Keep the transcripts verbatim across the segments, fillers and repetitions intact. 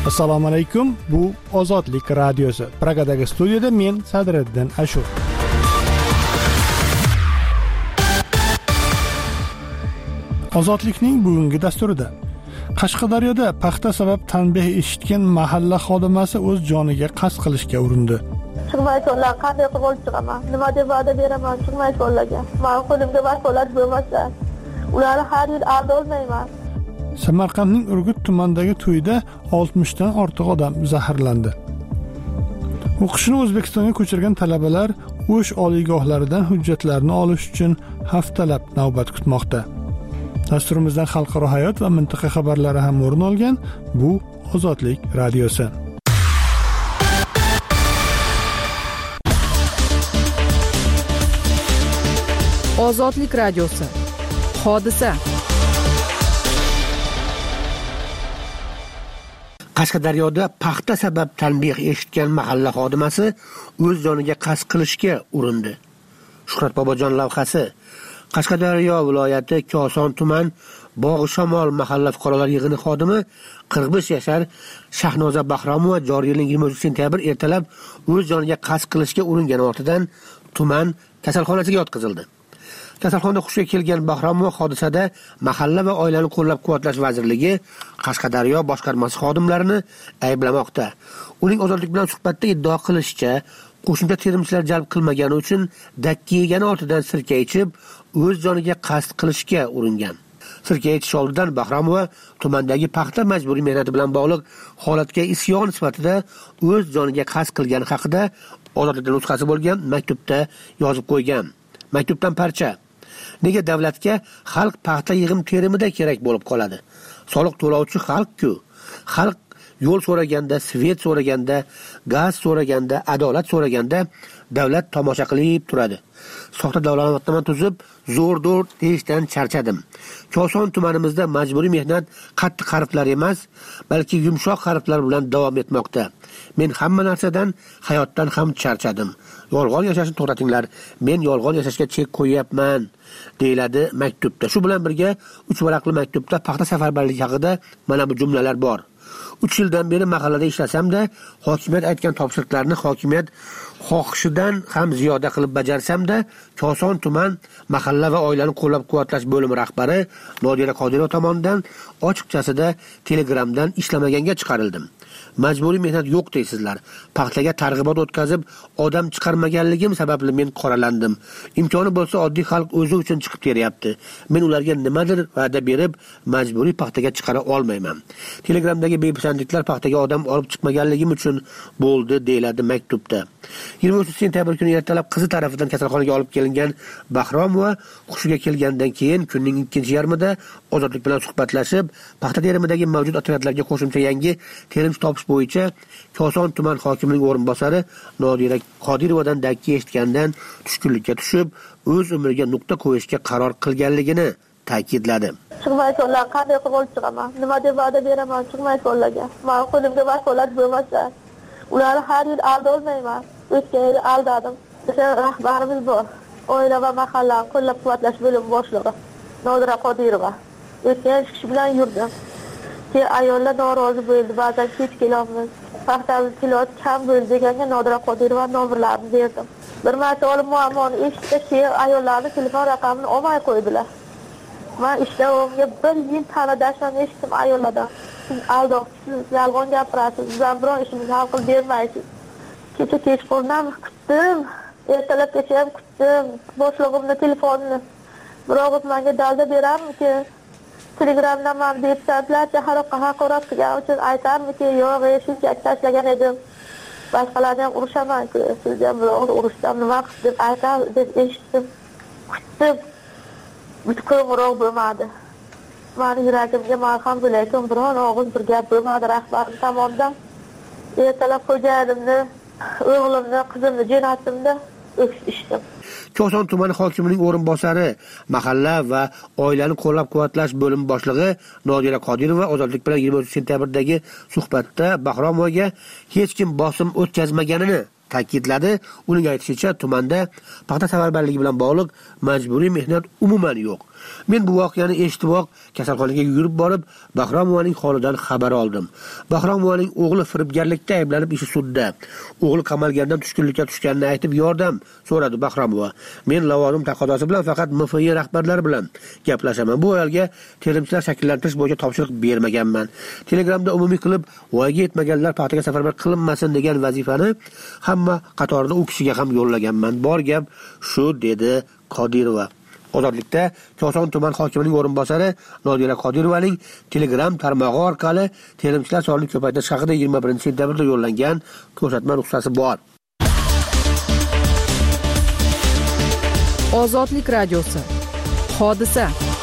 Assalomu alaykum. Bu Ozodlik radiosi. Pragadagi studiyada men Sadriddin Ashur. Ozodlikning bugungi dasturida Qashqadaryoda paxta sabab tanbeh eshitgan mahalla xodimasi o'z joniga qasd qilishga urindi. Chiqmay qo'llar qanday qilib olib chiqaman? Nima deb va'da beraman chiqmay qo'llarga? Men qo'limga vakolat bo'lmasa, ularni har yil aldolmayman. Samarqandning Urgut tumanidagi to'yda oltmishdan ortiq odam zaharlandi. O'qishni O'zbekistonga ko'chirgan talabalar o'sh oliygohlaridan hujjatlarini olish uchun haftalab navbat kutmoqda. Dasturimizdan xalqaro hayot va mintaqa xabarlari ham o'rin olgan. Bu Ozodlik radiosi. Ozodlik radiosi. Hodisa. Qashqadaryoda paxta sabab tanbeh eshitgan mahalla xodimasi o'z joniga qasd qilishga urindi. Shuhrat Bobojon lavhasi. Qashqadaryo viloyati Koson tuman Bog' Shamol mahalla fuqarolar yig'ini xodimi qirq besh yashar Shahnoza Bahromova joriy yilning yigirma uchinchi sentyabr ertalab o'z joniga qasd qilishga uringani ortidan tuman kasalxonasiga yotqizildi. Kasalxonada hushiga kelgan Bahromova hodisada mahalla va oilani qo'llab-quvvatlash vazirligi Qashqadaryo boshqarmasi xodimlarini ayblamoqda. Uning Ozodlik bilan suhbatda iddao qilishicha, qo'shimcha terimchilar jalb qilmagani uchun dakki yegani ortidan sirka ichib, o'z joniga qasd qilishga uringan. Sirka ichish oldidan Bahromova tumandagi paxta majburiy mehnati bilan bog'liq holatga isyon sifatida o'z joniga qasd qilgani haqida Ozodlikda nusxasi bo'lgan maktubda yozib qo'ygan. Maktubdan parcha. Nega davlatga xalq paxta yig'im terimida kerak bo'lib qoladi? Soliq to'lovchi xalq-ku. Xalq yo'l so'raganda, svet so'raganda, gaz so'raganda, adolat so'raganda davlat tomosha qilib turadi. Soxta davlatnoma tuzib, zo'r-do'r deyishdan charchadim. Koson tumanimizda majburiy mehnat qattiq harflar emas, balki yumshoq harflar bilan davom etmoqda. Men hamma narsadan, hayotdan ham charchadim. Yolg'on yashashni to'xtatinglar. Men yolg'on yashashga chek qo'yapman, deyiladi maktubda. Shu bilan birga uch varaqli maktubda paxta safarbarligi haqida mana bu jumlalar bor. uch yildan beri mahallada ishlasam-da, hokimiyat aytgan topshiriqlarni hokimiyat xohishidan ham ziyoda qilib bajarsam-da, Koson tuman mahalla va oilani qo'llab-quvvatlash bo'limi rahbari Nodira Qodirova tomonidan ochiqchasida Telegramdan ishlamaganga chiqarildim. Majburiy mehnat yo'q deysizlar. Paxtaga targ'ibot o'tkazib, odam chiqarmaganligim sababli men qoralandim. Imkoni bo'lsa oddiy xalq o'zi uchun chiqib beryapti. Men ularga nimadir va'da berib, majburiy paxtaga chiqara olmayman. Telegramdagi bepisandliklar paxtaga odam olib chiqmaganligim uchun bo'ldi, deyiladi maktubda. yigirma uchinchi sentyabr kuni ertalab qizi tarafidan kasalxonaga olib kelingan Bahromova hushiga kelgandan keyin kunning ikkinchi yarmida Ozodlik bilan suhbatlashib, paxta terimidagi mavjud otryadlarga qo'shimcha yangi terimchi topish bo'yicha Koson tuman hokimining o'rinbosari Nodira Qodirovadan dakki eshitgandan tushkunlikka tushib, o'z umriga nuqta qo'yishga qaror qilganligini ta'kidladi. Chiqmay qo'llar qanday qilib olib chiqaman? Nima deb va'da beraman chiqmay qo'llarga? Men qo'limga vakolat bo'lmasa, ularni har yil aldolmayman. O'tgan yil aldadim. O'sha rahbarimiz bor. Oila va mahalla qo'llab-quvvatlash bo'limi boshlig'i Nodira Qodirova. O'tgan kishi bilan yurdim. Ki ayollar norozi bo'ldi, ba'zan kech kelamiz. Paxtamiz kilot kam bo'ldi deganga Nodira Qodirova nomerlarini berdim. Bir marta olib muammoni eshitdi, ayollarning telefon raqamini olmay qo'ydilar. Men ishlavimga bir yil ta'nadashdan eshitdim ayollardan. Siz aldoqchisiz, yolg'on gapirasiz, bizdan biron ishimizni hal qilib bermaysiz. Kecha kechqurun kutdim, ertalabgacha ham kutdim. Boshlig'imning telefonini biroq menga dalda beramki, Telegramdan men deputatlarga haqorat qilgan uchun aytarmiki, yo'q, shunchaki tashlagan edim. Boshqalarni ham urushaman-ku, siz ham biroq urushdan nima qilib deb aytar deb eshitdim. Kutdim. Butkul muroq bo'lmadi. Meni yuragimga malham bo'layotgan biron og'iz bir gap bo'lmadi rahbarim tomonidan. Ertalab xo'jayinimni, o'g'limni, qizimni jo'natdim-da, o'kishdim. Koson tumani hokimining o'rinbosari, mahalla va oilani qo'llab-quvvatlash bo'limi boshlig'i Nodira Qodirova Ozodlik bilan yigirma uchinchi sentyabrdagi suhbatda Bahromovaga hech kim bosim o'tkazmaganini ta'kidladi. Uning aytishicha, tumanda paxta safarbarligi bilan bog'liq majburiy mehnat umuman yo'q. Men bu voqeani eshitiboq kasalxonaga yugurib borib, Bahromovaning holidan xabar oldim. Bahromovaning o'g'li firibgarlikda ayblanib ishi sudda. O'g'li qamalgandan tushkunlikka tushganini aytib yordam so'radi Bahromova. Men lavozim taqozosi bilan faqat M F Y rahbarlari bilan gaplashaman. Bu ayolga terimchilar shakllantirish bo'yicha topshiriq bermaganman. Telegramda umumiy qilib voyaga yetmaganlar paxtaga safarbar qilinmasin degan vazifani hamma qatorida u kishiga ham yo'llaganman. Bor gap shu, dedi Qodirova. Ozodlikda Koson tuman hokimining o'rinbosari Nodira Qodirovaning Telegram tarmog'i orqali terimchilar sonini ko'paytirish haqida yigirma birinchi sentyabrda yo'llangan ko'rsatma ruxsati bor. Ozodlik radiosi. Hodisa.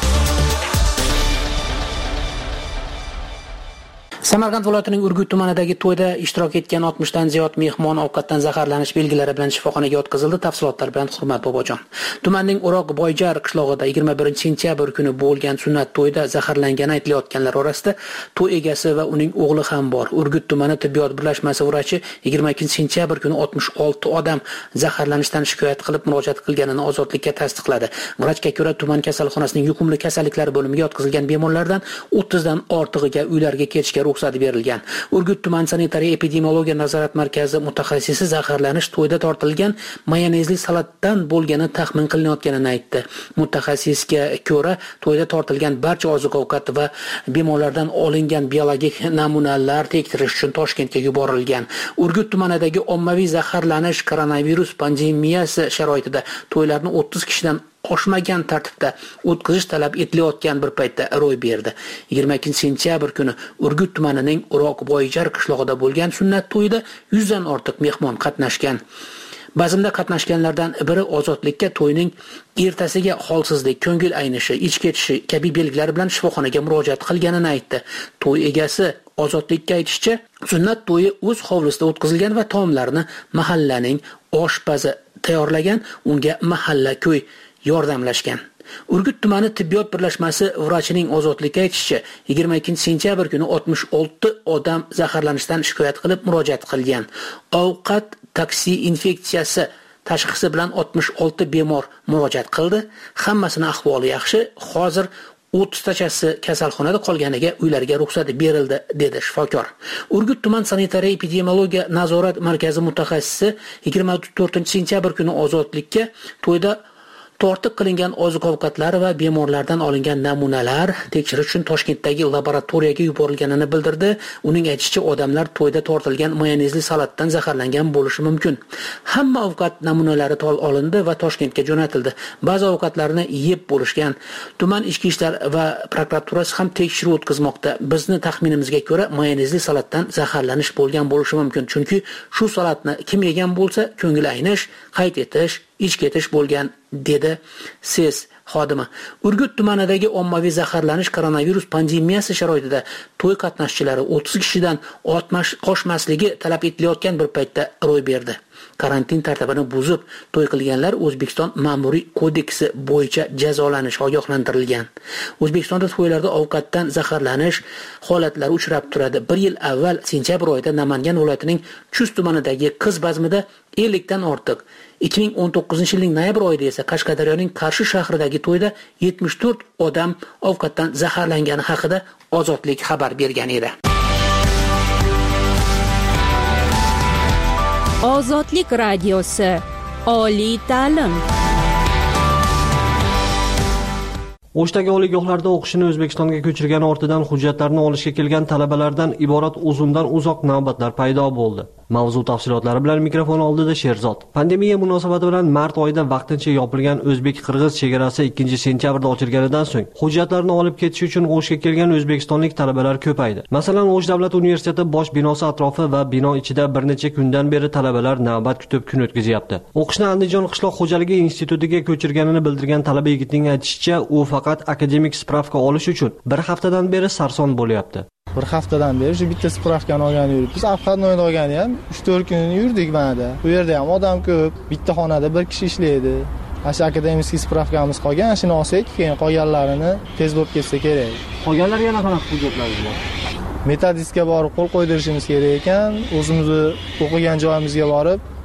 Samarqand viloyatining Urgut tumanidagi to'yda ishtirok etgan oltmish dan ziyod mehmon ovqatdan zaharlanish belgilari bilan shifoxonaga yotqizildi. Tafsilotlar bilan Hurmat Bobojon. Tumanning Uroq Boyjar qishlog'ida yigirma birinchi sentyabr kuni bo'lgan sunnat to'yida zaharlangani aytilayotganlar orasida to'y egasi va uning o'g'li ham bor. Urgut tumani tibbiyot birlashmasi vrachi yigirma ikkinchi sentyabr kuni oltmish olti odam zaharlanishdan shikoyat qilib murojaat qilganini Ozodlikka tasdiqladi. Vrachga ko'ra, tuman kasalxonasining yuqumli kasalliklar bo'limiga yotqizilgan bemorlardan o'ttiz dan ortig'iga uylarga ketishga ruxsat berilgan. Urgut tuman sanitariya epidemiologiya nazorat markazi mutaxassisi zaharlanish to'yda tortilgan mayonezli salatdan bo'lgani taxmin qilinayotganini aytdi. Mutaxassisga ko'ra, to'yda tortilgan barcha oziq-ovqat va bemorlardan olingan biologik namunalar tekshirish uchun Toshkentga yuborilgan. Urgut tumanidagi ommaviy zaharlanish koronavirus pandemiyasi sharoitida to'ylarni o'ttiz kishidan oshmagan tartibda o'tkazish talab etilayotgan bir paytda ro'y berdi. yigirma ikkinchi sentyabr kuni Urgut tumanining Uroq Boyjar qishlog'ida bo'lgan sunnat to'yida yuz dan ortiq mehmon qatnashgan. Bazmda qatnashganlardan biri Ozodlikka to'yning ertasiga holsizlik, ko'ngil aynishi, ichki ketishi kabi belgilari bilan shifoxonaga murojaat qilganini aytdi. To'y egasi Ozodlikka aytishicha, sunnat to'yi o'z hovlisida o'tkazilgan va taomlarni mahallaning oshpazi tayyorlagan, unga mahalla ko'y yordamlashgan. Urgut tumani tibbiyot birlashmasi vrachining Ozodlikka aytishicha, yigirma ikkinchi sentyabr kuni oltmish olti odam zaharlanishdan shikoyat qilib murojaat qilgan. Ovqat taksi infeksiyasi tashxisi bilan oltmish olti bemor murojaat qildi. Hammasini ahvoli yaxshi. Hozir o'ttiz tachasi kasalxonada qolganiga uylariga ruxsat berildi, dedi shifokor. Urgut tuman sanitariya epidemiologiya nazorat markazi mutaxassisi yigirma to'rtinchi sentyabr kuni Ozodlikka to'yda tortiq qilingan oziq-ovqatlar va bemorlardan olingan namunalar tekshirish uchun Toshkentdagi laboratoriyaga yuborilganini bildirdi. Uning aytishicha, odamlar to'yda tortilgan mayonezli salatdan zaharlangan bo'lishi mumkin. Hamma ovqat namunalari tol olindi va Toshkentga jo'natildi. Ba'zi ovqatlarni yeb bo'lishgan. Tuman ichki ishlar va prokuraturasi ham tekshiruv o'tkazmoqda. Bizni taxminimizga ko'ra, mayonezli salatdan zaharlanish bo'lgan bo'lishi mumkin. Chunki shu salatni kim yegan bo'lsa, ko'ngil aynish, qayt etish, ichki ketish bo'lgan, dedi S E S xodimi. Urgut tumanidagi ommaviy zaharlanish koronavirus pandemiyasi sharoitida to'y qatnashchilari o'ttiz kishidan oshmasligi talab etilayotgan bir paytda ro'y berdi. Karantin tartibini buzib to'y qilganlar O'zbekiston Ma'muriy kodeksi bo'yicha jazolanish ogohlantirilgan. O'zbekistonda to'ylarda ovqatdan zaharlanish holatlari uchrab turadi. Bir yil avval sentyabr oyida Namangan viloyatining Chust tumanidagi qiz bazmida ellik dan ortiq, ikki ming o'n to'qqizinchi yilning noyabr oyida esa Qashqadaryoning Qarshi shahridagi to'yda yetmish to'rt odam ovqatdan zaharlangani haqida Ozodlik xabar bergan edi. Ozodlik radiosi. Oliy ta'lim. O'shdagi oliygohlarda o'qishini O'zbekistonga ko'chirgani ortidan hujjatlarni olishga kelgan talabalardan iborat uzundan uzoq navbatlar paydo bo'ldi. Mavzu tafsilotlari bilan mikrofon oldida Sherzod. Pandemiya munosabati bilan mart oyida vaqtincha yopilgan o'zbek-qirg'iz chegarasi ikkinchi sentyabrda ochilganidan so'ng hujjatlarni olib ketish uchun O'shga kelgan o'zbekistonlik talabalar ko'paydi. Masalan, O'sh davlat universiteti bosh binosi atrofi va bino ichida bir necha kundan beri talabalar navbat kutib kun o'tkazyapti. O'qishni Andijon qishloq xo'jaligi institutiga ko'chirganini bildirgan talaba yigitning aytishicha, u faqat akademik spravka olish uchun bir haftadan beri sarson bo'lyapti. Bir haftadan beri shu bitta spravkani olgan yuribmiz. Avqatnoyda olgani ham uch to'rt kun yurdik mana. Bu yerda ham odam ko'p, bitta xonada bir kishi ishlaydi. Asha akademik spravkamiz qolgan, shuni olsak, keyin qolganlarini tez bo'lib ketsa kerak. Qolganlar yana qanaqa hujjatlar bor? Metodistga borib qo'l qo'ydirishimiz kerak ekan, o'zimizni o'qigan joyimizga borib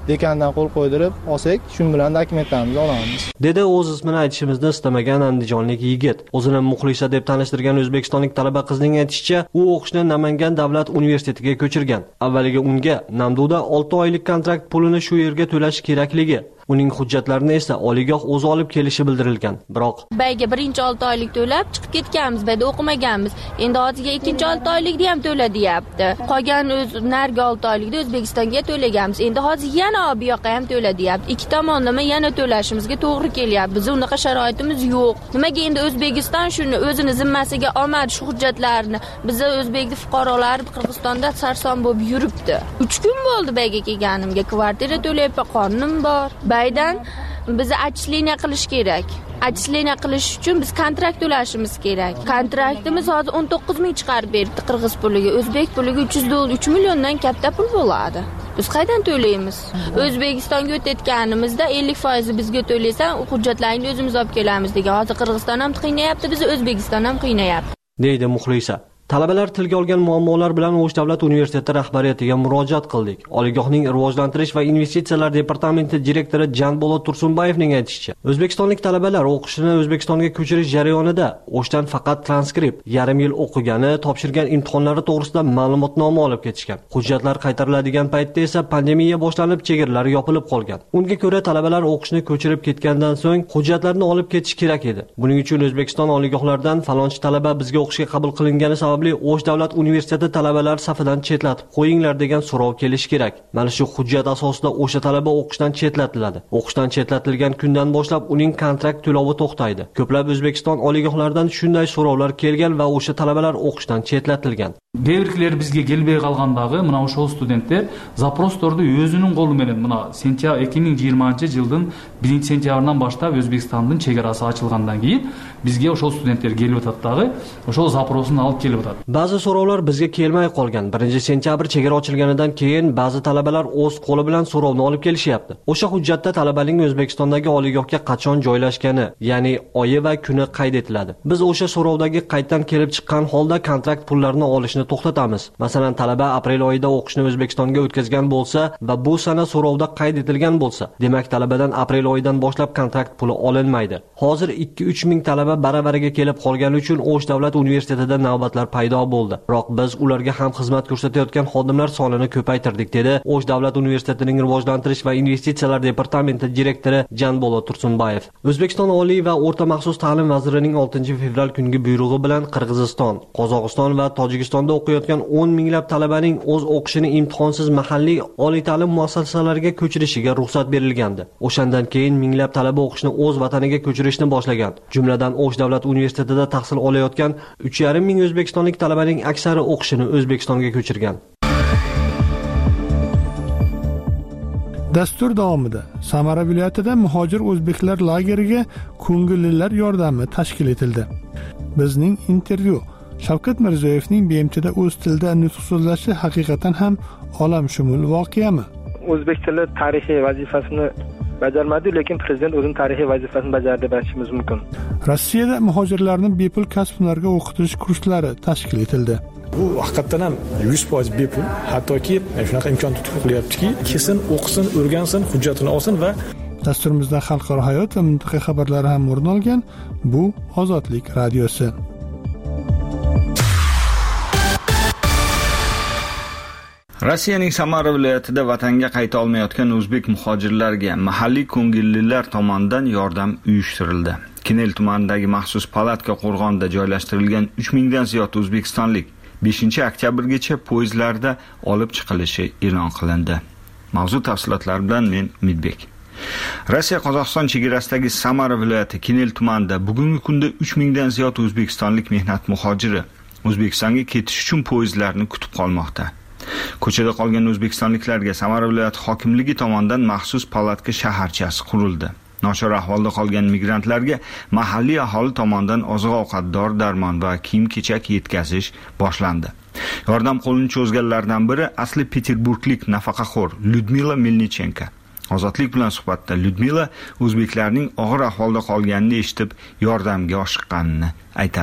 dekandan qo'l qo'ydirib olsak, shu bilan dokumentlarimizni olamiz. Dedi o'z ismini aytishimizni istamagan andijonlik yigit. O'zini Muxlisa deb tanishtirgan o'zbekistonlik talaba qizning aytishicha, u o'qishni Namangan davlat universitetiga ko'chirgan. Avvaliga unga Namduda olti oylik kontrakt pulini shu yerga to'lash kerakligi, uning hujjatlarini esa oliygoh o'zi olib kelishi bildirilgan. Biroq bayga birinchi olti oylik to'lab chiqib ketganmiz, bayda o'qimaganmiz. Endi hozirga ikkinchi olti oylikni ham to'la deyapti. Qolgan o'z nargi olti oylikda O'zbekistonga to'laganmiz. Endi hozir yana bu yoqqa ham to'la deyapti. Ikki tomonlama yana to'lashimizga to'g'ri kelyapti. Biz unaqa sharoitimiz yo'q. Nimaga endi O'zbekiston shuni o'zini zimmasiga olmadi shu hujjatlarni? Bizda o'zbek fuqarolar Qirg'izistonda sarson bo'lib yuribdi. uch kun bo'ldi bayga kelganimga, kvartira to'layapman, qonim bor. Baydan bizni atchisleniya qilish kerak. Atchisleniya qilish uchun biz kontrakt to'lashimiz kerak. Kontraktimiz hozir o'n to'qqiz ming chiqarib berdi qirg'iz puliga, o'zbek puliga uch yuz dollar, uch milliondan katta pul bo'ladi. Biz qaydan to'laymiz? O'zbekistonga o'tayotganimizda ellik foiz bizga to'laysan, hujjatlaringni o'zimiz olib kelamiz degan. Hozir Qirg'iziston ham qiynayapti, bizni O'zbekiston ham qiynayapti. Deydi Muxlisa. Talabalar tilga olgan muammolar bilan O'sh davlat universiteti rahbariyatiga murojaat qildik. Oliygohning rivojlantirish va investitsiyalar departamenti direktori Janbolot Tursunbayevning aytishicha, o'zbekistonlik talabalar o'qishini O'zbekistonga ko'chirish jarayonida O'shdan faqat transkript, yarim yil o'qigani, topshirgan imtihonlari to'g'risida ma'lumotnoma olib ketishgan. Hujjatlar qaytariladigan paytda esa pandemiya boshlanib, chegaralar yopilib qolgan. Unga ko'ra talabalar o'qishni ko'chirib ketgandan so'ng hujjatlarni olib ketish kerak edi. Buning uchun O'zbekiston oliygohlaridan falonchi talaba bizga o'qishga qabul qilingani sababli O'sh davlat universiteti talabalar safidan chetlatib qo'yinglar degan so'rov kelishi kerak. Mana shu hujjat asosida o'sha talaba o'qishdan chetlatiladi. O'qishdan chetlatilgan kundan boshlab uning kontrakt to'lovi to'xtaydi. Ko'plab O'zbekiston oliygohlaridan shunday so'rovlar kelgan va o'sha talabalar o'qishdan chetlatilgan. Keyingilar bizga kelmay qolgandagi mana o'sha studentlar zaproslarni o'zining qo'li bilan mana sentyabr ikki ming yigirmanchi yildan birinchi sentyabrdan boshlab O'zbekistonning chegarasi ochilgandan keyin bizga o'sha studentlar kelib o'tadidagi o'sha zaprosni olib kelib o'tadi. Ba'zi so'rovlar bizga kelmay qolgan. birinchi sentyabr chegara ochilganidan keyin ba'zi talabalar o'z qo'li bilan so'rovni olib kelishyapti. O'sha hujjatda talabaning O'zbekistondagi oliygohga qachon joylashgani, ya'ni oyi va kuni qayd etiladi. Biz o'sha so'rovdagi qayddan kelib chiqqan holda kontrakt pullarini olishni to'xtatamiz. Masalan, talaba aprel oyida o'qishni O'zbekistonga o'tkazgan bo'lsa va bu sana so'rovda qayd etilgan bo'lsa, demak talabadan aprel oyidan boshlab kontrakt puli olinmaydi. Hozir ikki uch ming talaba baravariga kelib qolgani uchun O'sh davlat universitetida navbatlar paydo bo'ldi. Biroq biz ularga ham xizmat ko'rsatayotgan xodimlar sonini ko'paytirdik, dedi O'sh davlat universitetining rivojlantirish va investitsiyalar departamenti direktori Janbolot Tursunbayev. O'zbekiston oliy va o'rta maxsus ta'lim vazirining oltinchi fevral kungi buyrug'i bilan Qirg'iziston, Qozog'iston va Tojikistonda o'qiyotgan o'n minglab talabaning o'z o'qishini imtihonsiz mahalliy oliy ta'lim muassasalariga ko'chirishiga ruxsat berilgandi. O'shandan keyin minglab talaba o'qishni o'z vataniga ko'chirishni boshlagan. Jumladan O'sh davlat universitetida tahsil olayotgan uch yarim ming o'zbekistonlik talabaning aksari o'qishini O'zbekistonga ko'chirgan. Dastur davomida Samara viloyatida muhojir o'zbeklar lageriga ko'ngillilar yordami tashkil etildi. Bizning intervyu Shavkat Mirziyoyevning B M Tda o'z tilida nutq so'zlashi haqiqatan ham olamshumul voqeami? O'zbek tili tarixiy vazifasini bajarmadi, lekin prezident o'zining tarixiy vazifasini bajardi deb aytishimiz mumkin. Rossiyada muhojirlarni bepul kasb-hunarga o'qitish kurslari tashkil etildi. Bu haqiqatan ham yuz foiz bepul, hattoki shunaqa imkon tutib qilyaptiki, kesin o'qisin, o'rgansin, hujjatini olsin va dasturimizda xalqaro hayot va mintaqa xabarlari ham o'rin olgan. Bu Ozodlik radiosi. Rossiyaning Samara viloyatida vatanga qayta olmayotgan o'zbek muhojirlarga mahalliy ko'ngillilar tomonidan yordam uyushtirildi. Kinel tumanidagi maxsus palatka qo'rg'onda joylashtirilgan uch mingdan ziyod o'zbekistonlik beshinchi oktyabrgacha poyezdlarda olib chiqilishi e'lon qilindi. Mavzu tafsilotlari bilan men Midbek. Rossiya Qozog'iston chegarasidagi Samara viloyati Kinel tumanida bugungi kunda uch mingdan ziyod o'zbekistonlik mehnat muhojiri O'zbekistonga ketish uchun poyezdlarni kutib qolmoqda. Ko'chada qolgan o'zbekistonliklarga Samara viloyati hokimligi tomonidan maxsus palatka shaharchasi qurildi. Nochor ahvolda qolgan migrantlarga mahalliy aholi tomonidan oziq-ovqat, dori-darmon va kiyim-kechak yetkazish boshlandi. Yordam qo'lini cho'zganlardan biri asli Peterburglik nafaqaxo'r Lyudmila Melnichenko. Ozodlik bilan suhbatda Lyudmila o'zbeklarning og'ir ahvolda qolganini eshitib, yordamga oshiqqanini aytadi.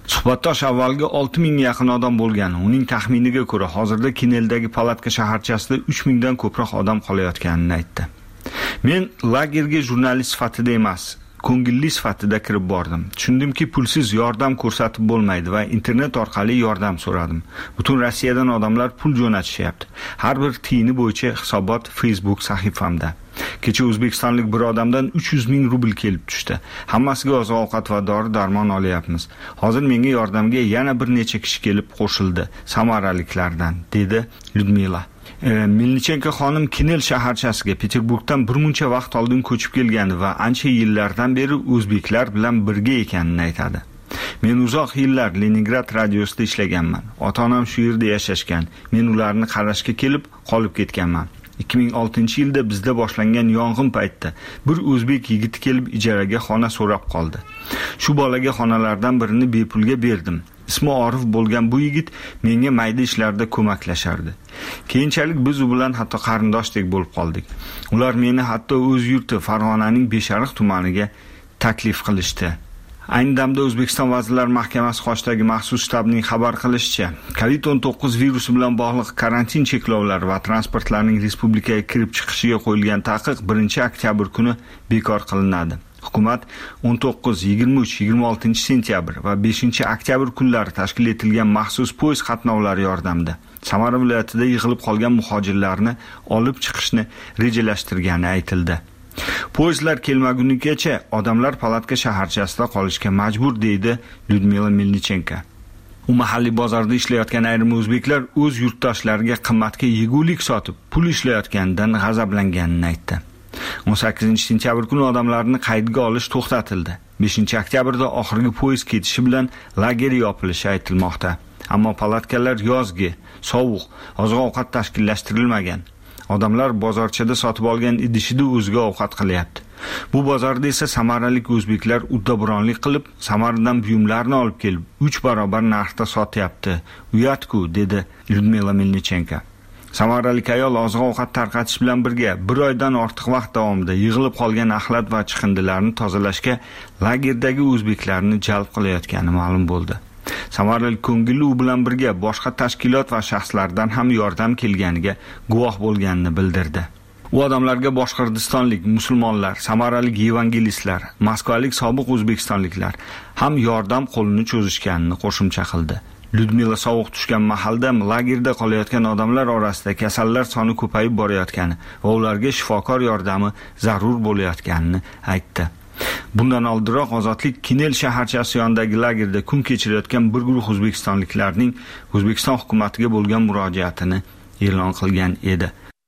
Suhbatdosh avvalgi olti mingga yaqin odam bo'lgan. Uning taxminiga ko'ra, hozirda Kineldagi palatka shaharchasida uch mingdan ko'proq odam qolayotganini aytdi. Men lagerga jurnalist sifatida emas, ko'ngilli sifatida kirib bordim. Tushundimki, pulsiz yordam ko'rsatib bo'lmaydi va internet orqali yordam so'radim. Butun Rossiyadan odamlar pul jo'natishyapti. Har bir tiyini bo'yicha hisobot Facebook sahifamda. Kecha o'zbekistonlik bir odamdan uch yuz ming rubl kelib tushdi. Hammasiga oziq-ovqat va dori-darmon olyapmiz. Hozir menga yordamga yana bir necha kishi kelib qo'shildi, samaraliklardan, dedi Lyudmila. E, Milnichenko xonim Kinel shaharchasiga Peterburgdan bir muncha vaqt oldin ko'chib kelgandi va ancha yillardan beri o'zbeklar bilan birga ekanini aytadi. Men uzoq yillar Leningrad radiosida ishlaganman. Ota-onam shu yerda yashashgan. Men ularni qarashga kelib, qolib ketganman. ikki ming oltinchi yilda bizda boshlangan yong'in paytida bir o'zbek yigiti kelib ijaraga xona so'rab qoldi. Shu bolaga xonalardan birini bepulga berdim. Ismi Orif bo'lgan bu yigit menga mayda ishlarda ko'maklashardi. Keyinchalik biz u bilan hatto qarindoshdek bo'lib qoldik. Ular meni hatto o'z yurti Farg'onaning Beshariq tumaniga taklif qilishdi. Ayni damda O'zbekiston Vazirlar Mahkamasi qoshidagi maxsus shtabning xabar qilishicha, covid o'n to'qqiz virusi bilan bog'liq karantin cheklovlari va transportlarning respublikaga kirib chiqishiga qo'yilgan taqiq birinchi oktyabr kuni bekor qilinadi. Hukumat o'n to'qqiz, yigirma uch, yigirma oltinchi sentyabr va beshinchi oktyabr kunlari tashkil etilgan maxsus poyezd qatnovlari yordamida Samara viloyatida yig'ilib qolgan muhojirlarni olib chiqishni rejalashtirgani aytildi. Poyezdlar kelmagunigacha odamlar palatka shaharchasida qolishga majbur, deydi Lyudmila Milnichenko. U mahalliy bozorda ishlayotgan ayrim o'zbeklar o'z yurtdoshlariga qimmatga yegulik sotib pul ishlayotganidan g'azablanganini aytdi. o'n sakkizinchi sentyabr kuni odamlarni qaydga olish to'xtatildi. beshinchi oktyabrda oxirgi poyezd ketishi bilan lager yopilishi aytilmoqda. Ammo palatkalar yozgi, sovuq, oziq-ovqat tashkillashtirilmagan. Odamlar bozorchada sotib olgan idishida o'ziga ovqat qilyapti. Bu bozorda esa samaralik o'zbeklar uddaburonlik qilib, Samaradan buyumlarni olib kelib, uch barobar narxda sotyapti. Uyatku, dedi Lyudmila Milnichenko. Samaralik ayol oziq-ovqat tarqatish bilan birga bir oydan ortiq vaqt davomida yig'ilib qolgan axlat va chiqindilarni tozalashga lagerdagi o'zbeklarni jalb qilayotgani ma'lum bo'ldi. Samaralik ko'ngilli u bilan birga boshqa tashkilot va shaxslardan ham yordam kelganiga guvoh bo'lganini bildirdi. U odamlarga boshqirdistonlik musulmonlar, samaralik evangelistlar, moskvalik sobiq o'zbekistonliklar ham yordam qo'lini cho'zishganini qo'shimcha qildi. Lyudmila sovuq tushgan mahalda lagerda qolayotgan odamlar orasida kasallar soni ko'payib borayotgani va ularga shifokor yordami zarur bo'layotganini aytdi. Bundan oldinroq Ozodlik Kinel shaharchasi yonidagi lagerda kun kechirayotgan bir guruh o'zbekistonliklarning O'zbekiston hukumatiga bo'lgan murojaatini e'lon qilgan edi.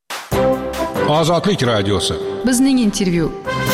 Ozodlik radiosi. Bizning intervyu.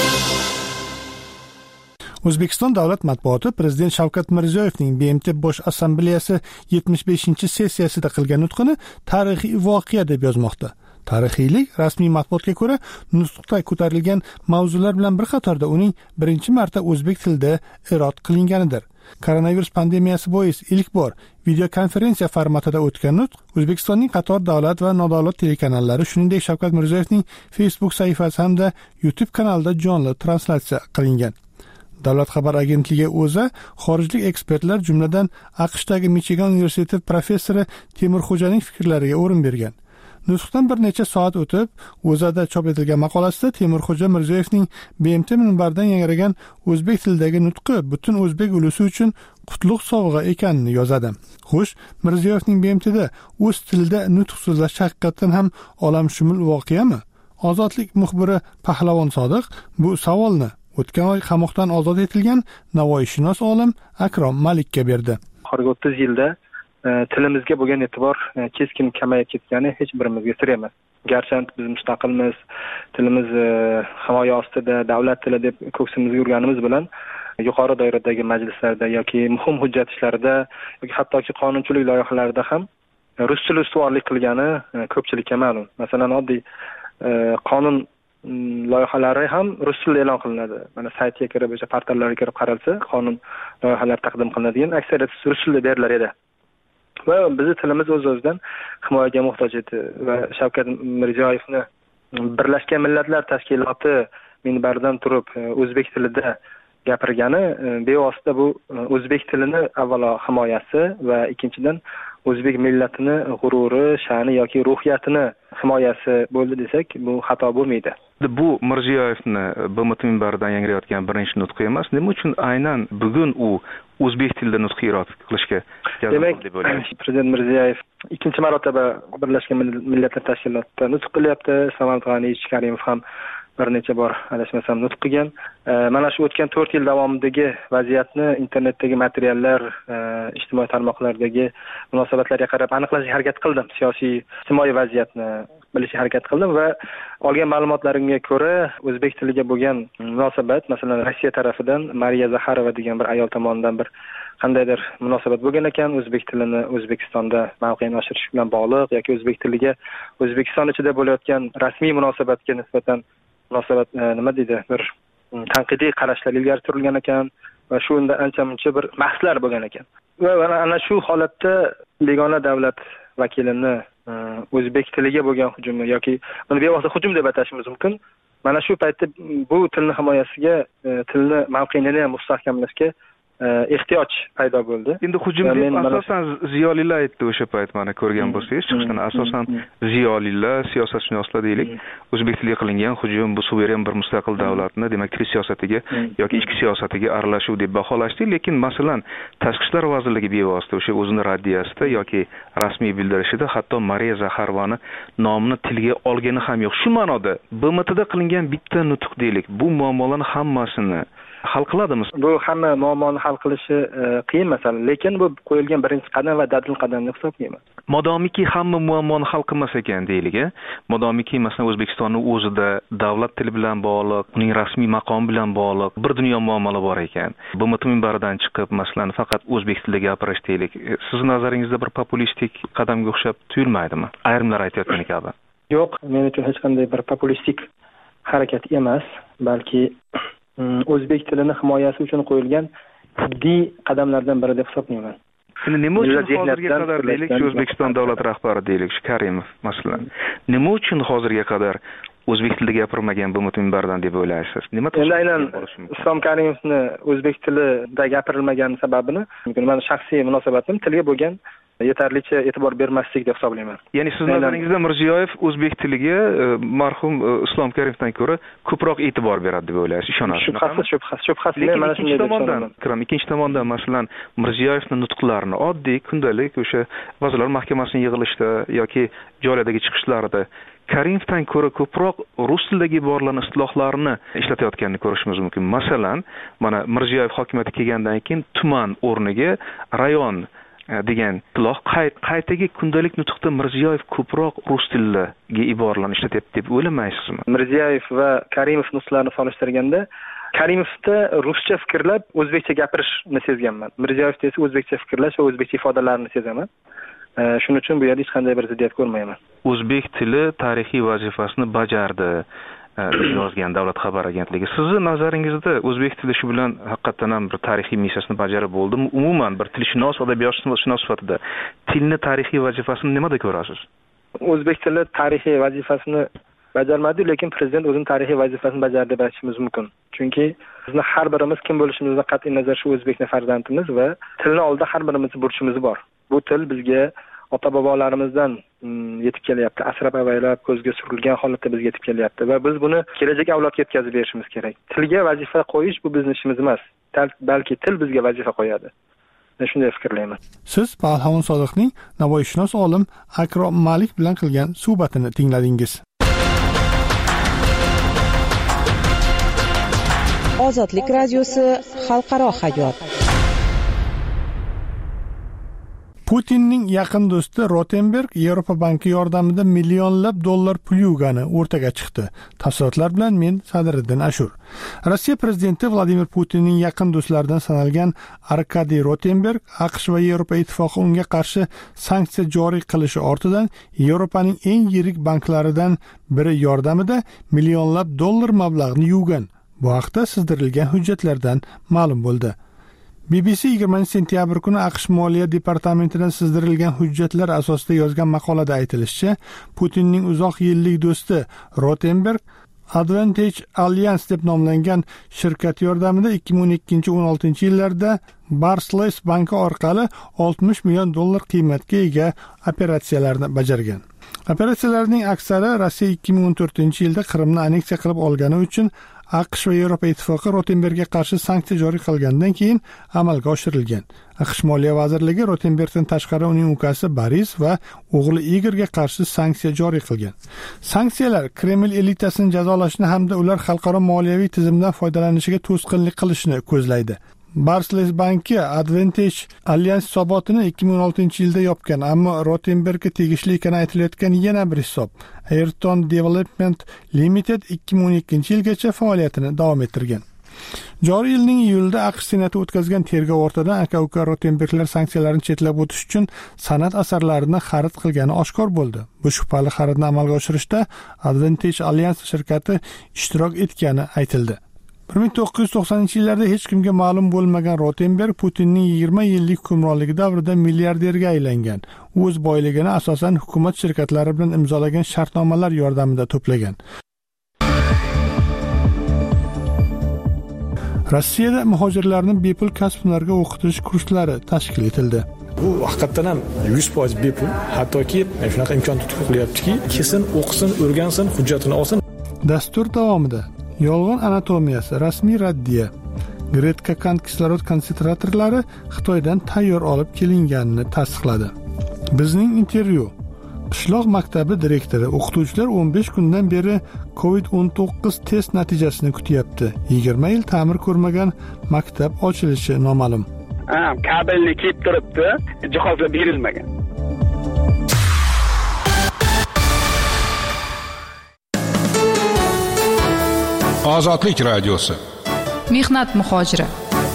O'zbekiston davlat matbuoti Prezident Shavkat Mirziyoyevning B M T Bosh assambleyasi yetmish beshinchi sessiyasida qilgan nutqini tarixiy voqea deb yozmoqda. Tarixiylik rasmiy matbuotga ko'ra nutqda ko'tarilgan mavzular bilan bir qatorda uning birinchi marta o'zbek tilida irod qilinganidir. Koronavirus pandemiyasi bois ilk bor video konferensiya formatida o'tgan nutq O'zbekistonning qator davlat va nodavlat telekanallari, shuningdek Shavkat Mirziyoyevning Facebook sahifasi hamda YouTube kanalida jonli translyatsiya qilingan. Davlat xabar agentligi o'zi xorijlik ekspertlar, jumladan AQShdagi Michigan universiteti professori Temurxo'janing fikrlariga o'rin bergan. Nutqdan bir necha soat o'tib, o'zada chop etilgan maqolasida Temurxo'ja Mirziyoyevning B M T minbaridan yangragan o'zbek tilidagi nutqi butun o'zbek ulusi uchun qutlug' sovg'a ekanini yozadi. Xo'sh, Mirziyoyevning B M Tda o'z tilida nutq so'zlash haqiqatan ham olamshumul voqeami? Ozodlik muxbiri Pahlavon Sodiq bu savolni o'tgan oy qamoqdan ozod etilgan navoiyshunos olim Akrom Malikka berdi. Oxirgi o'ttiz yilda tilimizga bo'lgan e'tibor keskin kamayib ketgani hech birimizga sir emas. Garchi biz mustaqilmiz, tilimiz himoya ostida, davlat tili deb ko'ksimizga yurganimiz bilan yuqori doiradagi majlislarda yoki muhim hujjat ishlarida yoki hattoki qonunchilik loyihalarida ham rus tili ustuvorlik qilgani ko'pchilikka ma'lum. Masalan, oddiy qonun loyihalari ham rus tilida e'lon qilinadi. Mana saytga kirib, o'sha portallarga kirib qaralsa, qonun loyihalari taqdim qilinadigan aksariyat rus tilida berilar edi. Va bizning tilimiz o'z-o'zidan himoyaga muhtoj edi va Shavkat Mirziyoyevni Birlashgan Millatlar Tashkiloti minbaridan turib o'zbek tilida gapirgani bevosita bu o'zbek tilini avvalo himoyasi va ikkinchidan o'zbek millatini g'ururi, sha'ni yoki ruhiyatini himoyasi bo'ldi desak, bu xato bo'lmaydi. Bu Mirziyoyevni B M T minbaridan yangrayotgan birinchi nutqi emas. Nima uchun aynan bugun u o'zbek tilida nutq irod qilishga demak, Prezident Mirziyoyev ikkinchi marotaba Birlashgan Millatlar Tashkilotida nutq qilyapti. Samarqand G'aniyevich Karimov ham bir necha bor adashmasam nutq qilgan. Mana shu o'tgan to'rt yil davomidagi vaziyatni internetdagi materiallar, ijtimoiy tarmoqlardagi munosabatlarga qarab aniqlashga harakat qildim. Siyosiy, ijtimoiy vaziyatni bilishga harakat qildim va olgan ma'lumotlarimga ko'ra o'zbek tiliga bo'lgan munosabat, masalan, Rossiya tarafidan Mariya Zaxarova degan bir ayol tomonidan bir qandaydir munosabat bo'lgan ekan, o'zbek tilini O'zbekistonda mavqeini oshirish bilan bog'liq yoki o'zbek tiliga O'zbekiston ichida bo'layotgan rasmiy munosabatga nisbatan munosabat nima deydi, bir tanqidiy qarashlar ilgari surilgan ekan va shunda ancha-muncha bir bahslar bo'lgan ekan. Va ana shu holatda begona davlat vakilini o'zbek tiliga bo'lgan hujumi yoki buni bevosita hujum deb atashimiz mumkin. Mana shu paytda bu tilni himoyasiga, tilni mavqeini ham mustahkamlashga ehtiyoj paydo bo'ldi. Endi hujum deb asosan ziyolilar aytdi o'sha payt, mana ko'rgan bo'lsangiz, chiqishdan asosan ziyolilar, siyosatshunoslar deylik, o'zbek tiliga qilingan hujum bu suveren bir mustaqil davlatni, demak, til siyosatiga yoki ichki siyosatiga aralashuv deb baholashdi, lekin masalan, Tashqi ishlar vazirligi bevosita o'sha o'zini raddiyasida yoki rasmiy bildirishida hatto Mariya Zaxarovani nomini tilga olgani ham yo'q. Shu ma'noda B M Tda qilingan bitta nutq deylik, bu muammolarning hammasini hal qiladimi? Bu hamma muammoni hal qilishi qiyin masala, lekin bu qo'yilgan birinchi qadam va dadil qadam deb hisoblayman. Modomiki hamma muammoni hal qilmas ekan deylik, modomiki masalan O'zbekistonning o'zida davlat tili bilan bog'liq, uning rasmiy maqomi bilan bog'liq bir dunyo muammolar bor ekan. B M T minbaridan chiqib masalan faqat o'zbek tilida gapirish deylik, siz nazaringizda bir populistik qadamga o'xshab tuyulmaydimi? Ayrimlar aytayotgan kabi. Yo'q, men uchun hech qanday bir populistik harakat emas, balki o'zbek tilini himoyasi uchun qo'yilgan jiddiy qadamlardan biri deb hisoblayman. Nima uchun hozirga qadar deylik, O'zbekiston davlat rahbari deylik, Karimov masalan, nima uchun hozirga qadar o'zbek tilida gapirmagan B M T minbaridan deb o'ylaysiz? Nima Endi aynan Islom Karimovni o'zbek tilida gapirilmagani sababini, men shaxsiy munosabatim tilga bo'lgan yetarlicha e'tibor bermaslik deb hisoblayman. Ya'ni siz nazaringizda Mirziyoyev o'zbek tiliga marhum Islom Karimovdan ko'ra ko'proq e'tibor beradi deb o'ylaysiz, ishonasiz? Shubhasiz, shubhasiz, shubhasiz. Lekin mana shunday tomondan, kiram, ikkinchi tomondan masalan Mirziyoyevning nutqlarini oddiy kundalik o'sha Vazirlar Mahkamasining yig'ilishida yoki joylardagi chiqishlarida Karimovdan ko'ra ko'proq rus tilidagi iboralarning islohlarni ishlatayotganini ko'rishimiz mumkin. Masalan, mana Mirziyoyev hokimiyatga kelgandan keyin tuman o'rniga rayon degan istiloh qaytaga kundalik nutqda Mirziyoyev ko'proq rus tiliga iboralarni ishlatyapti deb o'ylamaysizmi? Mirziyoyev va Karimov nutqlarini solishtirganda Karimovda ruscha fikrlab o'zbekcha gapirishni sezganman. Mirziyoyevda esa o'zbekcha fikrlash va o'zbekcha ifodalarni sezaman. Shuning uchun bu yerda hech qanday bir ziddiyat ko'rmayman. O'zbek tili tarixiy vazifasini bajardi yozgan Davlat xabar agentligi. Sizni nazaringizda o'zbek tili shu bilan haqiqatan ham bir tarixiy missiyasini bajarib bo'ldimi? Umuman bir tilshunos, adabiyotshunos sifatida tilni tarixiy vazifasini nimada ko'rasiz? O'zbek tili tarixiy vazifasini bajarmadi, lekin prezident o'zining tarixiy vazifasini bajardi deb aytishimiz mumkin. Chunki bizni har birimiz kim bo'lishimizdan qat'iy nazar shu o'zbekning farzandimiz va tilni oldida har birimizning burchimiz bor. Bu til bizga ota-bobolarimizdan yetib kelyapti, asrab avaylab ko'zga surilgan holatda bizga yetib kelyapti va biz buni kelajak avlodga yetkazib berishimiz kerak. Tilga vazifa qo'yish bu bizning ishimiz emas, balki til bizga vazifa qo'yadi. Men shunday fikrlayman. Siz Palhavon Sodiqning navoiyshunos olim Akrom Malik bilan qilgan suhbatini tingladingiz. Ozodlik radiosi xalqaro hayot. Putinning yaqin do'sti Rotenberg Yevropa banki yordamida millionlab dollar pul yuvgani o'rtaga chiqdi. Tafsilotlar bilan men Sadriddin Ashur. Rossiya prezidenti Vladimir Putinning yaqin do'stlaridan sanalgan Arkadiy Rotenberg AQSh va Yevropa ittifoqi unga qarshi sanksiya joriy qilishi ortidan Yevropaning eng yirik banklaridan biri yordamida millionlab dollar mablag'ni yuvgan. Bu haqda sizdirilgan hujjatlardan ma'lum bo'ldi. B B C yigirmanchi sentyabr kuni AQSh Moliya departamentidan sizdirilgan hujjatlar asosida yozgan maqolada aytilishicha, Putinning uzoq yillik do'sti Rotenberg Advantage Alliance deb nomlangan shirkat yordamida ikki ming o'n ikkinchi o'n oltinchi yillarda Barclays banki orqali oltmish million dollar qiymatga ega operatsiyalarni bajargan. Operatsiyalarning aksari Rossiya ikki ming o'n to'rtinchi yilda Qrimni anneksiya qilib olgani uchun AQSh va Yevropa ittifoqi Rotenbergga qarshi sanksiya joriy qilgandan keyin amalga oshirilgan. AQSh Moliya vazirligi Rotenbergdan tashqari uning ukasi Boris va o'g'li Igorga qarshi sanksiya joriy qilgan. Sanksiyalar Kreml elitasini jazolashni hamda ular xalqaro moliyaviy tizimdan foydalanishiga to'sqinlik qilishni ko'zlaydi. Barclays banki Advantage Alliance hisobotini ikki ming o'n oltinchi yilda yopgan, ammo Rotenbergga tegishli ekani aytilayotgan yana bir hisob Ayrton Development Limited ikki ming o'n ikkinchi yilgacha faoliyatini davom ettirgan. Joriy yilning iyulida AQSh senati o'tkazgan tergov ortidan aka-uka Rotenberglar sanksiyalarni chetlab o'tish uchun san'at asarlarini xarid qilgani oshkor bo'ldi. Bu shubhali xaridni amalga oshirishda Advantage Alliance shirkati ishtirok etgani aytildi. bir ming to'qqiz yuz to'qsoninchi yillarda hech kimga ma'lum bo'lmagan Rotenberg Putinning yigirma yillik hukmronligi davrida milliarderga aylangan. U o'z boyligini asosan hukumat shirkatlari bilan imzolagan shartnomalar yordamida to'plagan. Rossiyada muhojirlarni bepul kasb-hunarga o'qitish kurslari tashkil etildi. Bu haqiqatan ham yuz foiz bepul, hattoki shunaqa imkon tutib qilyaptiki, kesin o'qisin, o'rgansin, hujjatini olsin. Dastur davomida yolg'on anatomiyasi rasmiy raddiya. Gretka kant kislorod konsentratorlari Xitoydan tayyor olib kelinganini tasdiqladi. Bizning intervyu. Qishloq maktabi direktori o'qituvchilar o'n besh kundan beri covid o'n to'qqiz test natijasini kutyapti. yigirma yil ta'mir ko'rmagan maktab ochilishi noma'lum. Ha, kabelni kiyib turibdi, jihozlar berilmagan. Ozodlik radiosi. Mehnat muhojiri.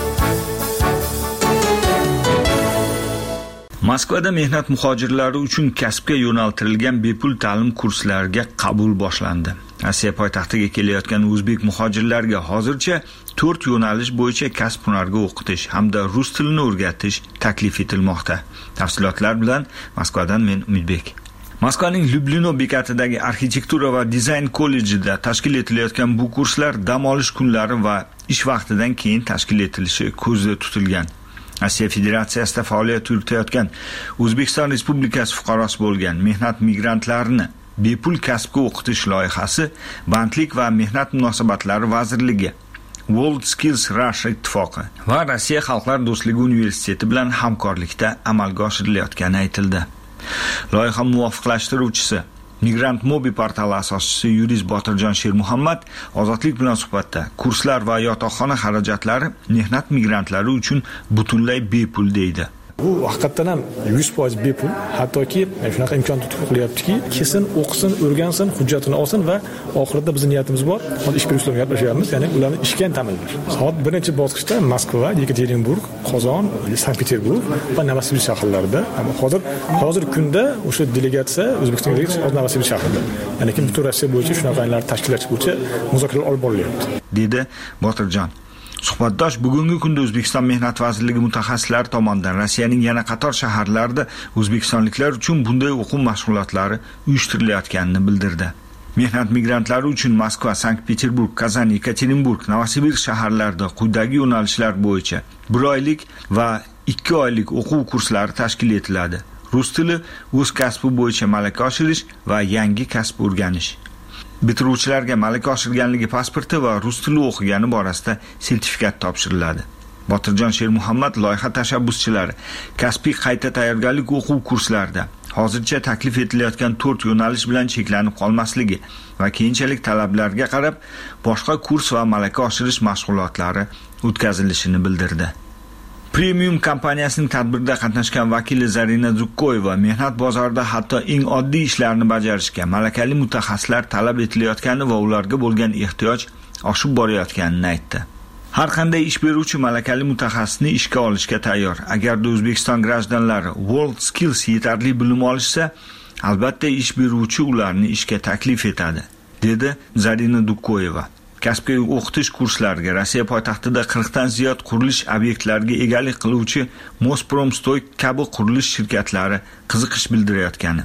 Moskvada mehnat muhojirlari uchun kasbga yo'naltirilgan bepul ta'lim kurslariga qabul boshlandi. Rossiya poytaxtiga kelayotgan o'zbek muhojirlarga hozircha to'rt yo'nalish bo'yicha kasb-hunarga o'qitish hamda rus tilini o'rgatish taklif etilmoqda. Tafsilotlar bilan Moskvadan men Umidbek. Moskvaning Lyublino bekatidagi arxitektura va dizayn kollejida tashkil etilayotgan bu kurslar dam olish kunlari va ish vaqtidan keyin tashkil etilishi ko'zda tutilgan. Rossiya Federatsiyasida faoliyat yuritayotgan O'zbekiston Respublikasi fuqarosi bo'lgan mehnat migrantlarini bepul kasbga o'qitish loyihasi Bandlik va mehnat munosabatlari vazirligi, World Skills Russia ittifoqi va Rossiya Xalqlar do'stligi universiteti bilan hamkorlikda amalga oshirilayotgani aytildi. Loyiha muvofiqlashtiruvchisi Migrant Mobi portali asoschisi yurist Botirjon Shermuhammad Ozodlik bilan suhbatda kurslar va yotoqxona xarajatlari mehnat migrantlari uchun butunlay bepul deydi. Bu haqiqatan ham yuz foiz bepul, hattoki shunaqa imkon tutib qilyaptiki, kesin o'qisin, o'rgansin, hujjatini olsin va oxirida bizning niyatimiz bor. Hozir ish beruvchilarga gaplashyapmiz, ya'ni ularni ishga ta'minlash. Hozir birinchi bosqichda Moskva, Yekaterinburg, Qozon, Sankt-Peterburg va Novosibirsk shaharlarida, ammo hozir hozir kunda o'sha delegatsiya O'zbekistonga kelib, Novosibirsk shahrida. Ya'ni kim butun Rossiya bo'yicha shunaqalar tashkillash bo'yicha muzokaralar olib borilyapti, dedi Botirjon. Suhbatdosh bugungi kunda O'zbekiston Mehnat vazirligi mutaxassislari tomonidan Rossiyaning yana qator shaharlarida o'zbekistonliklar uchun bunday o'quv mashg'ulotlari uyushtirilayotganini bildirdi. Mehnat migrantlari uchun Moskva, Sankt-Peterburg, Kazan, Yekaterinburg, Novosibirsk shaharlarida quyidagi yo'nalishlar bo'yicha bir oylik va ikki oylik o'quv kurslari tashkil etiladi. Rus tili, o'z kasbi bo'yicha malaka oshirish va yangi kasb o'rganish. Bitiruvchilarga malaka oshirganligi pasporti va rus tili o'qigani borasida sertifikat topshiriladi. Botirjon Shermuhammad loyiha tashabbuschilari kasbiy qayta tayyorgarlik o'quv kurslarida hozircha taklif etilayotgan to'rt yo'nalish bilan cheklanib qolmasligi va keyinchalik talablarga qarab boshqa kurs va malaka oshirish mashg'ulotlari o'tkazilishini bildirdi. Premium kompaniyasining tadbirda qatnashgan vakili Zarina Zukkoyeva mehnat bozorida hatto eng oddiy ishlarni bajarishga malakali mutaxassislar talab etilayotgani va ularga bo'lgan ehtiyoj oshib borayotganini aytdi. Har qanday ish beruvchi malakali mutaxassisni ishga olishga tayyor. Agarda O'zbekiston grajdanlari World Skills yetarli bilim olishsa, albatta ish beruvchi ularni ishga taklif etadi, dedi Zarina Zukkoyeva. Kasbga o'qitish kurslariga Rossiya poytaxtida qirqdan ziyod qurilish obyektlariga egalik qiluvchi Mospromstoy kabi qurilish shirkatlari qiziqish bildirayotgani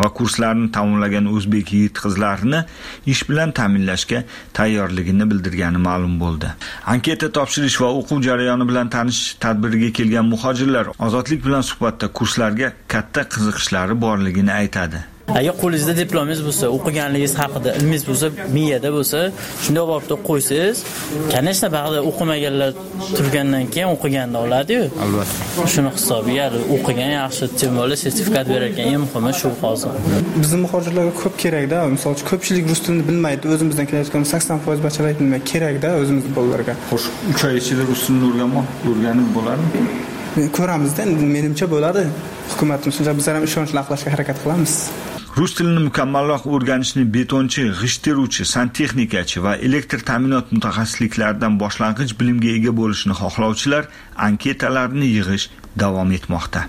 va kurslarni tamomlagan o'zbek yigit-qizlarini ish bilan ta'minlashga tayyorligini bildirgani ma'lum bo'ldi. Anketa topshirish va o'quv jarayoni bilan tanishish tadbiriga kelgan muhojirlar Ozodlik bilan suhbatda kurslarga katta qiziqishlari borligini aytadi. Agar qo'lingizda diplomingiz bo'lsa, o'qiganligingiz haqida ilmingiz bo'lsa, miyada bo'lsa, shunday olib qo'ysangiz, конечно, ba'zi o'qimaganlar turgandan keyin o'qiganda oladi-yu. Albatta. Shuni hisobiga o'qigan yaxshi, tем bo'lsa sertifikat berar ekan, eng muhimi shu hozir. Bizning muhojirlarga ko'p kerak-da. Misol uchun ko'pchilik rus tilini bilmaydi. O'zimizdan kelayotgan sakson foiz bachalar bilmaydi. Kerak-da o'zimiz bolalarga. Xo'sh, uch oy ichida rus tilini o'rganmoq, o'rganib bo'ladimi? Ko'ramizda, menimcha bo'ladi. Hukumatimiz shuncha bizlar ham ishonchli aqlashga harakat qilamiz. Rus tilini mukammalroq o'rganishni betonchi, g'isht teruvchi, santexnikachi va elektr ta'minot mutaxassisliklaridan boshlang'ich bilimga ega bo'lishni xohlovchilar anketalarni yig'ish davom etmoqda.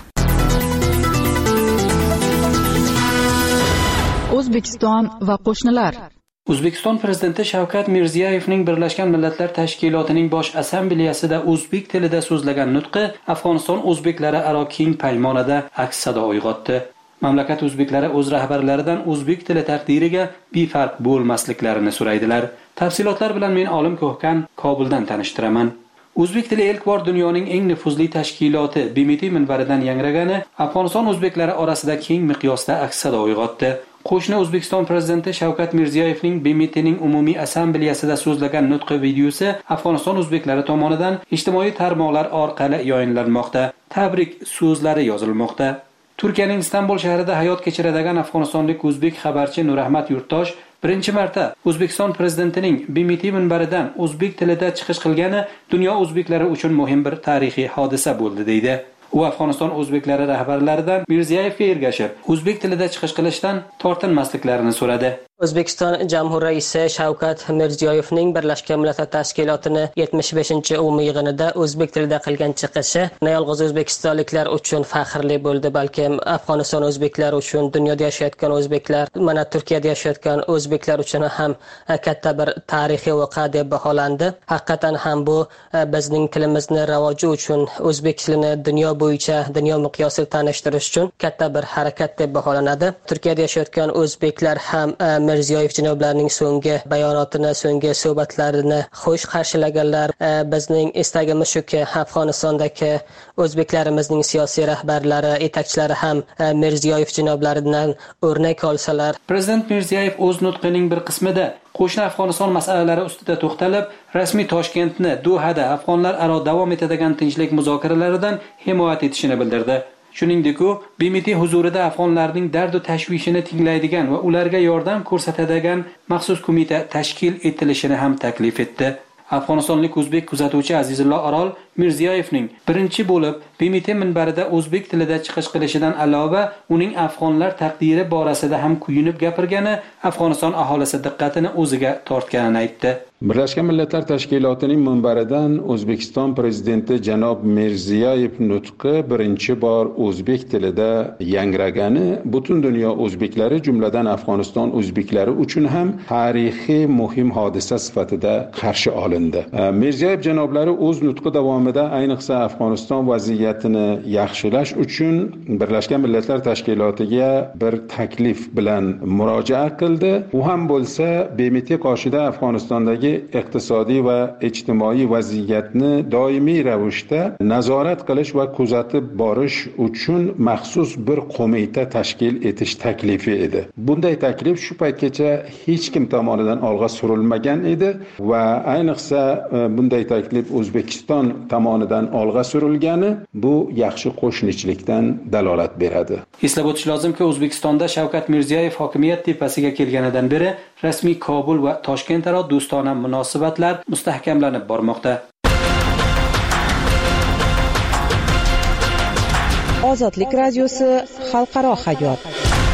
O'zbekiston va qo'shnilar. O'zbekiston prezidenti Shavkat Mirziyoyevning Birlashgan Millatlar Tashkilotining bosh assambleyasida o'zbek tilida so'zlagan nutqi Afg'oniston o'zbeklari aro keng paymonada aks sado uyg'otdi. Mamlakat o'zbeklari o'z rahbarlaridan o'zbek tili taqdiriga befarq bo'lmasliklarini so'raydilar. Tafsilotlar bilan men Olim Ko'hkan Kobuldan tanishtiraman. O'zbek tili ilk bor dunyoning eng nufuzli tashkiloti B M T minbaridan yangragani Afg'oniston o'zbeklari orasida keng miqyosda aks sado uyg'otdi. Qo'shni O'zbekiston prezidenti Shavkat Mirziyoyevning B M T'ning umumiy assambleyasida so'zlagan nutqi videosi Afg'oniston o'zbeklari tomonidan ijtimoiy tarmoqlar orqali yoyinlanmoqda. Tabrik so'zlari yozilmoqda. Turkiyaning Istanbul shahrida hayot kechiradigan afg'onistonlik o'zbek xabarchi Nurahmat Yurtdosh birinchi marta O'zbekiston prezidentining B M T minbaridan o'zbek tilida chiqish qilgani dunyo o'zbeklari uchun muhim bir tarixiy hodisa bo'ldi deydi. U Afg'oniston o'zbeklari rahbarlaridan Mirziyoyevga ergashib, o'zbek tilida chiqish qilishdan tortinmasliklarini so'radi. O'zbekiston Jamhur raisi Shavkat Mirziyoyevning Birlashgan Millatlar Tashkilotini yetmish beshinchi umumiy yig'inida o'zbek tilida qilgan chiqishi nayolg'iz o'zbekistonliklar uchun faxrli bo'ldi, balki Afg'oniston o'zbeklari uchun, dunyoda yashayotgan o'zbeklar, mana Turkiyada yashayotgan o'zbeklar uchun ham katta bir tarixiy voqea deb baholandi. Haqiqatan ham bu bizning tilimizni rivoji uchun, o'zbek tilini dunyo bo'yicha, dunyo miqyosida tanishtirish uchun katta bir harakat deb baholanadi. Turkiyada yashayotgan o'zbeklar ham Mirziyoyev janoblarining so'nggi bayonotini, so'nggi suhbatlarini xush qarshilaganlar. Bizning istagimiz shuki, Afg'onistondagi o'zbeklarimizning siyosiy rahbarlari, yetakchilari ham Mirziyoyev janoblaridan o'rnak olsalar. Prezident Mirziyoyev o'z nutqining bir qismida qo'shni Afg'oniston masalalari ustida to'xtalib, rasmiy Toshkentni Dohada afg'onlar aro davom etadigan tinchlik muzokaralaridan himoya etishini bildirdi. Shuningdek, u B M T huzurida afg'onlarning dard va tashvishini tinglaydigan va ularga yordam ko'rsatadigan maxsus qo'mita tashkil etilishini ham taklif etdi. Afg'onistonlik o'zbek kuzatuvchi Azizullo Orol Mirziyoyevning birinchi bo'lib B M T minbarida o'zbek tilida chiqish qilishidan alova uning afg'onlar taqdiri borasida ham kuyunib gapirgani Afg'oniston aholisi diqqatini o'ziga tortganini aytdi. Birlashgan Millatlar Tashkilotining minbaridan O'zbekiston prezidenti janob Mirziyoyev nutqi birinchi bor o'zbek tilida yangragani butun dunyo o'zbeklari, jumladan Afg'oniston o'zbeklari uchun ham tarixiy muhim hodisa sifatida qarshi olindi. Mirziyoyev janoblari o'z nutqi davomida ayniqsa Afg'oniston vaziyatini yaxshilash uchun Birlashgan Millatlar Tashkilotiga bir taklif bilan murojaat qildi. U ham bo'lsa B M T qoshida Afg'onistondagi iqtisodiy va ijtimoiy vaziyatni doimiy ravishda nazorat qilish va kuzatib borish uchun maxsus bir qo'mita tashkil etish taklifi edi. Bunday taklif shu paytgacha hech kim tomonidan olg'a surilmagan edi va ayniqsa bunday taklif O'zbekiston tomonidan olg'a surilgani bu yaxshi qo'shnichilikdan dalolat beradi. Eslab o'tish lozimki, O'zbekistonda Shavkat Mirziyoyev hokimiyat tepasiga kelganidan beri rasmiy Kobul va Toshkent aro do'stona munosabatlar mustahkamlanib bormoqda. Ozodlik radiosi xalqaro hayot.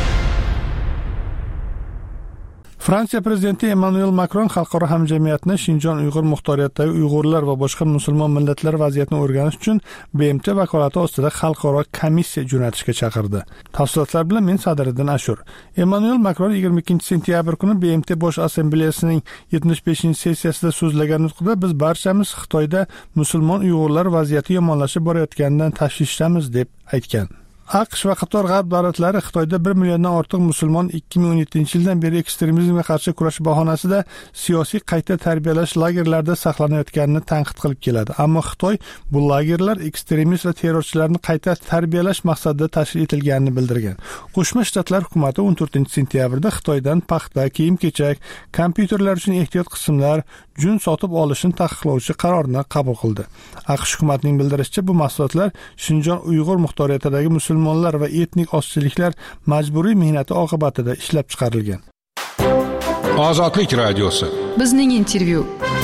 Fransiya prezidenti Emmanuel Macron xalqaro hamjamiyatni Shinjon Uyg'ur muxtoriyatidagi Uyg'urlar va boshqa musulmon millatlar vaziyatini o'rganish uchun B M T vakolati ostida xalqaro komissiya jo'natishga chaqirdi. Tafsilotlar bilan men Sadriddin Ashur. Emmanuel Macron yigirma ikkinchi sentyabr kuni B M T bosh assambleyasining yetmish beshinchi sessiyasida so'zlagan nutqida biz barchamiz Xitoyda musulmon Uyg'urlar vaziyati yomonlashib borayotganidan tashvishdamiz deb aytgan. AQSh va qator g'arb davlatlari Xitoyda bir milliondan ortiq musulmon ikki ming o'n yettinchi yildan beri ekstremizmga qarshi kurash bahonasida siyosiy qayta tarbiyalash lagerlarida saqlanayotganini tanqid qilib keladi. Ammo Xitoy bu lagerlar ekstremist va terrorchilarni qayta tarbiyalash maqsadida tashkil etilganini bildirgan. Qo'shma Shtatlar hukumati o'n to'rtinchi sentyabrda Xitoydan paxta, kiyim-kechak, kompyuterlar uchun ehtiyot qismlar, jun sotib olishni taqiqlovchi qarorni qabul qildi. AQSh hukumatining bildirishicha, bu mahsulotlar Shinjon Uyg'ur muxtoriyatidagi musulmonlar va etnik ozchiliklar majburiy mehnati oqibatida ishlab chiqarilgan. Ozodlik radiosi. Bizning intervyu.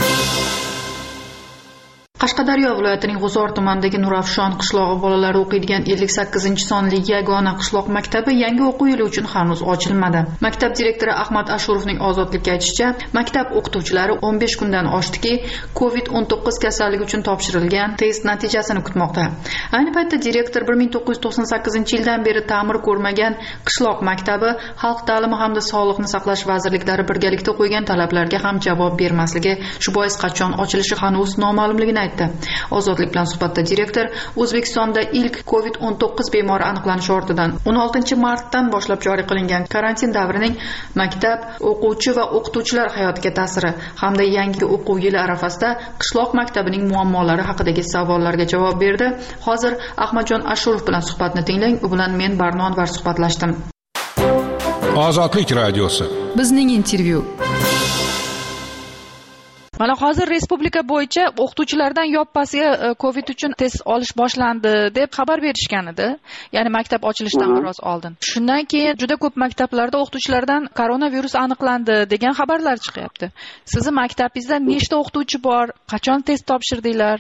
Qashqadaryo viloyatining G'uzor tumanidagi Nurafshon qishlog'i bolalari o'qiydigan ellik sakkizinchi sonli yagona qishloq maktabi yangi o'quv yili uchun hanuz ochilmadi. Maktab direktori Ahmad Ashurovning Ozodlikka aytishicha, maktab o'qituvchilari o'n besh kundan oshdiki, kovid o'n to'qqiz kasalligi uchun topshirilgan test natijasini kutmoqda. Ayni paytda direktor bir ming to'qqiz yuz to'qson sakkizinchi yildan beri ta'mir ko'rmagan qishloq maktabi xalq ta'limi hamda sog'liqni saqlash vazirliklari birgalikda qo'ygan talablarga ham javob bermasligi, shu bois qachon ochilishi hanuz noma'lumligini aytdi. Ozodlik bilan suhbatda direktor O'zbekistonda ilk kovid o'n to'qqiz bemori aniqlanishi ortidan o'n oltinchi martdan boshlab joriy qilingan karantin davrining maktab, o'quvchi va o'qituvchilar hayotiga ta'siri hamda yangi o'quv yili arafasida qishloq maktabining muammolari haqidagi savollarga javob berdi. Hozir Ahmadjon Ashurov bilan suhbatni tinglang. U bilan men Barno Anvar suhbatlashdim. Ozodlik radiosi. Bizning intervyu. Mana hozir respublika bo'yicha o'qituvchilardan yoppasiga Covid uchun test olish boshlandi deb xabar berishgan edi. Ya'ni maktab ochilishidan biroz oldin. Shundan keyin juda ko'p maktablarda o'qituvchilardan koronavirus aniqlandi degan xabarlar chiqyapti. Sizning maktabingizda nechta o'qituvchi bor? Qachon test topshirdinglar?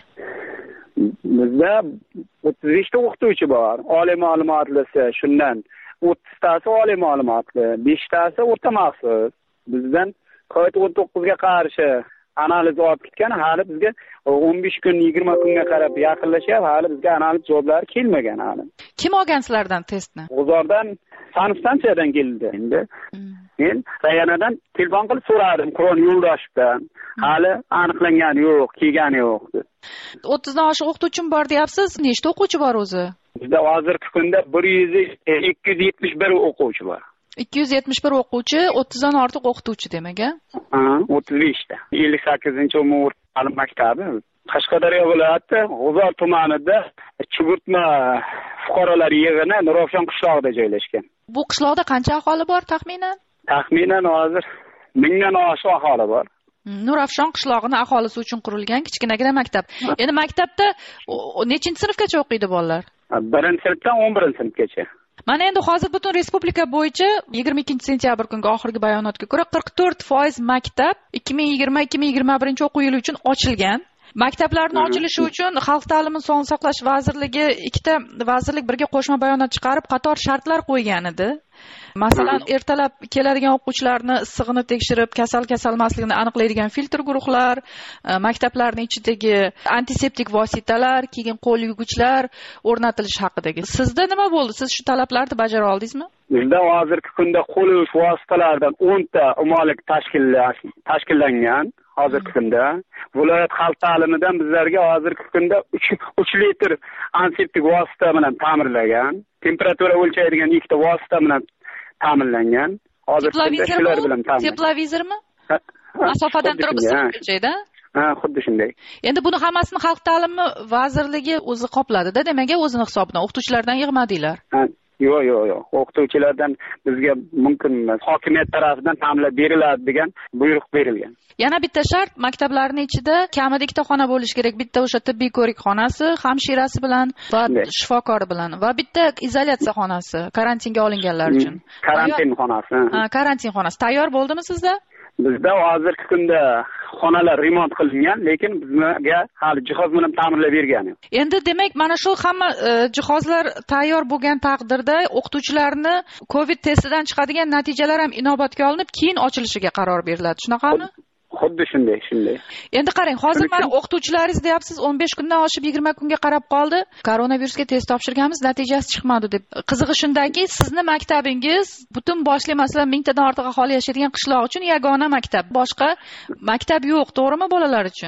Bizda o'ttiz besh ta o'qituvchi bor. Oliy ma'lumotlisi, shundan o'ttiztasi oliy ma'lumotli, beshtasi o'rta maxsus. Bizdan kovid o'n to'qqiz ga qarshi analiz olib ketgan, hali bizga o'n besh kun, yigirma kunga qarab yaqinlashyapti, hali bizga analiz javoblari kelmagan hali. Kim olgan sizlardan testni? G'uzordan sanitariyadan keldi endi. Men Rayanadan telefon qilib so'radim, Qur'on Yo'ldoshevdan. Hali aniqlangani yo'q, kelgani yo'q. o'ttizdan oshiq o'qituvchim bor deyapsiz. Nechta o'quvchi bor o'zi? Bizda hozirgi kunda bir yuz ikki yuz yetmish bir o'quvchi bor. ikki yuz yetmish bir o'quvchi, o'ttizdan ortiq o'qituvchi demak, a? Ha, o'ttiz besh ta. ellik sakkizinchi umumiy o'rta ta'lim maktabi Qashqadaryo viloyati G'uzor tumanida chugurtma fuqarolar yig'ini Nurafshon qishlog'ida joylashgan. Bu qishloqda qancha aholi bor taxminan? Taxminan hozir mingdan oshiq aholi bor. Nurafshon qishlog'ining aholisi uchun qurilgan kichkinagina maktab. Endi maktabda nechinchi sinfgacha o'qiydi bolalar? birinchi sinfdan o'n birinchi sinfgacha. Mana endi hozir butun respublika bo'yicha yigirma ikkinchi sentyabr kungi oxirgi bayonotga ko'ra qirq to'rt foiz maktab ikki ming yigirma ikki ming yigirma birinchi o'quv yili uchun ochilgan. Maktablarning ochilishi uchun Xalq ta'limi sog'liqni saqlash vazirligi ikkita vazirlik birga qo'shma bayonot chiqarib qator shartlar qo'ygan edi. Masalan, ertalab keladigan o'quvchilarni issig'ini tekshirib, kasal kasalmasligini aniqlaydigan filtr guruhlar, maktablarning ichidagi antiseptik vositalar, keyin qo'l yuvgichlar o'rnatilishi haqidagi. Sizda nima bo'ldi? Siz shu talablarni bajara oldingizmi? Bizda hozirgi kunda qo'l yuvish vositalaridan o'n ta umumlik tashkillangan. Hozirgi kunda viloyat xalq ta'limidan bizlarga hozirgi kunda uch litr antiseptik vosita bilan ta'minlangan. Temperatura o'lchaydigan ikkita vosita bilan ta'minlangan. Hozirgi shular bilan ta'minlangan. Teplovizormi? Masofadan turib issiq o'lchaydi? Ha, xuddi shunday. Endi buni hammasini xalq ta'limi vazirligi o'zi qopladi-da, demak, o'zini hisobidan o'qituvchilardan yig'madinglar. Yo'q, yo'q, yo'q. O'qituvchilardan bizga mumkin emas. Hokimiyat tomonidan ta'minlab beriladi degan buyruq berilgan. Yana bitta shart, maktablarning ichida kamida ikkita xona bo'lishi kerak. Bitta o'sha tibbiy ko'rikxonasi, hamshirasi bilan va shifokori bilan va bitta izolyatsiya xonasi karantinga olinganlar uchun. Karantin xonasi. Ha, karantin xonasi. Tayyor bo'ldimi sizda? Bizda hozirgi kunda xonalar remont qilingan, lekin bizga hali jihoz bilan ta'minlab bergani. Endi demak, mana shu hamma jihozlar tayyor bo'lgan taqdirda o'qituvchilarni Covid testidan chiqadigan natijalar ham inobatga olinib, keyin ochilishiga qaror beriladi. Shunaqami? Xuddi shunday, shunday. Endi qarang, hozir mana o'qituvchilaringiz deyapsiz, o'n besh kundan oshib yigirma kunga qarab qoldi. Koronavirusga test topshirganmiz, natijasi chiqmadi deb. Qizig'i shundaki, sizning maktabingiz butun boshli, masalan, mingtadan ortiq aholi yashaydigan qishloq uchun yagona maktab. Boshqa maktab yo'q, to'g'rimi bolalar uchun?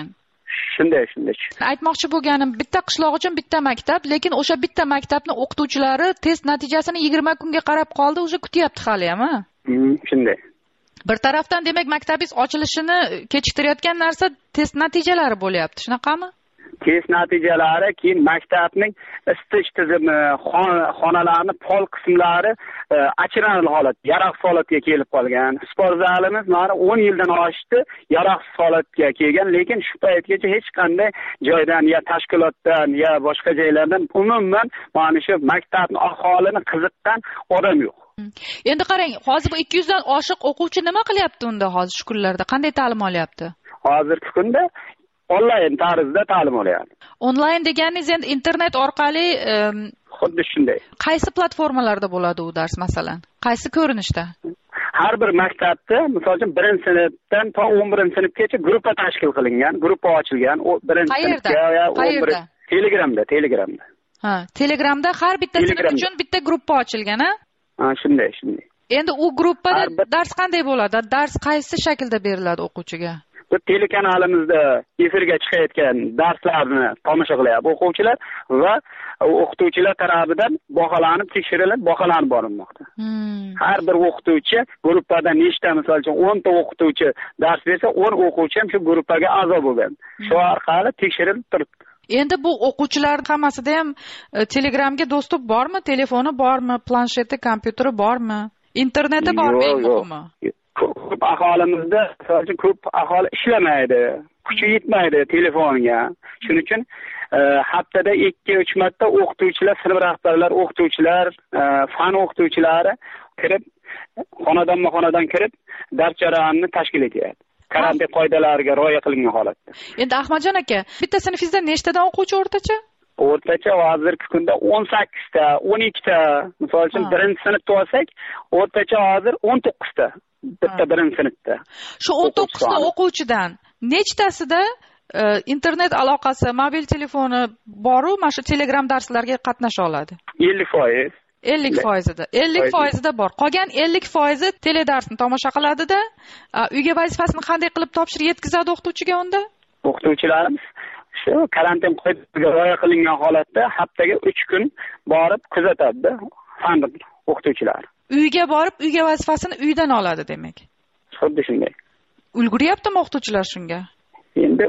shunday shunday aytmoqchi bo'lganim bitta qishloq uchun bitta maktab, lekin o'sha bitta maktabni o'qituvchilari test natijasini yigirma kunga qarab qoldi, o'sha kutyapti hali ham, ha? Shunday. Bir tarafdan demak maktabingiz ochilishini kechiktirayotgan narsa test natijalari bo'lyapti, shunaqami? Test natijalari, keyin maktabning isitish tizimi, xonalarni pol qismlari achinarli holat, yaroqsiz holatga kelib qolgan. Sport zalimiz mana o'n yildan oshdi, yaroqsiz holatga kelgan, lekin shu paytgacha hech qanday joydan ya tashkilotdan ya boshqa joylardan umuman mana shu maktabni aholini qiziqqan odam yo'q. Endi qarang, hozir bu ikki yuz dan oshiq o'quvchi nima qilyapti unda hozir shu kunlarda? Qanday ta'lim olyapti? Hozirgi kunda onlayn tarzda ta'lim olyapti. Onlayn deganingiz endi internet orqali xuddi shunday. Qaysi platformalarda bo'ladi u dars masalan? Qaysi ko'rinishda? Har bir maktabda, masalan, birinchi sinfdan to o'n birinchi sinfgacha gruppa tashkil qilingan, gruppa ochilgan. O birinchi sinfga ya o'n bir Telegramda, Telegramda. Ha, Telegramda har bitta sinf uchun bitta gruppa ochilgan, ha? Ha, shunday, shunday. Endi u gruppada dars qanday bo'ladi? Dars qaysi shaklda beriladi o'quvchiga? Bu telekanalimizda efirga chiqayotgan darslarni tomosha qilyapti o'quvchilar va o'qituvchilar tarafidan baholanib, tekshirilib, baholanib borilmoqda. Hmm. Har bir o'qituvchi gruppada nechta, misol uchun o'n ta o'qituvchi dars bersa, o'n o'quvchi ham shu gruppaga a'zo bo'lgan. Shu orqali tekshirilib turibdi. Endi bu o'quvchilar hammasida ham Telegramga dostуп bormi? Telefoni bormi? Plansheti, kompyuteri bormi? Interneti bormi? Eng muhimi. Ko'p aholimizda, masalan, ko'p aholi ishlamaydi, kuchi yetmaydi telefonga. Shuning uchun haftada ikki uch marta o'qituvchilar, sinf rahbarlar, o'qituvchilar, fan o'qituvchilari kirib, xonadonma-xonadon kirib, dars jarayonini tashkil etyapti. Karantin qoidalariga rioya qilingan holatda. Endi Ahmadjon aka, bitta sinfingizda nechtadan o'quvchi o'rtacha? O'rtacha hozirgi kunda o'n sakkiz ta, o'n ikki ta, misol uchun birinchi sinfda olsak, o'rtacha hozir o'n to'qqiz ta. Bitta birinchi sinfda. Shu o'n to'qqiz ta o'quvchidan nechtasida internet aloqasi, mobil telefoni bor-u, mana shu Telegram darslarga qatnasha oladi? ellik foiz. ellik foizida. ellik foizida bor. Qolgan ellik foizi teledarsni tomosha qiladi-da, uyga vazifasini qanday qilib topshirib yetkazadi o'qituvchiga unda? O'qituvchilarimiz shu karantin qoidalariga rioya qilingan holatda haftaga uch kun borib kuzatadi fan o'qituvchilar. Uyga borib, uyga vazifasini uydan oladi demak. Xuddi shunday. Ulguryaptimi o'qituvchilar shunga? Endi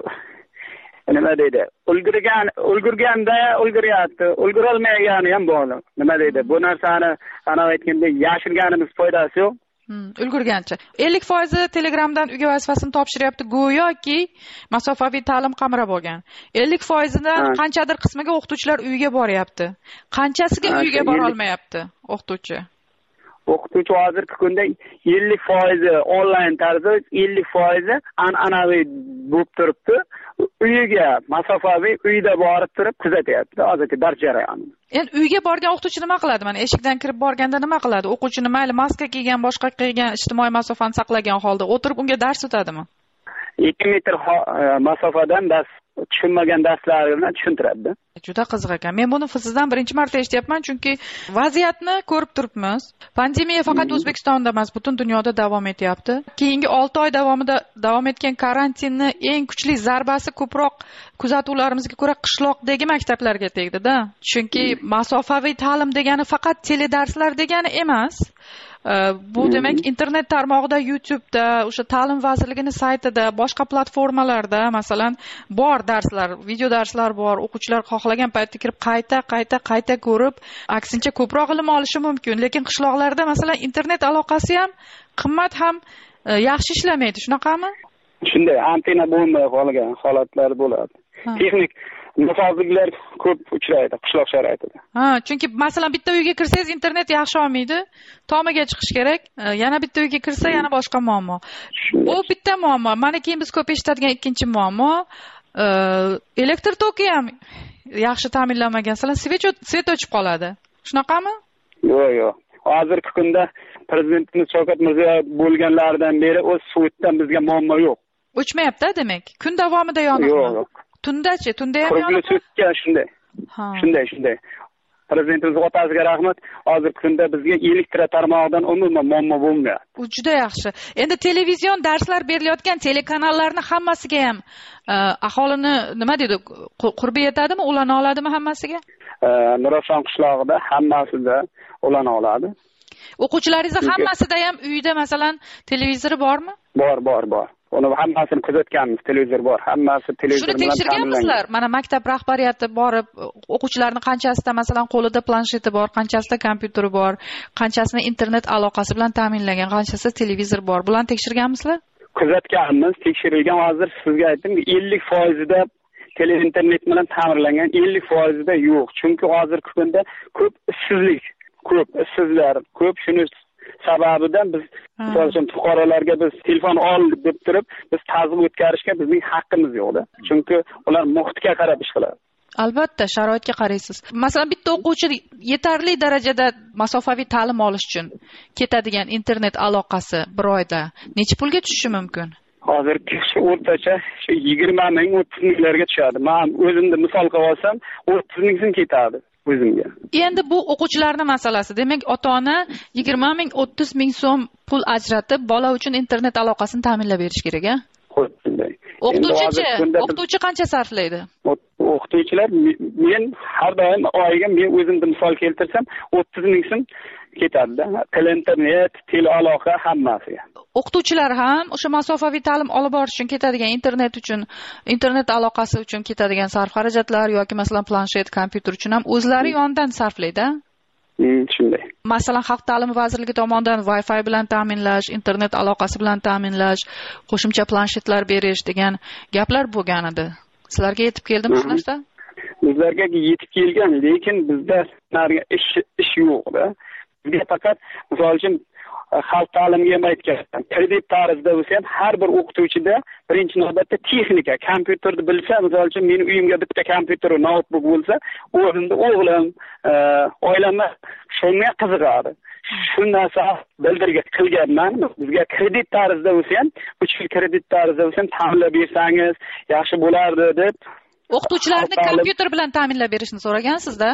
nima deydi? Ulgurgan, ulgurganda ulguryapti, ulgurolmagani ham bor. Nima deydi? Bu narsani ana aytgandek yashirganimiz foydasi yo'q. Hmm, ulgurgancha. ellik foizi Telegramdan uyga vazifasini topshiryapti, go'yoki masofaviy ta'lim qamrab olgan. ellik foizidan qanchadir qismiga o'qituvchilar uyga boryapti. Qanchasiga uyga bora olmayapti o'qituvchi? O'qituvchi hozirgi kunda ellik foizi onlayn tarzda, ellik foizi an'anaviy bo'lib turibdi. Uyiga masofaviy uyda borib turib kuzatyapti hozirgi dars jarayonini. Endi uyga borgan o'qituvchi nima qiladi? Mana eshikdan kirib borganda nima qiladi? O'quvchini mayli maska kiygan, boshqa kiygan, ijtimoiy masofani saqlagan holda o'tirib unga dars o'tadimi? ikki metr masofadan dars tushunmagan darslarini tushuntiradi. Juda qiziq ekan. Men buni sizdan birinchi marta eshityapman, chunki vaziyatni ko'rib turibmiz. Pandemiya faqat O'zbekistonda emas, butun dunyoda davom etyapti. Keyingi olti oy davomida davom etgan karantinni eng kuchli zarbasi ko'proq kuzatuvlarimizga ko'ra qishloqdagi maktablarga tegdi-da. Chunki masofaviy ta'lim degani faqat teledarslar degani emas. Bu demak internet tarmog'ida, YouTube'da, o'sha ta'lim vazirligining saytida, boshqa platformalarda masalan bor darslar, video darslar bor. O'quvchilar xohlagan paytda kirib qayta, qayta, qayta ko'rib, aksincha ko'proq ilm olishi mumkin. Lekin qishloqlarda masalan internet aloqasi ham qimmat ham yaxshi ishlamaydi, shunaqami? Shunday, antenna bo'lmay qolgan holatlar bo'ladi. Texnik nosozliklar ko'p uchraydi qishloq sharoitida. Ha, chunki masalan bitta uyga kirsangiz internet yaxshi olmaydi, tomiga chiqish kerak. Yana bitta uyga kirsa yana boshqa muammo. Bu bitta muammo. Mana keyin biz ko'p eshitadigan ikkinchi muammo, elektr toki ham yaxshi ta'minlanmagan. Masalan, svet o'chib qoladi. Shunaqami? Yo'q, yo'q. Hozirgi kunda prezidentimiz Shavkat Mirziyoyev bo'lganlaridan beri o'z svetdan bizga muammo yo'q. O'chmayapti demak. Kun davomida yonadi. Yo'q, yo'q. Tundachi, tunda ham yonadi. Shunday. Shunday, shunday. prezidentimiz otasiga rahmat, hozirgi kunda bizga elektr tarmog'idan umuman muammo bo'lmayapti. U juda yaxshi. Endi televizion darslar berilayotgan telekanallarni hammasiga ham aholini nima deydi, qurbi yetadimi, ulana oladimi hammasiga? Nurafshon qishlog'ida hammasida ulana oladi. O'quvchilaringiz hammasida ham uyda masalan televizori bormi? Bor, bor, bor. Uni hammasini kuzatganmiz, televizor bor. Hammasi televizor bilan ta'minlangan. Shuni tekshirganmizlar. Mana maktab rahbariyati borib, o'quvchilarning qanchasida masalan qo'lida plansheti bor, qanchasida kompyuteri bor, qanchasida internet aloqasi bilan ta'minlangan, qanchasida televizor bor. Bularni tekshirganmizlar? Kuzatganmiz, tekshirilgan. Hozir sizga aytdim, ellik foiz da tele internet bilan ta'minlangan, ellik foiz da yo'q. Chunki hozirgi kunda ko'p ishsizlik, ko'p ishsizlar, ko'p shuni sababidan biz misol uchun fuqarolarga biz telefon ol deb turib biz tazim o'tkazishga bizning haqqimiz yo'qda. Chunki ular muhitga qarab ish qiladi. Albatta, sharoitga qaraysiz. Masalan, bitta o'quvchi yetarli darajada masofaviy ta'lim olish uchun ketadigan internet aloqasi bir oyda necha pulga tushishi mumkin? Hozirgi shu o'rtacha shu yigirma ming o'ttiz minglarga tushadi. Men o'zimni misol qilib olsam, o'ttiz ming so'm ketadi. O'zimga. Endi bu o'quvchilarning masalasi. Demak, ota-ona yigirma ming o'ttiz ming so'm pul ajratib, bola uchun internet aloqasini ta'minlab berish kerak-a? Xuddi. O'qituvchi, o'qituvchi qancha sarflaydi? O'qituvchilar men har doim oyiga men o'zimni misol keltirsam, o'ttiz ming so'm ketadi-da. Internet, tele aloqa hammasiga. O'qituvchilar ham o'sha masofaviy ta'lim olib borish uchun ketadigan internet uchun, internet aloqasi uchun ketadigan sarf xarajatlar yoki masalan planshet, kompyuter uchun ham o'zlari yonidan sarflaydi. Hmm, shunday. Masalan, Xalq ta'limi vazirligi tomonidan Wi-Fi bilan ta'minlash, internet aloqasi bilan ta'minlash, qo'shimcha planshetlar berish degan gaplar bo'lgan edi. Sizlarga yetib keldimi shu narsa? Bizlarga yetib kelgan, lekin bizda narga ish ish yo'q-da. Bizga faqat misol uchun xalq ta'limiga ham aytgan, kredit tarzida bo'lsa ham har bir o'qituvchida birinchi navbatda texnika, kompyuterni bilsa, misol uchun meni uyimga bitta kompyuter, notebook bo'lsa, o'zimda o'g'lim, oilamga shunga qiziqadi. Shu narsa bildirga qilganman. Bizga kredit tarzida bo'lsa ham, uch yil kredit tarzida bo'lsa ham ta'minlab bersangiz yaxshi bo'lardi deb. O'qituvchilarni kompyuter bilan ta'minlab berishni so'ragansizda?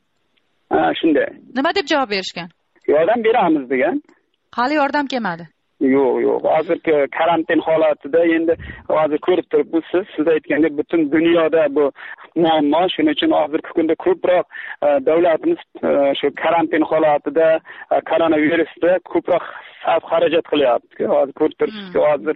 Ha, shunday. Nima deb javob berishgan? Yordam beramiz degan. Hali yordam kelmadi. Yo'q, yo'q. Hozirgi karantin holatida endi hozir ko'rib turibsiz, siz siz aytgandek butun dunyoda bu muammo. Shuning uchun hozirgi kunda ko'proq davlatimiz shu karantin holatida, koronavirusda ko'proq sarf xarajat qilyapti. Hozir ko'rib turibsiz, hozir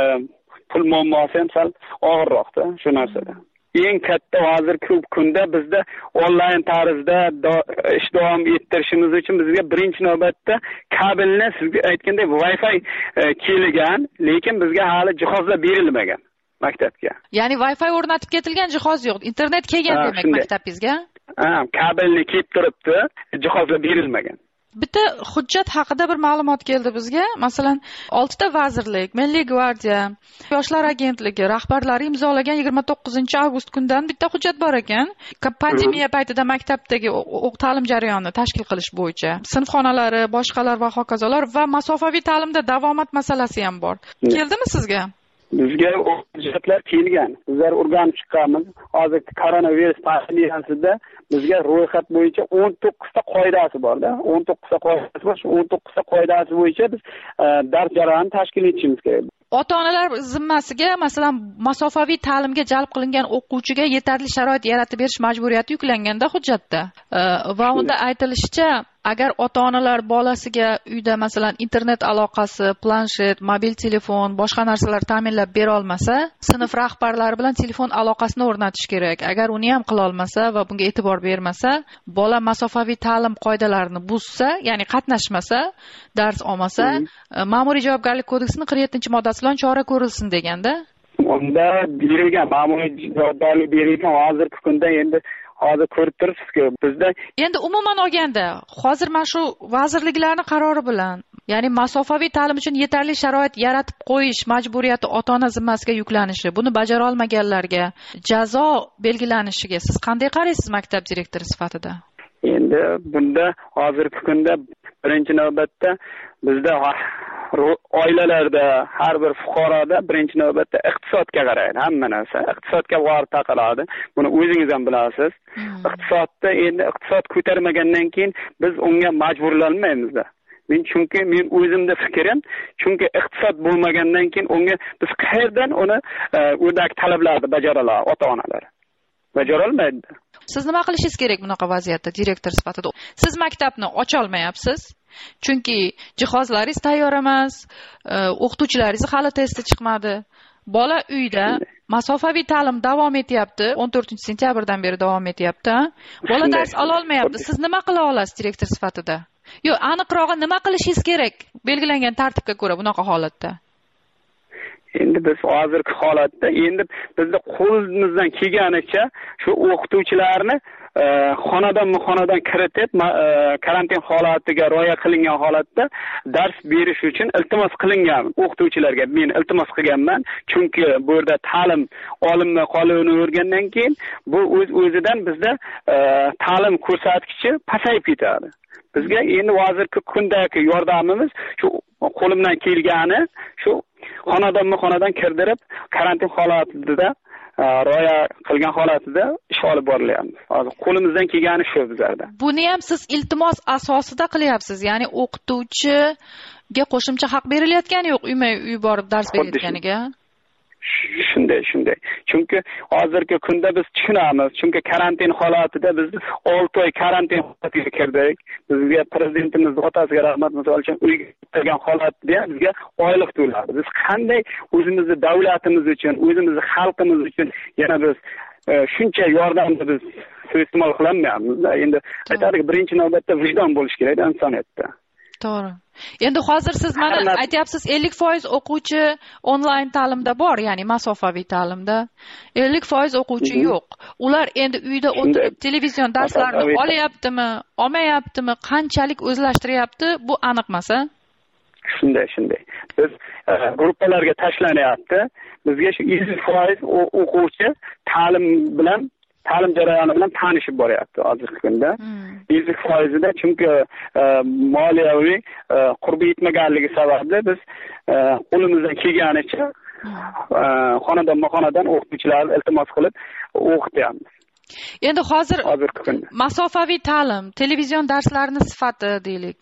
pul muammosi ham sal og'irroqda shu narsada. Eng katta hozir ko'p kunda bizda onlayn tarzda ish davom ettirishimiz uchun bizga birinchi navbatda kabelni sizga aytgandek Wi-Fi kelgan, lekin bizga hali jihozlar berilmagan maktabga. Ya'ni Wi-Fi o'rnatib ketilgan jihoz yo'q. Internet kelgan demak maktabingizga? Ha, kabelni kelib turibdi, jihozlar berilmagan. Bitta hujjat haqida bir ma'lumot keldi bizga. Masalan, oltita vazirlik, Milliy gvardiya, Yoshlar agentligi rahbarlari imzolagan yigirma to'qqizinchi avgust kundan bitta hujjat bor ekan. Pandemiya paytida maktabdagi ta'lim jarayonini tashkil qilish bo'yicha sinfxonalari, boshqalar va hokazolar va masofaviy ta'limda davomat masalasi ham bor. Keldimi sizga? Bizga hujjatlar kelgan. Bizlar o'rganib chiqqanmiz. Hozir koronavirus pandemiyasida bizga ro'yxat bo'yicha o'n to'qqizta qoidasi bor-da. o'n to'qqizta qoidasi bor. Shu o'n to'qqizta qoidasi bo'yicha biz dars jarayonini tashkil etishimiz kerak. Ota-onalar zimmasiga masalan masofaviy ta'limga jalb qilingan o'quvchiga yetarli sharoit yaratib berish majburiyati yuklanganda hujjatda. Va unda aytilishicha, agar ota-onalar bolasiga uyda masalan internet aloqasi, planshet, mobil telefon, boshqa narsalar ta'minlab bera olmasa, sinf rahbarlari bilan telefon aloqasini o'rnatish kerak. Agar uni ham qila olmasa va bunga e'tibor bermasa, bola masofaviy ta'lim qoidalarini buzsa, ya'ni qatnashmasa, dars olmasa, ma'muriy javobgarlik kodeksining qirq yettinchi moddasi bilan chora ko'rilsin deganda. Unda berilgan ma'muriy javobgarlik berilgan. Hozirgi kunda endi hozir ko'rib turibsiz-ku, bizda endi umuman olganda, hozir mana shu vazirliklarning qarori bilan, ya'ni masofaviy ta'lim uchun yetarli sharoit yaratib qo'yish majburiyati ota-ona zimmasiga yuklanishi, buni bajara olmaganlarga jazo belgilanishiga siz qanday qaraysiz maktab direktori sifatida? Endi bunda hozirgi kunda birinchi navbatda bizda oilalarda, har bir fuqaroda birinchi navbatda iqtisodga qaraydi. Hamma narsa iqtisodga borib taqaladi. Buni o'zingiz ham bilasiz. Iqtisodda endi iqtisod ko'tarmagandan keyin biz unga majburlanmaymiz. Men chunki men o'zimda fikrim, chunki iqtisod bo'lmagandan keyin unga biz qayerdan uni o'rdagi talablarni bajara oladi ota-onalar. Bajara olmaydi. Siz nima qilishingiz kerak bunaqa vaziyatda direktor sifatida? Siz maktabni ocha olmayapsiz. Chunki jihozlaringiz tayyor emas, o'qituvchilaringiz hali testi chiqmadi. Bola uyda masofaviy ta'lim davom etyapti. o'n to'rtinchi sentyabrdan beri davom etyapti. Bola dars ola olmayapti. Siz nima qila olasiz direktor sifatida? Yo'q, aniqrog'i nima qilishingiz kerak belgilangan tartibga ko'ra bunaqa holatda? Endi biz hozirgi holatda endi bizda qo'limizdan kelganicha shu o'qituvchilarni xonadon-xonadon kiritib, karantin holatiga rioya qilingan holatda dars berish uchun iltimos qilingan o'qituvchilarga men iltimos qilganman. Chunki bu yerda ta'lim olinmay qoluvini o'rgandan keyin bu o'z-o'zidan bizda ta'lim ko'rsatkichi pasayib ketadi. Bizga endi hozirgi kundagi yordamimiz shu qo'limdan kelgani shu xonadonma-xonadon kirdirib, karantin holatida rioya qilgan holatida ish olib borilyapti. Hozir qo'limizdan kelgani shu bizlarda. Buni ham siz iltimos asosida qilyapsiz, ya'ni o'qituvchiga qo'shimcha haq berilayotgani yo'q, uyma-uy borib dars berayotganiga. Shunday, shunday. Chunki hozirgi kunda biz tushunamiz. Chunki karantin holatida biz olti oy karantin holatiga kirdik. Bizga prezidentimiz otasiga rahmat, misol uchun uyga kirgan holatda bizga oylik to'ladi. Biz qanday o'zimizni davlatimiz uchun, o'zimizni xalqimiz uchun yana biz shuncha yordamni biz suiiste'mol qilmayapmiz. Endi aytadiki, birinchi navbatda vijdon bo'lish kerak insoniyatda. To'g'ri. Endi hozir siz mana aytyapsiz ellik foiz o'quvchi onlayn ta'limda bor, ya'ni masofaviy ta'limda. ellik foiz o'quvchi yo'q. Ular endi uyda o'tirib televizion darslarni olyaptimi, olmayaptimi, qanchalik o'zlashtiryapti, bu aniq emas-a? Shunday, shunday. Biz gruppalarga tashlanyapti. Bizga shu ellik foiz o'quvchi ta'lim bilan ta'lim jarayoni bilan tanishib boryapti hozirgi kunda. ellik foizida chunki moliyaviy qurbi yetmaganligi sababli biz qo'limizdan kelganicha xonadonma-xonadon o'qituvchilarni iltimos qilib o'qityapmiz. Endi hozir masofaviy ta'lim, televizion darslarning sifati deylik,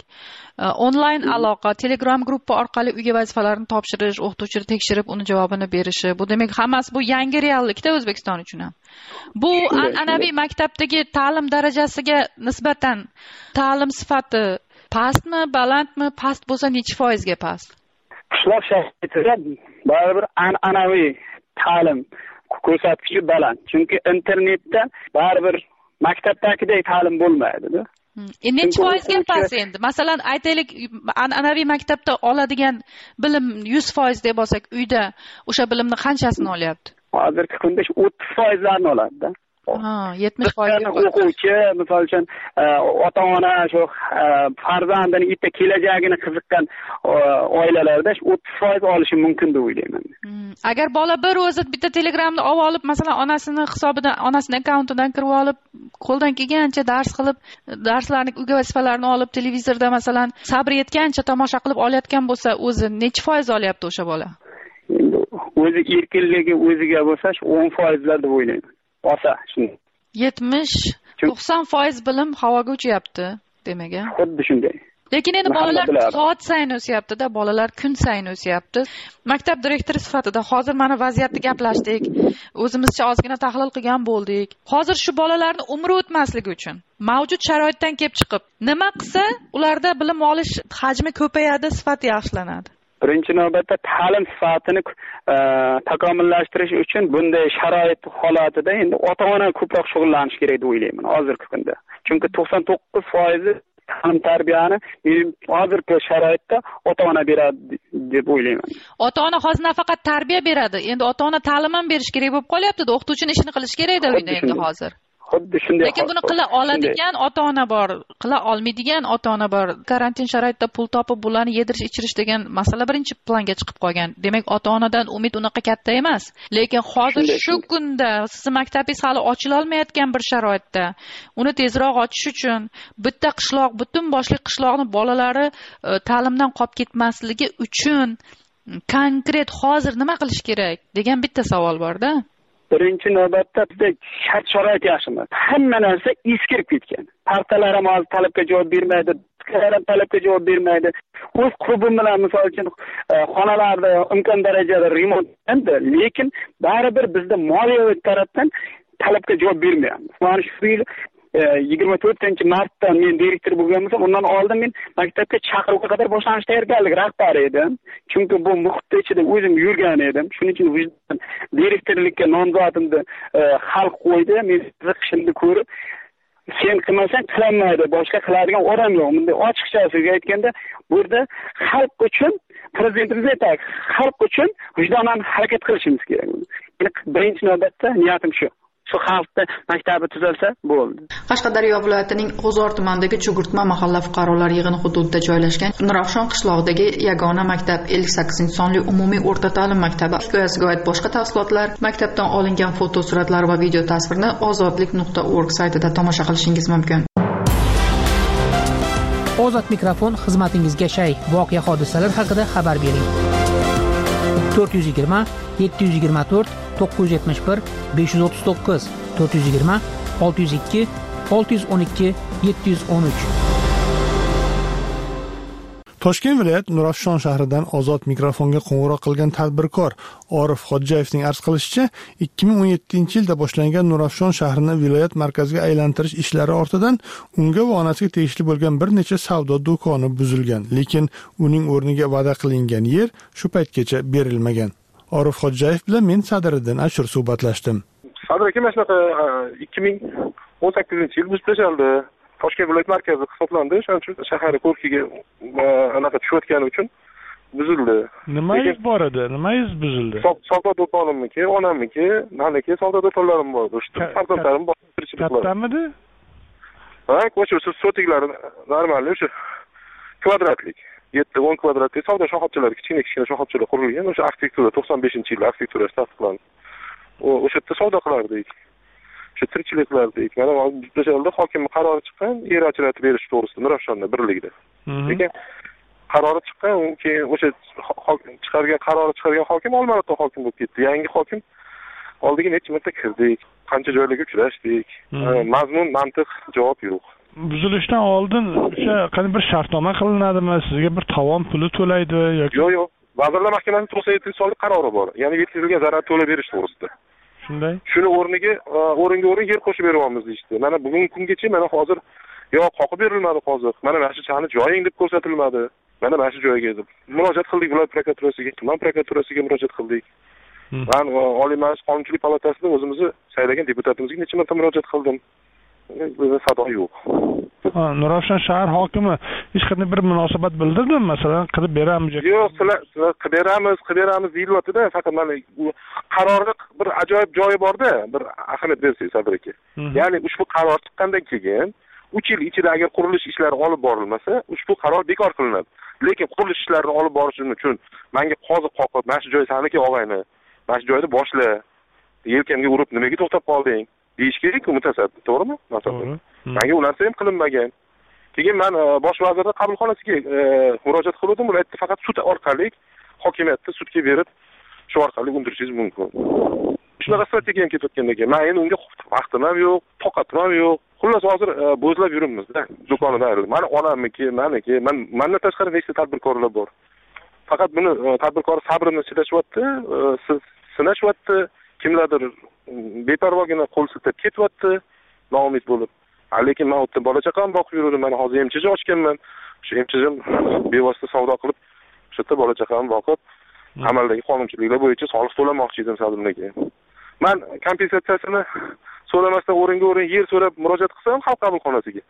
onlayn aloqa, Telegram gruppa orqali uyga vazifalarni topshirish, o'qituvchini tekshirib, uni javobini berishi. Bu demak, hammasi bu yangi reallikda O'zbekiston uchun ham. Bu an'anaviy maktabdagi ta'lim darajasiga nisbatan ta'lim sifati pastmi, balandmi? Past bo'lsa necha foizga past? Qishloq sharoitida baribir an'anaviy ta'lim ko'rsatkichi baland. Chunki internetda baribir maktabdagidek ta'lim bo'lmaydi-da. E necha foizga past endi? Masalan, aytaylik, an'anaviy maktabda oladigan bilim yuz foiz deb olsak, uyda o'sha bilimni qanchasini olyapti? Hozirgi kunda o'ttiz foizlarni oladi-da. Ha, yetmish foiz o'quvchi, misol uchun ota-ona shu farzandini itta kelajagini qiziqqan oilalarda o'ttiz foiz olishi mumkin deb o'ylayman. Agar bola bir o'zi bitta Telegramni olib olib, masalan, onasini hisobidan, onasining akkauntidan kirib olib, qo'ldan kelgancha dars qilib, darslarni, uyga vazifalarini olib, televizorda masalan, sabr yetgancha tomosha qilib olayotgan bo'lsa, o'zi necha foiz olyapti o'sha bola? Endi o'zi erkinligi o'ziga bo'lsa, o'n foizlar deb o'ylayman. Olsa, shunday. yetmish to'qson foiz bilim havoga uchyapti, demak. Xuddi shunday. Lekin endi bolalar soat sayin o'syapti-da, bolalar kun sayin o'syapti. Maktab direktori sifatida hozir mana vaziyatni gaplashdik, o'zimizcha ozgina tahlil qilgan bo'ldik. Hozir shu bolalarning umri o'tmasligi uchun mavjud sharoitdan kelib chiqib, nima qilsa ularda bilim olish hajmi ko'payadi, sifati yaxshilanadi? Birinchi navbatda ta'lim sifatini takomillashtirish uchun bunday sharoit holatida endi ota-ona ko'proq shug'ullanish kerak deb o'ylayman hozirgi kunda. Chunki to'qson to'qqiz foiz ta'lim tarbiyani hozirgi sharoitda ota-ona beradi deb o'ylayman. Ota-ona hozir nafaqat tarbiya beradi, endi ota-ona ta'lim ham berish kerak bo'lib qolyapti-da, o'qituvchining ishini qilish kerak-da uyda endi hozir. xuddi shunday. Lekin buni qila oladigan ota-ona bor, qila olmaydigan ota-ona bor. Karantin sharoitida pul topib bularni yedirish ichirish degan masala birinchi planga chiqib qolgan. Demak, ota-onadan umid unaqa katta emas. Lekin hozir shu kunda sizni maktabingiz hali ochila olmayotgan bir sharoitda uni tezroq ochish uchun bitta qishloq, butun boshli qishloqni bolalari ta'limdan qolib ketmasligi uchun konkret hozir nima qilish kerak degan bitta savol bor-da. Birinchi navbatda bizda shart sharoit yaxshi emas. Hamma narsa eskirib ketgan. Partalar ham hozir talabga javob bermaydi, bitkalar ham talabga javob bermaydi. O'z klubim bilan misol uchun xonalarda imkon darajada remont qildi, lekin baribir bizda moliyaviy tarafdan talabga javob bermayapmiz. Mana shu yil yigirma to'rtinchi martda men direktor bo'lgan bo'lsam, undan oldin men maktabga chaqiruvga qadar boshlanish tayyorgarlik rahbari edim. Chunki bu muhitda ichida o'zim yurgan edim. Shuning uchun vijdon direktorlikka nomzodimni xalq qo'ydi. Men qiziqishimni ko'rib, sen qilmasang qilinmaydi, boshqa qiladigan odam yo'q. Bunday ochiqchasiga aytganda, bu yerda xalq uchun prezidentimiz aytadi, xalq uchun vijdonan harakat qilishimiz kerak. Birinchi navbatda niyatim shu. Shu xalqda maktabi tuzalsa bo'ldi. Qashqadaryo viloyatining G'uzor tumanidagi Chugurtma mahalla fuqarolar yig'ini hududida joylashgan Nurafshon qishlog'idagi yagona maktab ellik sakkizinchi sonli umumiy o'rta ta'lim maktabi hikoyasiga oid boshqa tafsilotlar, maktabdan olingan fotosuratlar va video tasvirni ozodlik nuqta org saytida tomosha qilishingiz mumkin. Ozod mikrofon xizmatingizga shay. Voqea hodisalar haqida xabar bering. to'rt yuz yigirma yetti yuz yigirma to'rt to'qqiz yuz yetmish bir besh yuz o'ttiz to'qqiz to'rt yuz yigirma olti yuz ikki olti yuz o'n ikki yetti yuz o'n uch. Toshkent viloyat Nurafshon shahridan ozod mikrofonga qo'ng'iroq qilgan tadbirkor Orif Xodjayevning arz qilishicha, ikki ming o'n yettinchi yilda boshlangan Nurafshon shahrini viloyat markaziga aylantirish ishlari ortidan unga va onasiga tegishli bo'lgan bir necha savdo do'koni buzilgan, lekin uning o'rniga va'da qilingan yer shu paytgacha berilmagan. Orif Xodjayev bilan men Sadriddin Ashur suhbatlashdim. Sadr aka, mana shunaqa ikki ming o'n sakkizinchi yil buzib tashlandi. Toshkent viloyat markazi hisoblandi. Shuning uchun shahar ko'rkiga anaqa tushayotgani uchun buzildi. Nimangiz bor edi? Nimangiz buzildi? Savdo do'konimniki, onamniki, meniki savdo do'konlarim bor. O'shda farzandlarim bor. Kattamidi? Ha, ko'cha sotiklari normal, o'sha kvadratlik. yetti o'n kvadratli savdo shoxobchalari, kichkina kichkina shoxobchalar qurilgan. O'sha arxitektura to'qson beshinchi yil arxitekturasi tasdiqlandi. O'sha yerda savdo qilardik. Shu tirikchilik qilardik. Mana o'sha hokimning qarori chiqqan, yer ajratib berish to'g'risida Nurafshonda birligida. Lekin qarori chiqqan, keyin o'sha chiqargan qarori chiqargan hokim Olmaliqda hokim bo'lib ketdi. Yangi hokim oldiga necha marta kirdik, qancha joylarga uchrashdik. Mazmun, mantiq javob yo'q. Buzilishdan oldin o'sha qani bir shartnoma qilinadimi? Sizga bir tovon puli to'laydi yoki? Yo'q, yo'q. Vazirlar Mahkamasining to'qson yettinchi sonli qarori bor. Ya'ni yetkazilgan zarar to'lab berish to'g'risida. Shunday. Shuni o'rniga o'ringa o'rin yer qo'shib beryapmiz deydi. Mana bugungi kungacha mana hozir yo qoqib berilmadi hozir. Mana mana shu chani joying deb ko'rsatilmadi. Mana mana shu joyga deb. Murojaat qildik viloyat prokuraturasiga, tuman prokuraturasiga murojaat qildik. Men Oliy Majlis Qonunchilik palatasida o'zimizni saylagan deputatimizga necha marta murojaat qildim. Bizda sado yo'q. Ha, Nurafshon shahar hokimi hech qanday bir munosabat bildirdimi? Masalan, qilib beramiz yoki? Yo'q, sizlar qilib beramiz, qilib beramiz deyilyapti-da, faqat mana qarorni bir ajoyib joyi bor-da, bir ahamiyat bersangiz Sadr aka. Ya'ni ushbu qaror chiqqandan keyin uch yil ichida agar qurilish ishlari olib borilmasa, ushbu qaror bekor qilinadi. Lekin qurilish ishlarini olib borish uchun menga qoziq qoqib, mana shu joy saniki og'ayni, mana shu joyda boshla, yelkamga urib nimaga to'xtab qolding? Deyish kerak-ku mutasaddi, to'g'rimi? To'g'ri. Menga u narsa ham qilinmagan. Keyin men bosh vazirning qabulxonasiga murojaat qildim, ular aytdi faqat sud orqali hokimiyatda sudga berib, shu orqali undirishingiz mumkin. Shunaqa strategiya ham ketayotgandan keyin men endi unga vaqtim ham yo'q, toqatim ham yo'q. Xullas hozir bo'zlab yuribmiz-da, do'konidan ayrilib. Mana onamniki, meniki, men mendan tashqari nechta tadbirkorlar bor. Faqat buni tadbirkor sabrini silashyapti, sinashyapti. Kimlardir beparvogina qo'l siltab ketyapti, noumid bo'lib. Lekin men o'tda bola chaqam boqib yurdim, men hozir emchiji ochganman. Shu emchijim bevosita savdo qilib, shu yerda bola chaqam boqib, amaldagi qonunchiliklar bo'yicha soliq to'lamoqchi edim sadimniki. Men kompensatsiyasini so'ramasdan o'ringa o'rin yer so'rab murojaat qilsam xalq qabulxonasiga.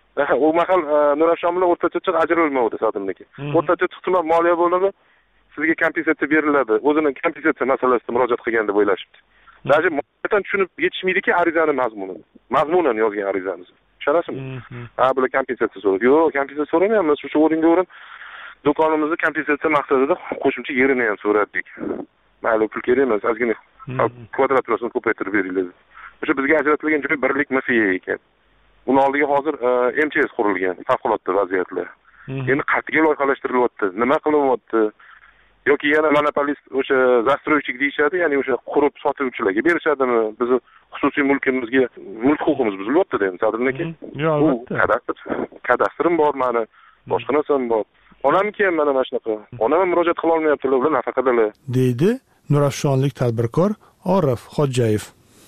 U mahal Nurafshon bilan o'rtacha ajralmaydi sadimniki. O'rtacha tuman moliya bo'limi sizga kompensatsiya beriladi. O'zining kompensatsiya masalasida murojaat qilgan deb o'ylashibdi. Даже muayyan tushunib yetishmaydiki arizani mazmunini. Mazmunan yozgan arizamiz. Tushunasizmi? Ha, bular kompensatsiya so'raydi. Yo'q, kompensatsiya so'ramayapmiz. Shu o'ringa o'rin do'konimizni kompensatsiya maqsadida qo'shimcha yerini ham so'radik. Mayli, pul kerak emas, ozgina kvadraturasini ko'paytirib beringlar. O'sha bizga ajratilgan joy birlik M F E ekan. Uni oldiga hozir M Ch S qurilgan, favqulodda vaziyatlar. Endi qat'iy loyihalashtirilyapti. Nima qilinyapti? Yoki yana monopolist o'sha застройщик deyishadi, ya'ni o'sha qurib sotuvchilarga berishadimi? Bizni xususiy mulkimizga mulk huquqimiz buzilyapti-da endi Sadrniki. Yo'q, albatta. Kadastr, kadastrim bor mani, boshqa narsam bor. Onamki ham mana shunaqa. Onam murojaat qila olmayaptilar, ular nafaqadalar. deydi Nurafshonlik tadbirkor Orif Xo'jayev.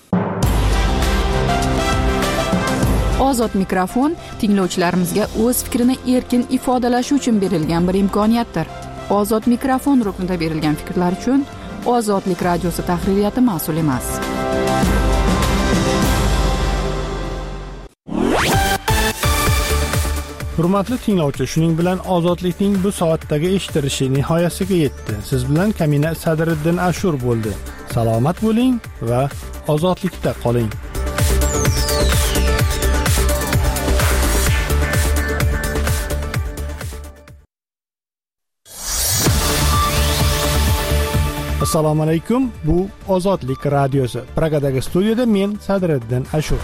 Ozod mikrofon tinglovchilarimizga o'z fikrini erkin ifodalashi uchun berilgan bir imkoniyatdir. Ozod mikrofon ruknida berilgan fikrlar uchun Ozodlik radiosi tahririyati mas'ul emas. Hurmatli tinglovchi, shuning bilan Ozodlikning bu soatdagi eshitilishi nihoyasiga yetdi. Siz bilan Kamina Sadriddin Ashur bo'ldi. Salomat bo'ling va ozodlikda qoling. Assalomu alaykum. Bu Ozodlik radiosi. Pragadagi studiyada men Sadriddin Ashur.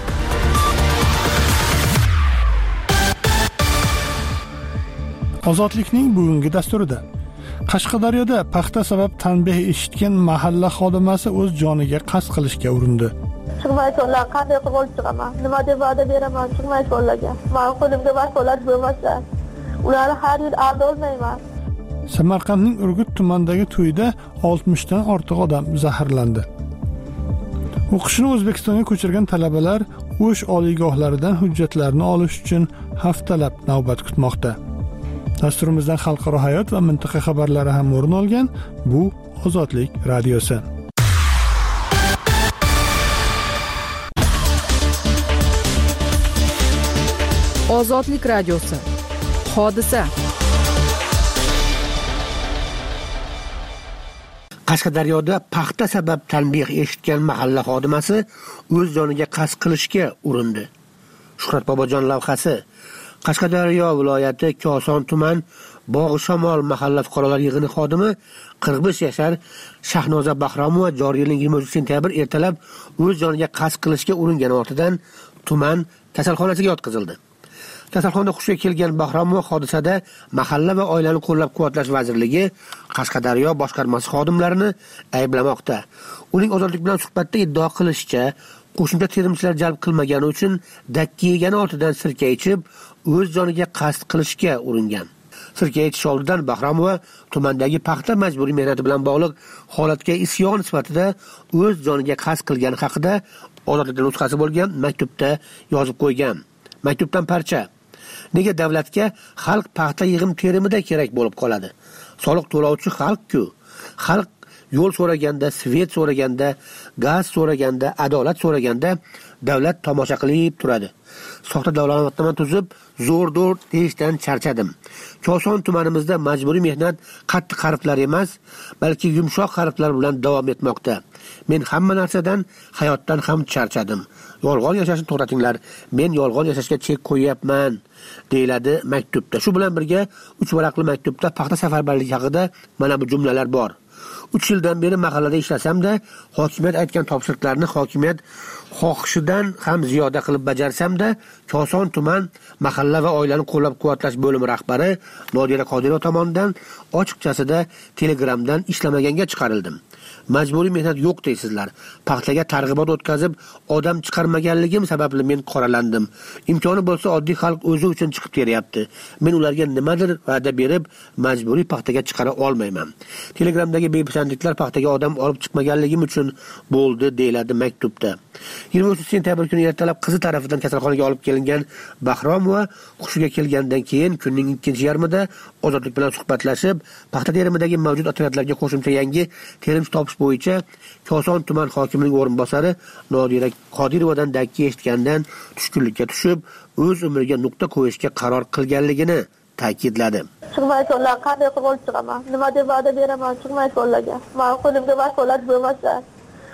Ozodlikning bugungi dasturida Qashqadaryoda paxta sabab tanbeh eshitgan mahalla xodimasi o'z joniga qasd qilishga urindi. Chiqmay qo'llar qanday qilib olib chiqaman? Nima deb va'da beraman chiqmay qo'llarga? Men qo'limga vakolat bo'lmasa, ularni har yil aldolmayman. Samarqandning Urgut tumanidagi to'yda oltmishdan ortiq odam zaharlandi. O'qishni O'zbekistonga ko'chirgan talabalar o'sh oliygohlaridan hujjatlarini olish uchun haftalab navbat kutmoqda. Dasturimizdan xalqaro hayot va mintaqa xabarlari ham o'rin olgan. Bu Ozodlik radiosi. Ozodlik radiosi. Hodisa. Qashqadaryoda paxta sabab tanbeh eshitgan mahalla xodimasi o'z joniga qasd qilishga urindi. Shuhrat Bobojon lavhasi. Qashqadaryo viloyati Koson tuman Bog' Shamol mahalla fuqarolar yig'ini xodimi qirq besh yashar Shahnoza Bahromova joriy yilning yigirma uch sentyabr ertalab o'z joniga qasd qilishga uringani ortidan tuman kasalxonasiga yotqizildi. Kasalxonada hushiga kelgan Bahromova hodisada mahalla va oilani qo'llab-quvvatlash vazirligi Qashqadaryo boshqarmasi xodimlarini ayblamoqda. Uning ozodlik bilan suhbatda iddao qilishicha, qo'shimcha terimchilar jalb qilmagani uchun dakki yegani ortidan sirka ichib, o'z joniga qasd qilishga uringan. Sirka ichish oldidan Bahromova tumandagi paxta majburiy mehnati bilan bog'liq holatga isyon sifatida o'z joniga qasd qilgani haqida ozodlikning nusxasi bo'lgan maktubda yozib qo'ygan. Maktubdan parcha. Nega davlatga xalq paxta yig'im terimida kerak bo'lib qoladi? Soliq to'lovchi xalq-ku. Xalq yo'l so'raganda, svet so'raganda, gaz so'raganda, adolat so'raganda davlat tomosha qilib turadi. Soxta davlatnoma tuzib, zo'r-do'r deyishdan charchadim. Koson tumanimizda majburiy mehnat qattiq harflar emas, balki yumshoq harflar bilan davom etmoqda. Men hamma narsadan, hayotdan ham charchadim. Yolg'on yashashni to'xtatinglar. Men yolg'on yashashga chek qo'yapman, deyiladi maktubda. Shu bilan birga uch varaqli maktubda paxta safarbarligi haqida mana bu jumlalar bor. uch yildan beri mahallada ishlasam-da, hokimiyat aytgan topshiriqlarni hokimiyat xohishidan ham ziyoda qilib bajarsam-da, Koson tuman mahalla va oilani qo'llab-quvvatlash bo'limi rahbari Nodira Qodirova tomonidan ochiqchasida Telegramdan ishlamaganga chiqarildim. Majburiy mehnat yo'q deysizlar. Paxtaga targ'ibot o'tkazib, odam chiqarmaganligim sababli men qoralandim. Imkoni bo'lsa oddiy xalq o'zi uchun chiqib beryapti. Men ularga nimadir va'da berib, majburiy paxtaga chiqara olmayman. Telegramdagi bepisandliklar paxtaga odam olib chiqmaganligim uchun bo'ldi, deyiladi maktubda. yigirma uch sentyabr kuni ertalab qizi tarafidan kasalxonaga olib kelingan Bahromova hushiga kelgandan keyin kunning ikkinchi yarmida ozodlik bilan suhbatlashib, paxta terimidagi mavjud otryadlarga qo'shimcha yangi terimchi topish bo'yicha Koson tuman hokimining o'rinbosari Nodira Qodirovadan dakki eshitgandan tushkunlikka tushib, o'z umriga nuqta qo'yishga qaror qilganligini ta'kidladi. Chiqmay qo'llar qanday qilib olib chiqaman? Nima deb va'da beraman chiqmay qo'llarga? Men qo'limga vakolat bo'lmasa,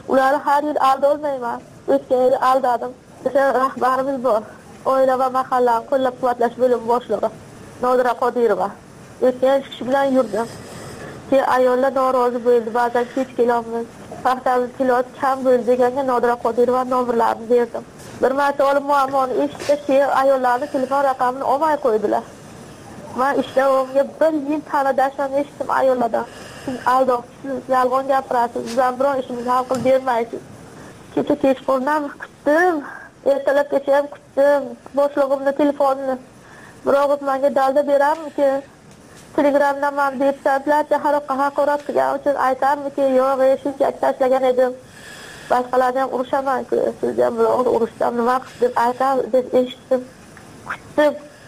Ularni har yil aldolmayman. O'tgan yil aldadim. O'sha rahbarimiz bor. Oila va mahallani qo'llab-quvvatlash bo'limi boshlig'i Nodira Qodirova. O'tgan kishi bilan yurdim. Keyin ayollar norozi bo'ldi, ba'zan kech kelamiz. Paxtamiz kiloti kam bo'ldi deganga Nodira Qodirova nomerlarini berdim. Bir marta olib muammoni eshitib, keyin ayollarning telefon raqamini olmay qo'ydilar. Men ishlavimga bir yil ta'nadashdan eshitdim ayollardan. Siz aldoqchisiz, yolg'on gapirasiz, bizdan biron ishimizni hal qilib bermaysiz. Kecha kechqurun kutdim, ertalabgacha ham kutdim. Boshlig'imni telefonini biroq menga dalda beramiki, Telegramdan men deputatlarga haqorat qilgan uchun aytamiki, yo'q, shunchaki tashlagan edim. Boshqalarni ham urushaman-ku, siz ham biroq urushdan nima qilib aytam deb eshitdim. Kutdim.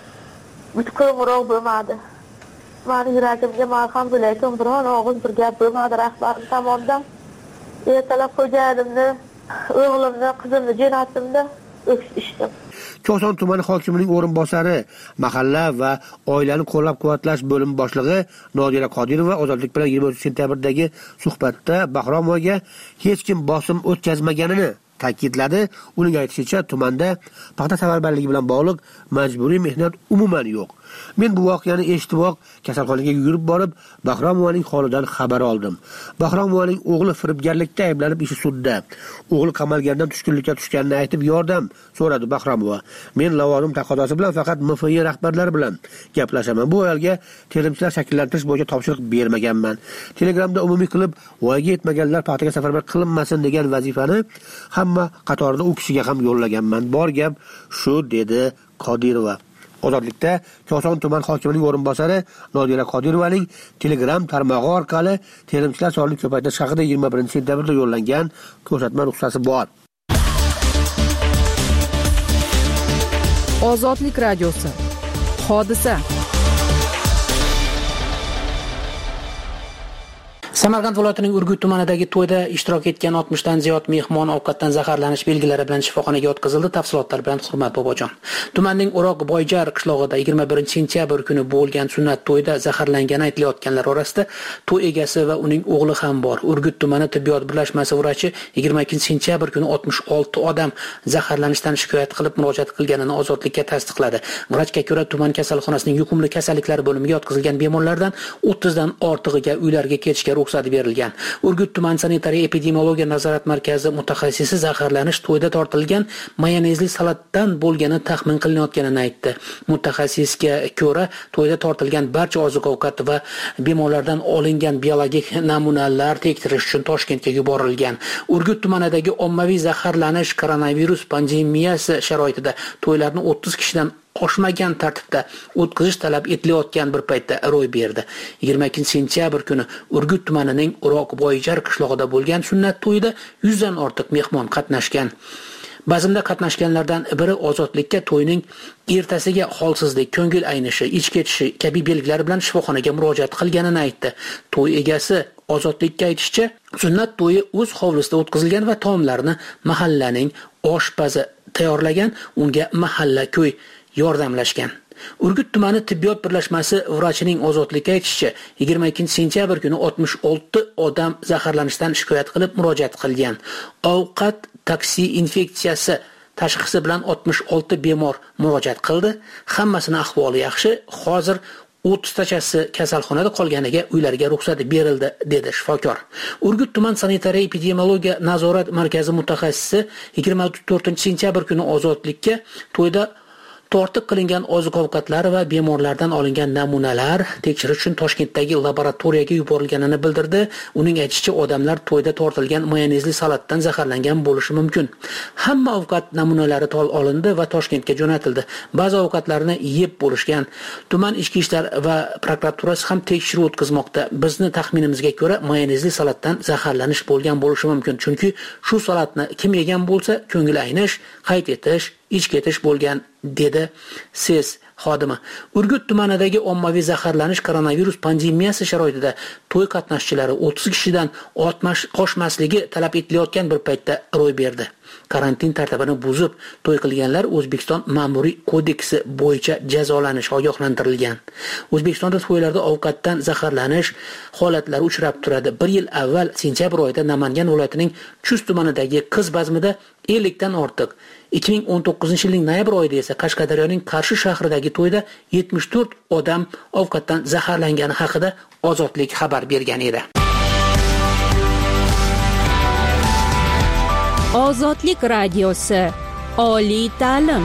Butkul biroq bo'lmadi. Meni yuragimga malham bo'layotgan biron og'iz bir gap bo'lmadi rahbarim tomonidan. Ertalab xo'jayinimni, o'g'limni, qizimni jo'natdimda o'kishdim. Koson tumani hokimining o'rinbosari, mahalla va oilani qo'llab-quvvatlash bo'limi boshlig'i Nodira Qodirova Ozodlik bilan yigirma uch sentyabrdagi suhbatda Bahromovaga hech kim bosim o'tkazmaganini ta'kidladi. Uning aytishicha, tumanda paxta safarbarligi bilan bog'liq majburiy mehnat umuman yo'q. Men bu voqeani eshitiboq kasalxonaga yugurib borib, Bahromovaning holidan xabar oldim. Bahromovaning o'g'li firibgarlikda ayblanib ishi sudda. O'g'li qamalgandan tushkunlikka tushganini aytib yordam so'radi Bahromova. Men lavozim taqozosi bilan faqat M F I rahbarlari bilan gaplashaman. Bu ayolga terimchilar shakllantirish bo'yicha topshiriq bermaganman. Telegramda umumiy qilib, voyaga yetmaganlar paxtaga safarbar qilinmasin degan vazifani hamma qatorida u kishiga ham yo'llaganman. Bor gap shu, dedi Qodirova. Ozodlikda Koson tuman hokimining o'rinbosari Nodira Qodirovaning Telegram tarmog'i orqali terimchilar sonini ko'paytirish haqida yigirma birinchi sentyabrda yo'llangan ko'rsatma ruxsati bor. Ozodlik radiosi. Hodisa. Samarqand viloyatining Urgut tumanidagi to'yda ishtirok etgan oltmishdan ziyod mehmon ovqatdan zaharlanish belgilari bilan shifoxonaga yotqizildi. Tafsilotlar bilan Hurmat Bobojon. Tumanning O'roq Boyjar qishlog'ida yigirma birinchi sentyabr kuni bo'lgan sunnat to'yida zaharlangani aytilayotganlar orasida to'y egasi va uning o'g'li ham bor. Urgut tumani tibbiyot birlashmasi vrachi yigirma ikkinchi sentyabr kuni oltmish olti odam zaharlanishdan shikoyat qilib murojaat qilganini Ozodlikka tasdiqladi. Vrachga ko'ra, tuman kasalxonasining yuqumli kasalliklar bo'limiga yotqizilgan bemorlardan o'ttizdan ortig'iga uylarga ketishga ruxsat berilgan. Urgut tuman sanitariya epidemiologiya nazorat markazi mutaxassisi zaharlanish to'yda tortilgan mayonezli salatdan bo'lgani taxmin qilinayotganini aytdi. Mutaxassisga ko'ra, to'yda tortilgan barcha oziq-ovqat va bemorlardan olingan biologik namunalar tekshirish uchun Toshkentga yuborilgan. Urgut tumanidagi ommaviy zaharlanish koronavirus pandemiyasi sharoitida to'ylarni o'ttiz kishidan oshmagan tartibda o'tkazish talab etilayotgan bir paytda ro'y berdi. yigirma ikkinchi sentyabr kuni Urgut tumanining O'roq Boyjar qishlog'ida bo'lgan sunnat to'yida yuzdan ortiq mehmon qatnashgan. Bazmda qatnashganlardan biri Ozodlikka to'yning ertasiga holsizlik, ko'ngil aynishi, ichki ketishi kabi belgilari bilan shifoxonaga murojaat qilganini aytdi. To'y egasi Ozodlikka aytishicha, sunnat to'yi o'z hovlisida o'tkazilgan va taomlarni mahallaning oshpazi tayyorlagan, unga mahalla ko'y yordamlashgan. Urgut tumani tibbiyot birlashmasi vrachining Ozodlikka aytishicha, yigirma ikkinchi sentyabr kuni oltmish olti odam zaharlanishdan shikoyat qilib murojaat qilgan. Ovqat taksi infeksiyasi tashxisi bilan oltmish olti bemor murojaat qildi. Hammasining ahvoli yaxshi. Hozir o'ttiztachasi kasalxonada qolganiga uylariga ruxsat berildi, dedi shifokor. Urgut tuman sanitariya epidemiologiya nazorat markazi mutaxassisi yigirma to'rtinchi sentyabr kuni Ozodlikka to'yda tortiq qilingan oziq-ovqatlar va bemorlardan olingan namunalar tekshirish uchun Toshkentdagi laboratoriyaga yuborilganini bildirdi. Uning aytishicha, odamlar to'yda tortilgan mayonezli salatdan zaharlangan bo'lishi mumkin. Hamma ovqat namunalari tol olindi va Toshkentga jo'natildi. Ba'zi ovqatlarni yeb bo'lishgan. Tuman ichki ishlar va prokuraturasi ham tekshiruv o'tkazmoqda. Bizni taxminimizga ko'ra, mayonezli salatdan zaharlanish bo'lgan bo'lishi mumkin. Chunki shu salatni kim yegan bo'lsa, ko'ngil aynish, qayt etish, ichki ketish bo'lgan, dedi S E S xodimi. Urgut tumanidagi ommaviy zaharlanish koronavirus pandemiyasi sharoitida to'y qatnashchilari o'ttiz kishidan oshmasligi talab etilayotgan bir paytda ro'y berdi. Karantin tartibini buzib to'y qilganlar O'zbekiston Ma'muriy kodeksi bo'yicha jazolanish ogohlantirilgan. O'zbekistonda to'ylarda ovqatdan zaharlanish holatlari uchrab turadi. Bir yil avval sentyabr oyida Namangan viloyatining Chust tumanidagi qiz bazmida ellik dan ortiq, ikki ming o'n to'qqizinchi yilning noyabr oyida esa Qashqadaryoning Qarshi shahridagi to'yda yetmish to'rt odam ovqatdan zaharlangani haqida Ozodlik xabar bergan edi. Ozodlik radiosi. Oliy ta'lim.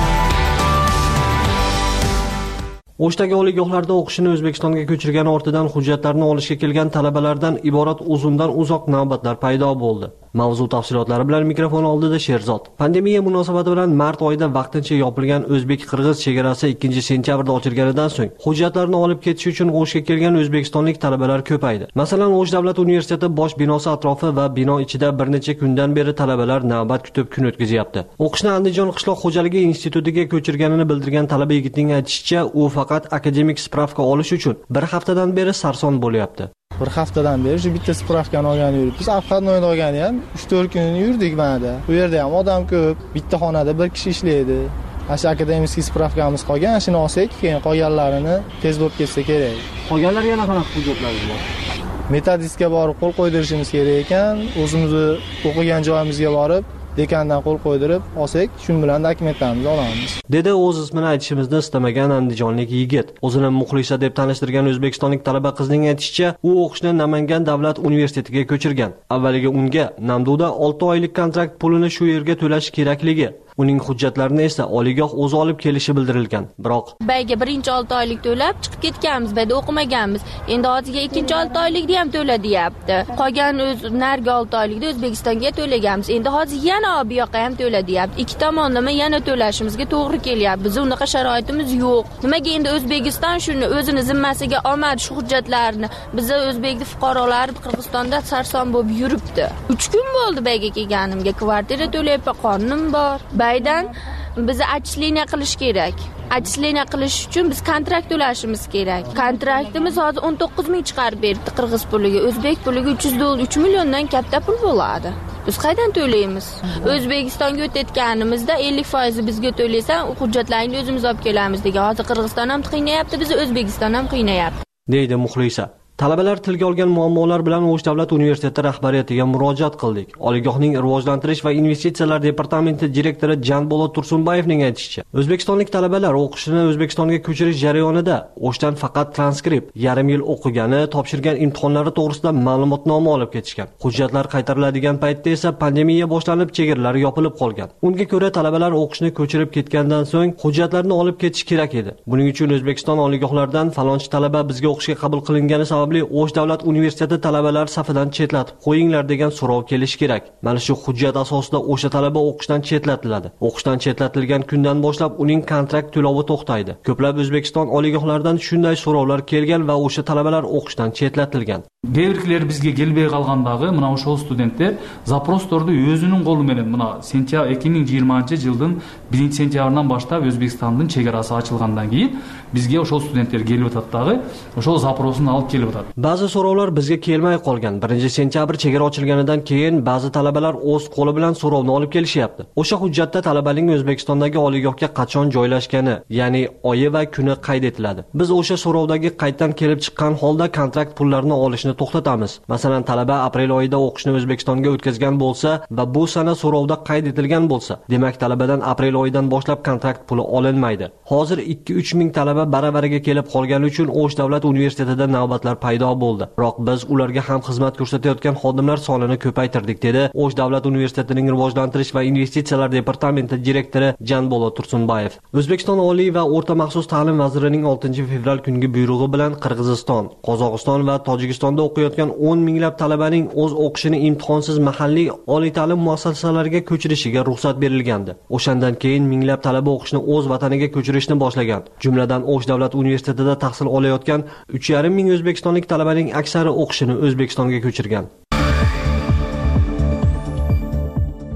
O'shdagi oliygohlarda o'qishini O'zbekistonga ko'chirgan ortidan hujjatlarni olishga kelgan talabalardan iborat uzundan uzoq navbatlar paydo bo'ldi. Mavzu tafsilotlari bilan mikrofon oldida Sherzod. Pandemiya munosabati bilan mart oyida vaqtincha yopilgan o'zbek-qirg'iz chegarasi ikkinchi sentyabrda ochilganidan so'ng hujjatlarni olib ketish uchun O'shga kelgan o'zbekistonlik talabalar ko'paydi. Masalan, O'sh davlat universiteti bosh binosi atrofi va bino ichida bir necha kundan beri talabalar navbat kutib kun o'tkazyapti. O'qishni Andijon qishloq xo'jaligi institutiga ko'chirganini bildirgan talaba yigitning aytishicha, u faqat akademik spravka olish uchun bir haftadan beri sarson bo'lyapti. Bir haftadan beri shu bitta spravkani olgan yuribmiz. Avqatnoyni olgani ham uch to'rt kun yurdik mana. Bu yerda ham odam ko'p. Bitta xonada bir kishi ishlaydi. Asha akademik spravkamiz qolgan, shuni olsak, keyin qolganlarini tez bo'lib ketsa kerak. Qolganlar yana qanaqa hujjatlar bor? Metodistga borib qo'l qo'ydirishimiz kerak ekan, o'zimizni o'qigan joyimizga borib dekandan qo'l qo'ydirib olsak, shu bilan dokumentlarimizni olamiz. Dedi o'z ismini aytishimizni istamagan andijonlik yigit. O'zini Muxlisa deb tanishtirgan o'zbekistonlik talaba qizning aytishicha, u o'qishni Namangan davlat universitetiga ko'chirgan. Avvaliga unga Namduda olti oylik kontrakt pulini shu yerga to'lash kerakligi, uning hujjatlarini esa oliygoh o'zi olib kelishi bildirilgan. Biroq bayga birinchi olti oylik to'lab chiqib ketganmiz, bayda o'qimaganmiz. Endi hozirga ikkinchi olti oylikni ham to'la deyapti. Qolgan o'z nargi olti oylikda O'zbekistonga to'laganmiz. Endi hozir yana bu yoqqa ham to'la deyapti. Ikki tomonlama yana to'lashimizga to'g'ri kelyapti. Biz unaqa sharoitimiz yo'q. Nimaga endi O'zbekiston shuni o'zini zimmasiga olmadi shu hujjatlarni? Biza o'zbek fuqarolari Qirg'izistonda sarson bo'lib yuribdi. uch kun bo'ldi bayga kelganimga, kvartira to'layapman, qonim bor. Baydan bizni atchisleniya qilish kerak. Atchisleniya qilish uchun biz kontrakt to'lashimiz kerak. Kontraktimiz hozir o'n to'qqiz ming chiqarib berdi qirg'iz puliga, o'zbek puliga uch yuz dollar, uch milliondan katta pul bo'ladi. Biz qaydan to'laymiz? O'zbekistonga o'tayotganimizda ellik foiz bizga to'laysan, hujjatlaringni o'zimiz olib kelamiz degan. Hozir Qirg'iziston ham qiynayapti, bizni O'zbekiston ham qiynayapti. Deydi Muxlisa. Talabalar tilga olgan muammolar bilan O'sh davlat universiteti rahbariyatiga murojaat qildik. Oliygohning rivojlantirish va investitsiyalar departamenti direktori Janbolot Tursunbayevning aytishicha, o'zbekistonlik talabalar o'qishini O'zbekistonga ko'chirish jarayonida O'shdan faqat transkript, yarim yil o'qigani, topshirgan imtihonlari to'g'risida ma'lumotnoma olib ketishgan. Hujjatlar qaytariladigan paytda esa pandemiya boshlanib, chegaralar yopilib qolgan. Unga ko'ra talabalar o'qishni ko'chirib ketgandan so'ng hujjatlarni olib ketish kerak edi. Buning uchun O'zbekiston oliygohlaridan falonchi talaba bizga o'qishga qabul qilingani sabab O'sh davlat universiteti talabalar safidan chetlatib qo'yinglar degan so'rov kelishi kerak. Mana shu hujjat asosida o'sha talaba o'qishdan chetlatiladi. O'qishdan chetlatilgan kundan boshlab uning kontrakt to'lovi to'xtaydi. Ko'plab O'zbekiston oliygohlaridan shunday so'rovlar kelgan va o'sha talabalar o'qishdan chetlatilgan. Keyingilar bizga kelmay qolgandagi mana o'sha studentlar zaproslarni o'zining qo'li bilan mana sentyabr ikki ming yigirmanchi yildan birinchi sentyabrdan boshlab O'zbekistonning chegarasi ochilgandan keyin bizga o'sha studentlar kelib o'tadidagi o'sha zaprosini olib kelib o'tadi. Ba'zi so'rovlar bizga kelmay qolgan. birinchi sentyabr chegara ochilganidan keyin ba'zi talabalar o'z qo'li bilan so'rovni olib kelishyapti. O'sha hujjatda talabaning O'zbekistondagi oliygohga qachon joylashgani, ya'ni oyi va kuni qayd etiladi. Biz o'sha so'rovdagi qayddan kelib chiqqan holda kontrakt pullarini olishni to'xtatamiz. Masalan, talaba aprel oyida o'qishni O'zbekistonga o'tkazgan bo'lsa va bu sana so'rovda qayd etilgan bo'lsa, demak talabadan aprel oyidan boshlab kontrakt puli olinmaydi. Hozir ikki uch ming talaba baravariga kelib qolgani uchun O'sh davlat universitetida navbatlar paydo bo'ldi. Biroq biz ularga ham xizmat ko'rsatayotgan xodimlar sonini ko'paytirdik, dedi O'sh davlat universitetining rivojlantirish va investitsiyalar departamenti direktori Janbolot Tursunbayev. O'zbekiston Oliy va o'rta maxsus ta'lim vazirining oltinchi fevral kungi buyrug'i bilan Qirg'iziston, Qozog'iston va Tojikistonda o'qiyotgan o'n minglab talabaning o'z o'qishini imtihonsiz mahalliy oliy ta'lim muassasalariga ko'chirishiga ruxsat berilgandi. O'shandan keyin minglab talaba o'qishni o'z vataniga ko'chirishni boshlagan. Jumladan O'sh davlat universitetida tahsil olayotgan uch yarim ming o'zbekistonlik talabaning aksari o'qishini O'zbekistonga ko'chirgan.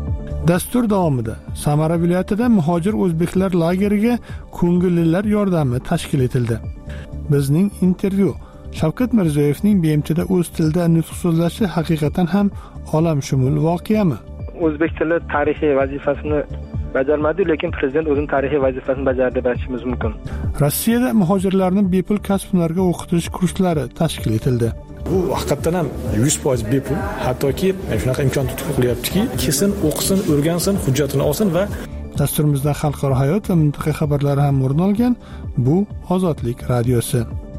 Dastur davomida Samara viloyatida muhojir o'zbeklar lageriga ko'ngillilar yordami tashkil etildi. Bizning intervyu Shavkat Mirziyoyevning B M Tda o'z tilida nutq so'zlashi haqiqatan ham olamshumul voqeami? O'zbek tili tarixiy vazifasini bajarmadi, lekin prezident o'zining tarixiy vazifasini bajardi deb aytishimiz mumkin. Rossiyada muhojirlarni bepul kasb-hunarga o'qitish kurslari tashkil etildi. Bu haqiqatan ham yuz foiz bepul, hattoki shunaqa imkon tutib qilyaptiki, kesin o'qisin, o'rgansin, hujjatini olsin va dasturimizda xalqaro hayot va mintaqa xabarlari ham o'rin olgan. Bu Ozodlik radiosi.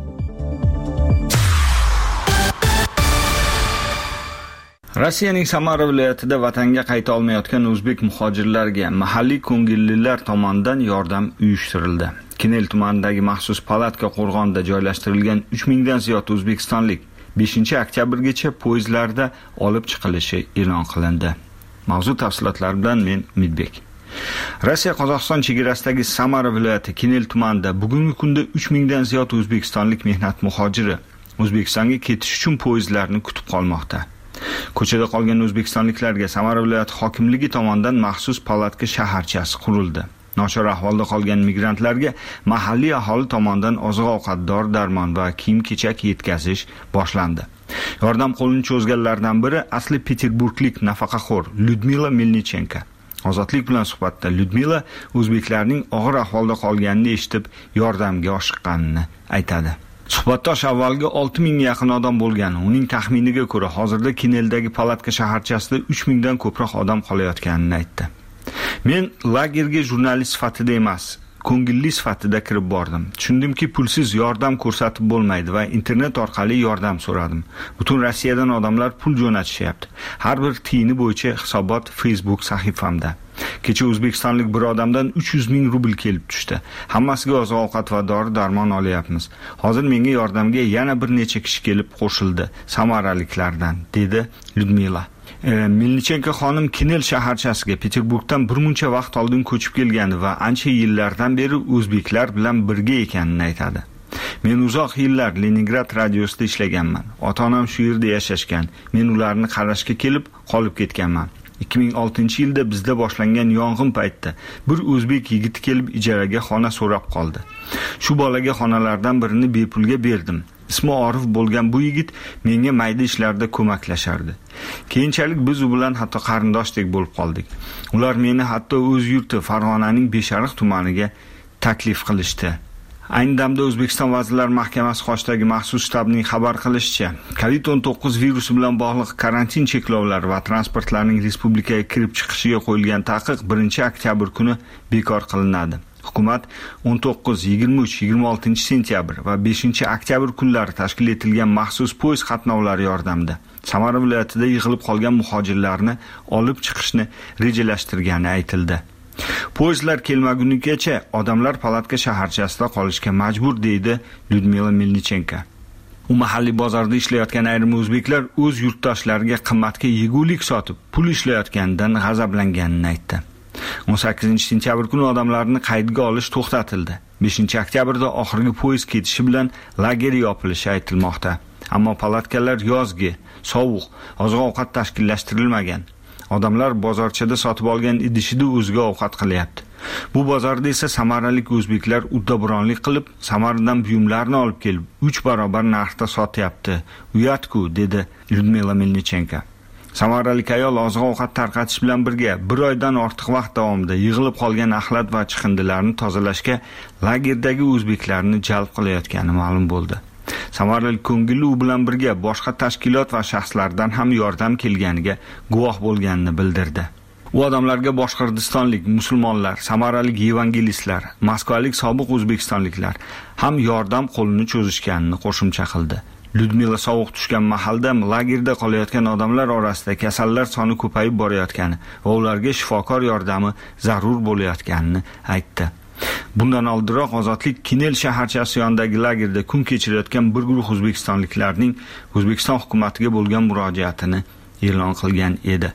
Rossiyaning Samara viloyatida vatanga qayta olmayotgan o'zbek muhojirlarga mahalliy ko'ngillilar tomonidan yordam uyushtirildi. Kinel tumanidagi maxsus palatka qo'rg'onda joylashtirilgan uch mingdan ziyod o'zbekistonlik beshinchi oktyabrgacha poyezdlarda olib chiqilishi e'lon qilindi. Mavzu tafsilotlari bilan men Umidbek. Rossiya Qozog'iston chegarasidagi Samara viloyati Kinel tumanida bugungi kunda uch mingdan ziyod o'zbekistonlik mehnat muhojiri O'zbekistonga ketish uchun poyezdlarni kutib qolmoqda. Ko'chada qolgan o'zbekistonliklarga Samara viloyati hokimligi tomonidan maxsus palatka shaharchasi qurildi. Nochor ahvolda qolgan migrantlarga mahalliy aholi tomonidan oziq-ovqat, dori-darmon va kiyim-kechak yetkazish boshlandi. Yordam qo'lini cho'zganlardan biri asli Peterburglik nafaqaxo'r Lyudmila Melnichenko. Ozodlik bilan suhbatda Lyudmila o'zbeklarning og'ir ahvolda qolganini eshitib, yordamga oshiqqanini aytadi. Suhbatdosh avvalgi olti mingga yaqin odam bo'lgan. Uning taxminiga ko'ra, hozirda Kineldagi palatka shaharchasida uch mingdan ko'proq odam qolayotganini aytdi. Men lagerga jurnalist sifatida emas, ko'ngilli sifatida kirib bordim. Tushundimki, pulsiz yordam ko'rsatib bo'lmaydi va internet orqali yordam so'radim. Butun Rossiyadan odamlar pul jo'natishyapti. Har bir tiyini bo'yicha hisobot Facebook sahifamda. Kecha o'zbekistonlik bir odamdan uch yuz ming rubl kelib tushdi. Hammasiga oziq-ovqat va dori-darmon olyapmiz. Hozir menga yordamga yana bir necha kishi kelib qo'shildi, samaraliklardan, dedi Lyudmila. E, Melnichenko xonim Kinel shaharchasiga Peterburgdan bir muncha vaqt oldin ko'chib kelgandi va ancha yillardan beri o'zbeklar bilan birga ekanini aytadi. Men uzoq yillar Leningrad radiosida ishlaganman. Ota-onam shu yerda yashashgan. Men ularni qarashga kelib qolib ketganman. ikki ming oltinchi yilda bizda boshlangan yong'in paytida bir o'zbek yigiti kelib ijaraga xona so'rab qoldi. Shu bolaga xonalardan birini bepulga berdim. Ismi Orif bo'lgan bu yigit menga mayda ishlarda ko'maklashardi. Keyinchalik biz u bilan hatto qarindoshdek bo'lib qoldik. Ular meni hatto o'z yurti Farg'onaning Beshariq tumaniga taklif qilishdi. Ayni damda O'zbekiston Vazirlar Mahkamasi qoshidagi maxsus shtabning xabar qilishicha, covid o'n to'qqiz virusi bilan bog'liq karantin cheklovlari va transportlarning respublikaga kirib chiqishiga qo'yilgan taqiq birinchi oktyabr kuni bekor qilinadi. Hukumat o'n to'qqiz, yigirma uch, yigirma oltinchi sentyabr va beshinchi oktyabr kunlari tashkil etilgan maxsus poyezd qatnovlari yordamida Samara viloyatida yig'ilib qolgan muhojirlarni olib chiqishni rejalashtirgani aytildi. Poyezdlar kelmagunigacha odamlar palatka shaharchasida qolishga majbur, deydi Lyudmila Melnichenko. U mahalliy bozorda ishlayotgan ayrim o'zbeklar o'z yurtdoshlariga qimmatga yegulik sotib, pul ishlayotganidan g'azablanganini aytdi. o'n sakkizinchi sentyabr kuni odamlarni qaydga olish to'xtatildi. beshinchi oktyabrda oxirgi poyezd ketishi bilan lager yopilishi aytilmoqda. Ammo palatkalar yozgi, sovuq, oziq-ovqat tashkillashtirilmagan. Odamlar bozorchada sotib olgan idishida o'ziga ovqat qilyapti. Bu bozorda esa samaralik o'zbeklar uddaburonlik qilib, Samaradan buyumlarni olib kelib, uch barobar narxda sotyapti. Uyatku, dedi Lyudmila Melnichenko. Samaralik ayol oziq-ovqat tarqatish bilan birga bir oydan ortiq vaqt davomida yig'ilib qolgan axlat va chiqindilarni tozalashga lagerdagi o'zbeklarni jalb qilayotgani ma'lum bo'ldi. Samaralik ko'ngilli u bilan birga boshqa tashkilot va shaxslardan ham yordam kelganiga guvoh bo'lganini bildirdi. U odamlarga boshqirdistonlik musulmonlar, samaralik evangelistlar, moskvalik sobiq o'zbekistonliklar ham yordam qo'lini cho'zishganini qo'shimcha qildi. Lyudmila sovuq tushgan mahalda lagerda qolayotgan odamlar orasida kasallar soni ko'payib borayotgani va ularga shifokor yordami zarur bo'layotganini aytdi. Bundan oldinroq Ozodlik Kinel shaharchasi yonidagi lagerda kun kechirayotgan bir guruh o'zbekistonliklarning O'zbekiston hukumatiga bo'lgan murojaatini e'lon qilgan edi.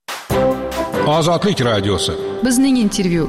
Ozodlik radiosi. Bizning intervyu.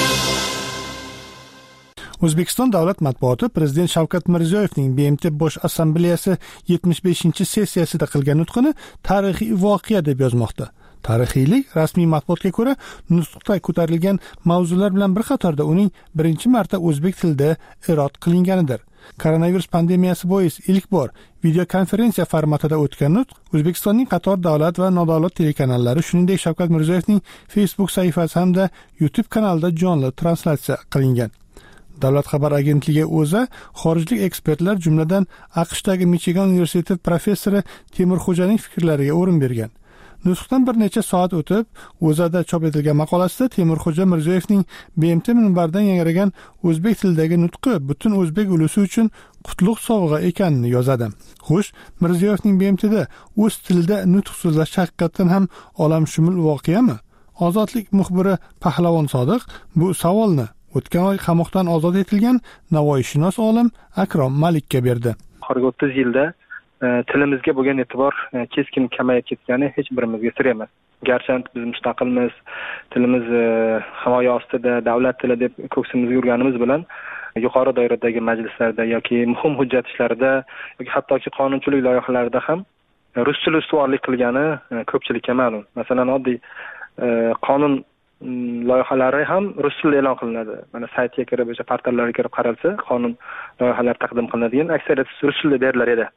O'zbekiston davlat matbuoti Prezident Shavkat Mirziyoyevning B M T Bosh assambleyasi yetmish beshinchi sessiyasida qilgan nutqini tarixiy voqea deb yozmoqda. Tarixiylik rasmiy matbuotga ko'ra, nutqda ko'tarilgan mavzular bilan bir qatorda uning birinchi marta o'zbek tilida irod qilinganidir. Koronavirus pandemiyasi bois ilk bor videokonferensiya formatida o'tgan nutq O'zbekistonning qator davlat va nodavlat telekanallari, shuningdek Shavkat Mirziyoyevning Facebook sahifasi hamda YouTube kanalida jonli translyatsiya qilingan. Davlat xabar agentligi o'zi xorijlik ekspertlar, jumladan AQShdagi Michigan universiteti professori Temurxo'janing fikrlariga o'rin bergan. Nutqdan bir necha soat o'tib, o'zada chop etilgan maqolasida Temurxo'ja Mirziyoyevning B M T minbaridan yangragan o'zbek tilidagi nutqi butun o'zbek ulusi uchun qutlug' sovg'a ekanini yozadi. Xo'sh, Mirziyoyevning B M T'da o'z tilida nutq so'zlash haqiqatan ham olamshumul voqeami? Ozodlik muxbiri Pahlavon Sodiq bu savolni o'tgan oy qamoqdan ozod etilgan navoiyshunos olim Akrom Malikka berdi. Oxirgi o'ttiz yilda tilimizga bo'lgan e'tibor keskin kamayib ketgani hech birimizga sir emas. Garchi biz mustaqilmiz, tilimiz himoya ostida, davlat tili deb ko'ksimizga yurganimiz bilan yuqori doiradagi majlislarda yoki muhim hujjat ishlarida yoki hattoki qonunchilik loyihalarida ham rus tili ustuvorlik qilgani ko'pchilikka ma'lum. Masalan, oddiy qonun loyihalari ham rus tilida e'lon qilinadi. Mana saytga kirib, o'sha portallarga kirib qaralsa, qonun loyihalari taqdim qilinadigan aksariyat rus tilida berilar edi.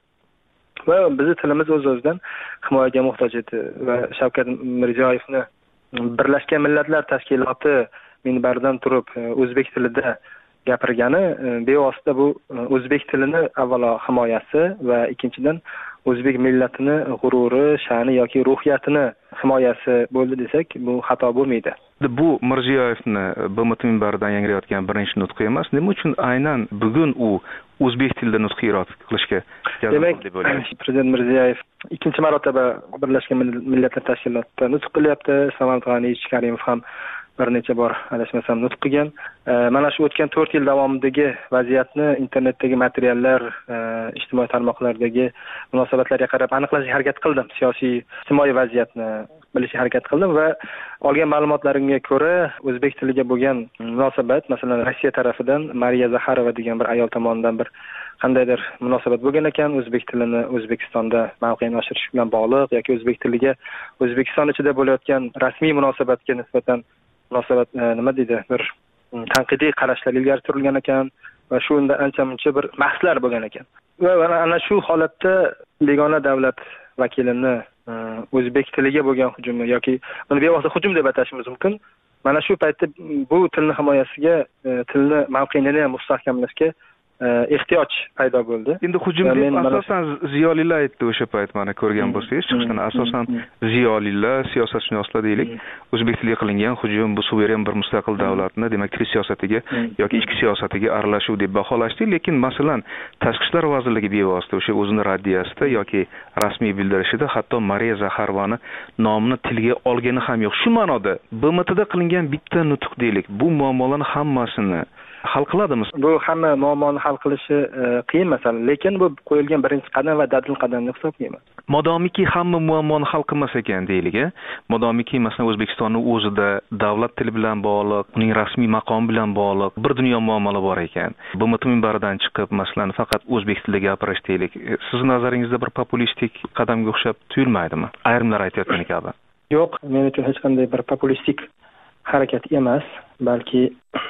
Va bizning tilimiz o'z-o'zidan himoyaga muhtoj edi va Shavkat Mirziyoyevni Birlashgan Millatlar Tashkiloti minbaridan turib o'zbek tilida gapirgani bevosita bu o'zbek tilini avvalo himoyasi va ikkinchidan o'zbek millatini g'ururi, sha'ni yoki ruhiyatini himoyasi bo'ldi desak, bu xato bo'lmaydi. Bu Mirziyoyevni B M T minbaridan yangrayotgan birinchi nutqi emas. Nima uchun aynan bugun u o'zbek tilida nutq irod qilishga demak, Prezident Mirziyoyev ikkinchi marotaba Birlashgan Millatlar Tashkilotida nutq qilyapti. Samarqand G'aniyevich Karimov ham bir necha bor adashmasam nutq qilgan. Mana shu o'tgan to'rt yil davomidagi vaziyatni internetdagi materiallar, ijtimoiy tarmoqlardagi munosabatlarga qarab aniqlashga harakat qildim. Siyosiy, ijtimoiy vaziyatni bilishga harakat qildim va olgan ma'lumotlarimga ko'ra o'zbek tiliga bo'lgan munosabat, masalan, Rossiya tarafidan Mariya Zaxarova degan bir ayol tomonidan bir qandaydir munosabat bo'lgan ekan, o'zbek tilini O'zbekistonda mavqeini oshirish bilan bog'liq yoki o'zbek tiliga O'zbekiston ichida bo'layotgan rasmiy munosabatga nisbatan munosabat nima deydi, bir tanqidiy qarashlar ilgari surilgan ekan va shu unda ancha-muncha bir bahslar bo'lgan ekan. Va ana shu holatda begona davlat vakilini o'zbek tiliga bo'lgan hujumi yoki buni bevosita hujum deb atashimiz mumkin. Mana shu paytda bu tilni himoyasiga, tilni mavqeini mustahkamlashga ehtiyoj paydo bo'ldi. Endi hujum deb asosan ziyolilar aytdi o'sha payt, mana ko'rgan bo'lsangiz, chiqishdan asosan ziyolilar, siyosatshunoslar deylik, o'zbek tiliga qilingan hujum bu suveren bir mustaqil davlatni, demak, til siyosatiga yoki ichki siyosatiga aralashuv deb baholashdi, lekin masalan, Tashqi ishlar vazirligi bevosita o'sha o'zini raddiyasida yoki rasmiy bildirishida hatto Mariya Zaxarovani nomini tilga olgani ham yo'q. Shu ma'noda B M T'da qilingan bitta nutq deylik, bu muammolarning hammasini hal qiladimi? Bu hamma muammoni hal qilishi qiyin masala, lekin bu qo'yilgan birinchi qadam va dadil qadam deb hisoblayman. Modomiki hamma muammoni hal qilmas ekan deylik, modomiki masalan O'zbekistonning o'zida davlat tili bilan bog'liq, uning rasmiy maqomi bilan bog'liq bir dunyo muammolar bor ekan. B M T minbaridan chiqib masalan faqat o'zbek tilida gapirish deylik, siz nazaringizda bir populistik qadamga o'xshab tuyulmaydimi? Ayrimlar aytayotgan kabi. Yo'q, men uchun hech qanday bir populistik harakat emas, balki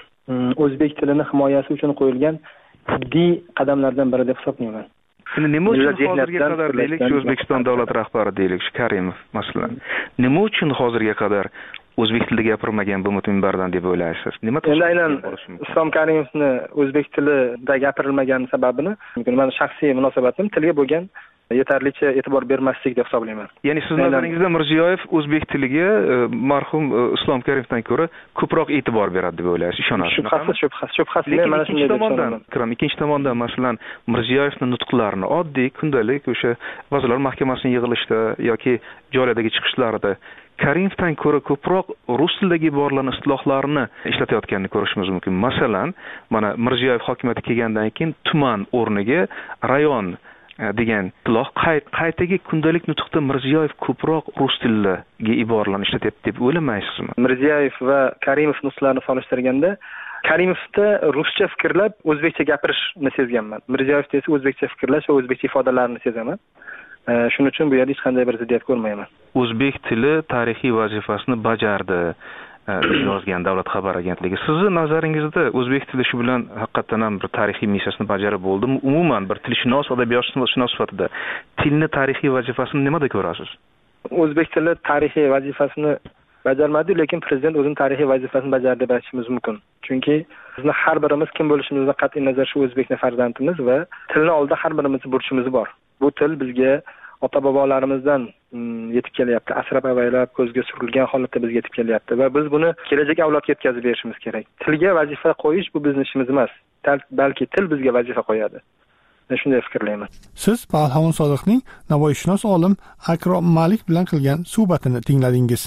o'zbek tilini himoyasi uchun qo'yilgan jiddiy qadamlardan biri deb hisoblayman. Endi nima uchun hozirga qadar deylik, O'zbekiston davlat rahbari deylik, Karimov masalan, nima uchun hozirga qadar o'zbek tilida gapirmagan B M T minbaridan deb o'ylaysiz? Nima endi aynan Islom Karimovni o'zbek tilida gapirilmagan sababini, men shaxsiy munosabatim tilga bo'lgan yetarlicha e'tibor bermaslik deb hisoblayman. Ya'ni siz nazaringizda Mirziyoyev o'zbek tiliga marhum Islom Karimovdan ko'ra ko'proq e'tibor beradi deb o'ylaysiz, ishonasiz? Shubhasiz, shubhasiz, shubhasiz. Men mana shunday tomondan, kiram, ikkinchi tomondan masalan Mirziyoyevning nutqlarini oddiy kundalik o'sha Vazirlar Mahkamasining yig'ilishida yoki joylardagi chiqishlarida Karimovdan ko'ra ko'proq rus tilidagi iboralarning istilohlarini ishlatayotganini ko'rishimiz mumkin. Masalan, mana Mirziyoyev hokimiyatga kelgandan keyin tuman o'rniga rayon degan istiloh qaytaga kundalik nutqda Mirziyoyev ko'proq rus tilidagi iboralarni ishlatyapti deb o'ylamaysizmi? Mirziyoyev va Karimov nutqlarini solishtirganda Karimovda ruscha fikrlab o'zbekcha gapirishni sezganman. Mirziyoyevda esa o'zbekcha fikrlash va o'zbekcha ifodalarni sezaman. Shuning uchun bu yerda hech qanday bir ziddiyat ko'rmayman. O'zbek tili tarixiy vazifasini bajardi yozgan Davlat xabar agentligi. Sizni nazaringizda o'zbek tili shu bilan haqiqatan ham bir tarixiy missiyasini bajarib bo'ldimi? Umuman bir tilshunos, adabiyotshunos sifatida tilni tarixiy vazifasini nimada ko'rasiz? O'zbek tili tarixiy vazifasini bajarmadi, lekin prezident o'zining tarixiy vazifasini bajardi deb aytishimiz mumkin. Chunki bizni har birimiz kim bo'lishimizdan qat'iy nazar shu o'zbekning farzandimiz va tilni oldida har birimizning burchimiz bor. Bu til bizga ota-bobolarimizdan yetib kelyapti. Asrab avaylab ko'zga surilgan holatda bizga yetib kelyapti va biz buni kelajak avlodga yetkazib berishimiz kerak. Tilga vazifa qo'yish bu bizning ishimiz emas, balki til bizga vazifa qo'yadi. Men shunday fikrlayman. Siz Palhavon Sodiqning navoiyshunos olim Akrom Malik bilan qilgan suhbatini tingladingiz.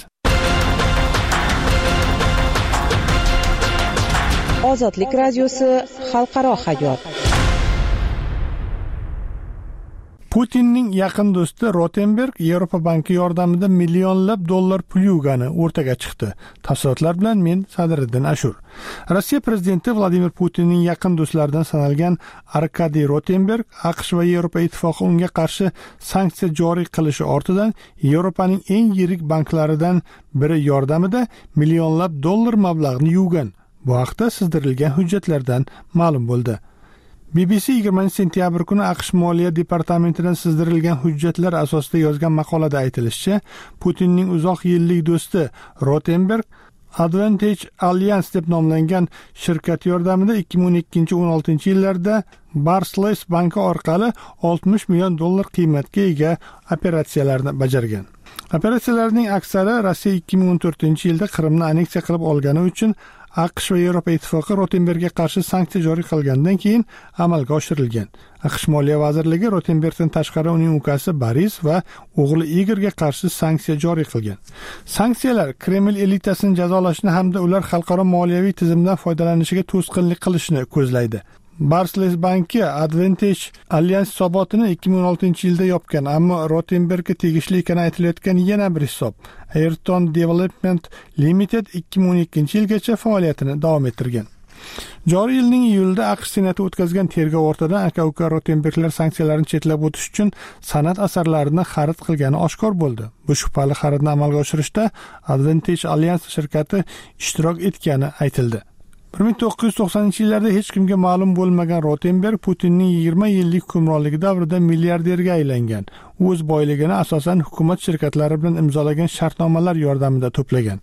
Ozodlik radiosi xalqaro hayot. Putinning yaqin do'sti Rotenberg Yevropa banki yordamida millionlab dollar pul yuvgani o'rtaga chiqdi. Tafsilotlar bilan men Sadriddin Ashur. Rossiya prezidenti Vladimir Putinning yaqin do'stlaridan sanalgan Arkadiy Rotenberg AQSh va Yevropa ittifoqi unga qarshi sanksiya joriy qilishi ortidan Yevropaning eng yirik banklaridan biri yordamida millionlab dollar mablag'ni yuvgan. Bu haqda sizdirilgan hujjatlardan ma'lum bo'ldi. B B C yigirmanchi sentyabr kuni AQSh Moliya departamentidan sizdirilgan hujjatlar asosida yozgan maqolada aytilishicha, Putinning uzoq yillik do'sti Rotenberg Advantage Alliance deb nomlangan shirkat yordamida ikki ming o'n ikkinchi o'n oltinchi yillarda Barclays banki orqali oltmish million dollar qiymatga ega operatsiyalarni bajargan. Operatsiyalarning aksari Rossiya ikki ming o'n to'rtinchi yilda Qrimni anneksiya qilib olgani uchun AQSh va Yevropa ittifoqi Rotenbergga qarshi sanksiya joriy qilgandan keyin amalga oshirilgan. AQSh Moliya vazirligi Rotenbergdan tashqari uning ukasi Boris va o'g'li Igorga qarshi sanksiya joriy qilgan. Sanksiyalar Kreml elitasini jazolashni hamda ular xalqaro moliyaviy tizimdan foydalanishiga to'sqinlik qilishni ko'zlaydi. Barclays banki Advantage Alliance hisobotini ikki ming o'n oltinchi yilda yopgan, ammo Rotenbergga tegishli ekani aytilayotgan yana bir hisob Ayrton Development Limited ikki ming o'n ikkinchi yilgacha faoliyatini davom ettirgan. Joriy yilning iyulida AQSh senati o'tkazgan tergov ortidan aka-uka Rotenberglar sanksiyalarni chetlab o'tish uchun san'at asarlarini xarid qilgani oshkor bo'ldi. Bu shubhali xaridni amalga oshirishda Advantage Alliance shirkati ishtirok etgani aytildi. bir ming to'qqiz yuz to'qsoninchi yillarda hech kimga ma'lum bo'lmagan Rotenberg Putinning yigirma yillik hukmronligi davrida milliarderga aylangan. U o'z boyligini asosan hukumat shirkatlari bilan imzolagan shartnomalar yordamida to'plagan.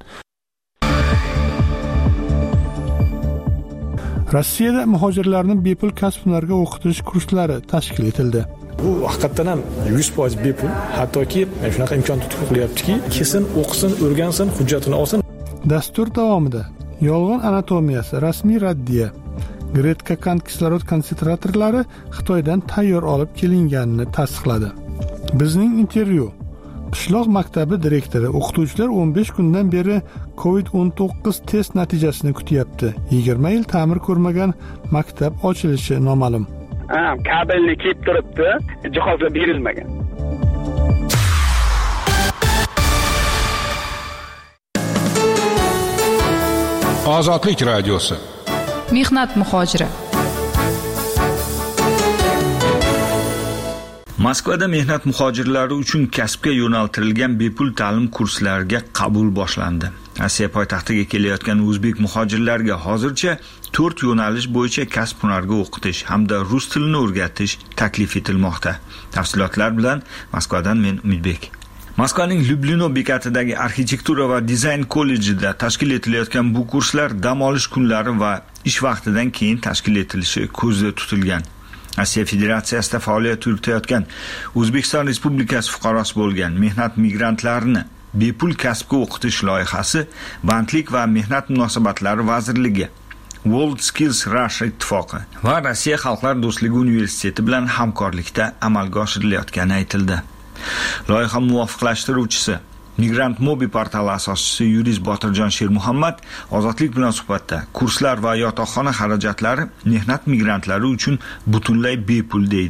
Rossiyada muhojirlarni bepul kasb-hunarga o'qitish kurslari tashkil etildi. Bu haqiqatan ham yuz foiz bepul, hattoki shunaqa imkon qilyaptiki, kesin o'qisin, o'rgansin, hujjatini olsin. Dastur davomida yolg'on anatomiyasi rasmiy raddiya. Gretka qand kislorod konsentratorlari Xitoydan tayyor olib kelinganini tasdiqladi. Bizning intervyu. Qishloq maktabi direktori o'qituvchilar o'n besh kundan beri covid o'n to'qqiz test natijasini kutyapti. yigirma yil ta'mir ko'rmagan maktab ochilishi noma'lum. Ha, kabelni kiyib turibdi, jihozlar berilmagan. Ozodlik radiosi. Mehnat muhojiri. Moskvada mehnat muhojirlari uchun kasbga yo'naltirilgan bepul ta'lim kurslariga qabul boshlandi. Rossiya poytaxtiga kelayotgan o'zbek muhojirlarga hozircha to'rt yo'nalish bo'yicha kasb-hunarga o'qitish hamda rus tilini o'rgatish taklif etilmoqda. Tafsilotlar bilan Moskvadan men Umidbek. Moskvaning Lyublino bekatidagi arxitektura va dizayn kollejida tashkil etilayotgan bu kurslar dam olish kunlari va ish vaqtidan keyin tashkil etilishi ko'zda tutilgan. Rossiya Federatsiyasida faoliyat yuritayotgan O'zbekiston Respublikasi fuqarosi bo'lgan mehnat migrantlarini bepul kasbga o'qitish loyihasi Bandlik va mehnat munosabatlari vazirligi, World Skills Russia ittifoqi va Rossiya Xalqlar do'stligi universiteti bilan hamkorlikda amalga oshirilayotgani aytildi. Loyiha muvofiqlashtiruvchisi, Migrant Mobi portali asoschisi yurist Botirjon Shermuhammad Ozodlik bilan suhbatda kurslar va yotoqxona xarajatlari mehnat migrantlari uchun butunlay bepul deydi.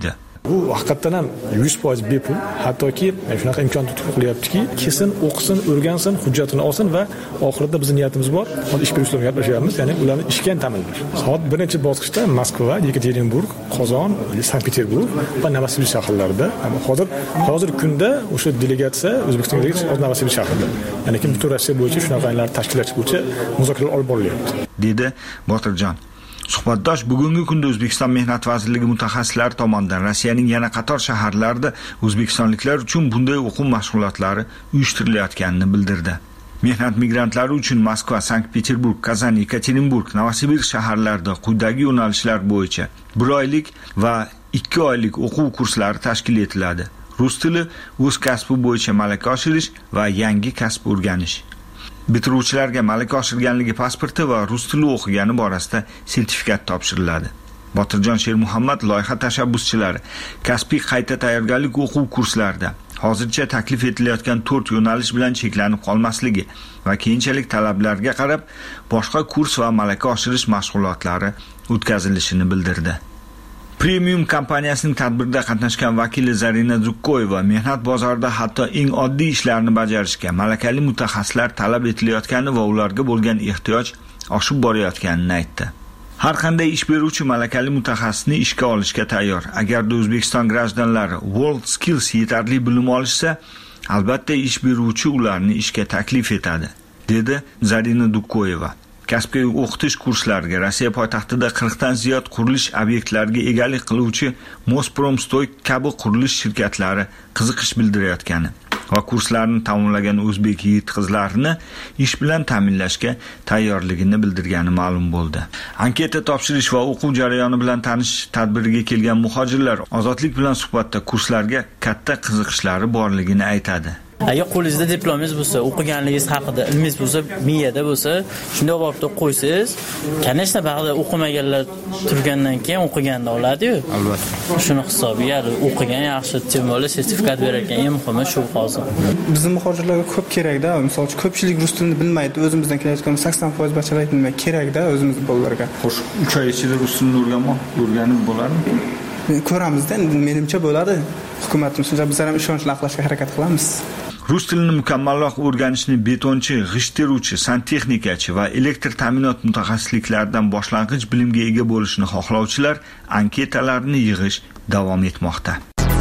Bu haqiqatan ham yuz foiz bepul, hattoki shunaqa imkon qilyaptiki, kesin o'qisin, o'rgansin, hujjatini olsin va oxirida bizning niyatimiz bor. Hozir ish beruvchilarga gaplashyapmiz, ya'ni ularni ishga ham ta'minlash. Hozir birinchi bosqichda Moskva, Yekaterinburg, Qozon, Sankt-Peterburg va Novosibirsk shaharlarida, hozir hozir kunda o'sha delegatsiya O'zbekistondagi Novosibirsk shahrida, ya'ni kim butun Rossiya bo'yicha shunaqalar tashkilotchi bo'yicha muzokaralar olib borilyapti, dedi Botirjon. Suhbatdosh bugungi kunda O'zbekiston Mehnat vazirligi mutaxassislari tomonidan Rossiyaning yana qator shaharlarida o'zbekistonliklar uchun bunday o'quv mashg'ulotlari uyushtirilayotganini bildirdi. Mehnat migrantlari uchun Moskva, Sankt-Peterburg, Kazan, Yekaterinburg, Novosibirsk shaharlarida quyidagi yo'nalishlar bo'yicha bir oylik va ikki oylik o'quv kurslari tashkil etiladi. Rus tili, o'z kasbi bo'yicha malaka oshirish va yangi kasb o'rganish. Bitiruvchilarga malaka oshirganligi pasporti va rus tili o'qigani borasida sertifikat topshiriladi. Botirjon Shermuhammad loyiha tashabbuschilari kasbiy qayta tayyorgarlik o'quv kurslarida hozircha taklif etilayotgan to'rt yo'nalish bilan cheklanib qolmasligi va keyinchalik talablarga qarab boshqa kurs va malaka oshirish mashg'ulotlari o'tkazilishini bildirdi. Premium kompaniyasining tadbirda qatnashgan vakili Zarina Zukkoyeva mehnat bozorida hatto eng oddiy ishlarni bajarishga malakali mutaxassislar talab etilayotgani va ularga bo'lgan ehtiyoj oshib borayotganini aytdi. Har qanday ish beruvchi malakali mutaxassisni ishga olishga tayyor. Agarda O'zbekiston grajdanlari World Skills yetarli bilim olishsa, albatta ish beruvchi ularni ishga taklif etadi, dedi Zarina Zukkoyeva. Kasbga o'qitish kurslariga Rossiya poytaxtida qirq dan ziyod qurilish obyektlariga egalik qiluvchi Mospromstoy kabi qurilish shirkatlari qiziqish bildirayotgani va kurslarni tamomlagan o'zbek yigit-qizlarini ish bilan ta'minlashga tayyorligini bildirgani ma'lum bo'ldi. Anketa topshirish va o'quv jarayoni bilan tanish tadbiriga kelgan muhojirlar Ozodlik bilan suhbatda kurslarga katta qiziqishlari borligini aytadi. Agar qo'lingizda diplomingiz bo'lsa, o'qiganligingiz haqida ilmingiz bo'lsa, miyada bo'lsa, shunday olib qo'ysangiz, конечно, ba'zida o'qimaganlar turgandan keyin o'qiganda oladi-yu. Albatta. Shuni hisobiga o'qigan yaxshi, tем bo'lsa sertifikat berar ekan, eng muhimi shu hozir. Bizning muhojirlarga ko'p kerak-da, misol uchun ko'pchilik rus tilini bilmaydi, o'zimizdan kelayotgan sakson foiz bachalar bilmaydi, kerak-da o'zimiz bolalarga. Xo'sh, uch oy ichida rus tilini o'rganmoq, o'rganib bo'ladimi? Ko'ramizda, menimcha bo'ladi. Hukumatimiz shuncha bizlar ham ishonchli aqlashga harakat qilamiz. Rus tilini mukammalroq o'rganishni betonchi, g'isht teruvchi, santexnikachi va elektr ta'minot mutaxassisliklaridan boshlang'ich bilimga ega bo'lishni xohlovchilar anketalarni yig'ish davom etmoqda.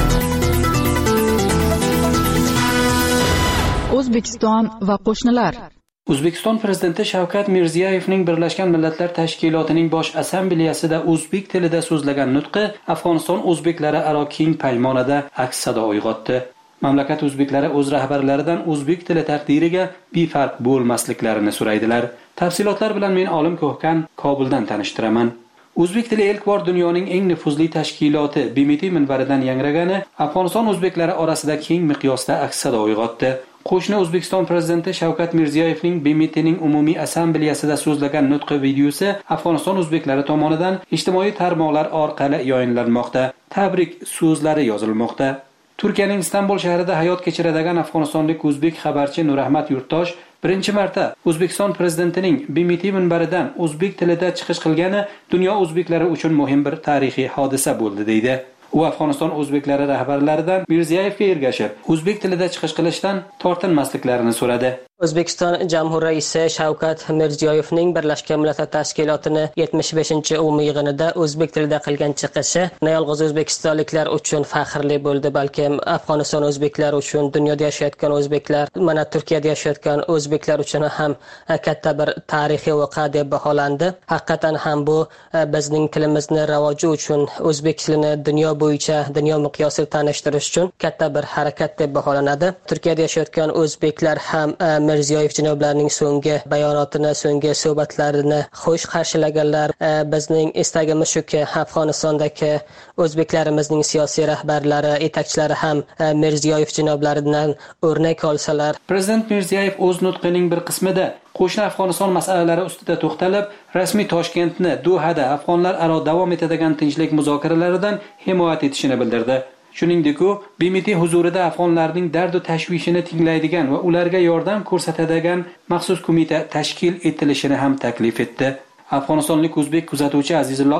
O'zbekiston va qo'shnilar. O'zbekiston prezidenti Shavkat Mirziyoyevning Birlashgan Millatlar Tashkilotining bosh assambleyasida o'zbek tilida so'zlagan nutqi Afg'oniston o'zbeklari aro keng paymonada aks sado uyg'otdi. Mamlakat o'zbeklari o'z rahbarlaridan o'zbek tili taqdiriga befarq bo'lmasliklarini so'raydilar. Tafsilotlar bilan men Olim Ko'hkan Kobuldan tanishtiraman. O'zbek tili ilk bor dunyoning eng nufuzli tashkiloti B M T minbaridan yangragani Afg'oniston o'zbeklari orasida keng miqyosda aks sado uyg'otdi. Qo'shni O'zbekiston prezidenti Shavkat Mirziyoyevning B M T'ning umumiy assambleyasida so'zlagan nutqi videosi Afg'oniston o'zbeklari tomonidan ijtimoiy tarmoqlar orqali yoyinlanmoqda. Tabrik so'zlari yozilmoqda. Turkiyaning Istanbul shahrida hayot kechiradigan afg'onistonlik o'zbek xabarchi Nurahmat Yurtdosh birinchi marta O'zbekiston prezidentining B M T minbaridan o'zbek tilida chiqish qilgani dunyo o'zbeklari uchun muhim bir tarixiy hodisa bo'ldi deydi. U Afg'oniston o'zbeklari rahbarlaridan Mirziyoyevga ergashib, o'zbek tilida chiqish qilishdan tortinmasliklarini so'radi. O'zbekiston Jamhur raisi Shavkat Mirziyoyevning Birlashgan Millatlar Tashkilotini yetmish beshinchi umumiy yig'inida o'zbek tilida qilgan chiqishi yolg'iz o'zbekistonliklar uchun faxrli bo'ldi, balki Afg'oniston o'zbeklari uchun, dunyoda yashayotgan o'zbeklar, mana Turkiyada yashayotgan o'zbeklar uchun ham katta bir tarixiy voqea deb baholandi. Haqiqatan ham bu bizning tilimizni rivoji uchun, o'zbek tilini dunyo bo'yicha, dunyo miqyosida tanishtirish uchun katta bir harakat deb baholanadi. Turkiyada yashayotgan o'zbeklar ham Mirziyoyev janoblarining so'nggi bayonotini, so'nggi suhbatlarini xush qarshilaganlar. Bizning istagimiz shuki, Afg'onistondagi o'zbeklarimizning siyosiy rahbarlari, yetakchilari ham Mirziyoyev janoblaridan o'rnak olsalar. Prezident Mirziyoyev o'z nutqining bir qismida qo'shni Afg'oniston masalalari ustida to'xtalib, rasmiy Toshkentni Dohada afg'onlar aro davom etadigan tinchlik muzokaralaridan himoya etishini bildirdi. Shuningdek, u B M T huzurida afg'onlarning dard va tashvishini tinglaydigan va ularga yordam ko'rsatadigan maxsus qo'mita tashkil etilishini ham taklif etdi. Afg'onistonlik o'zbek kuzatuvchi Azizullo Orol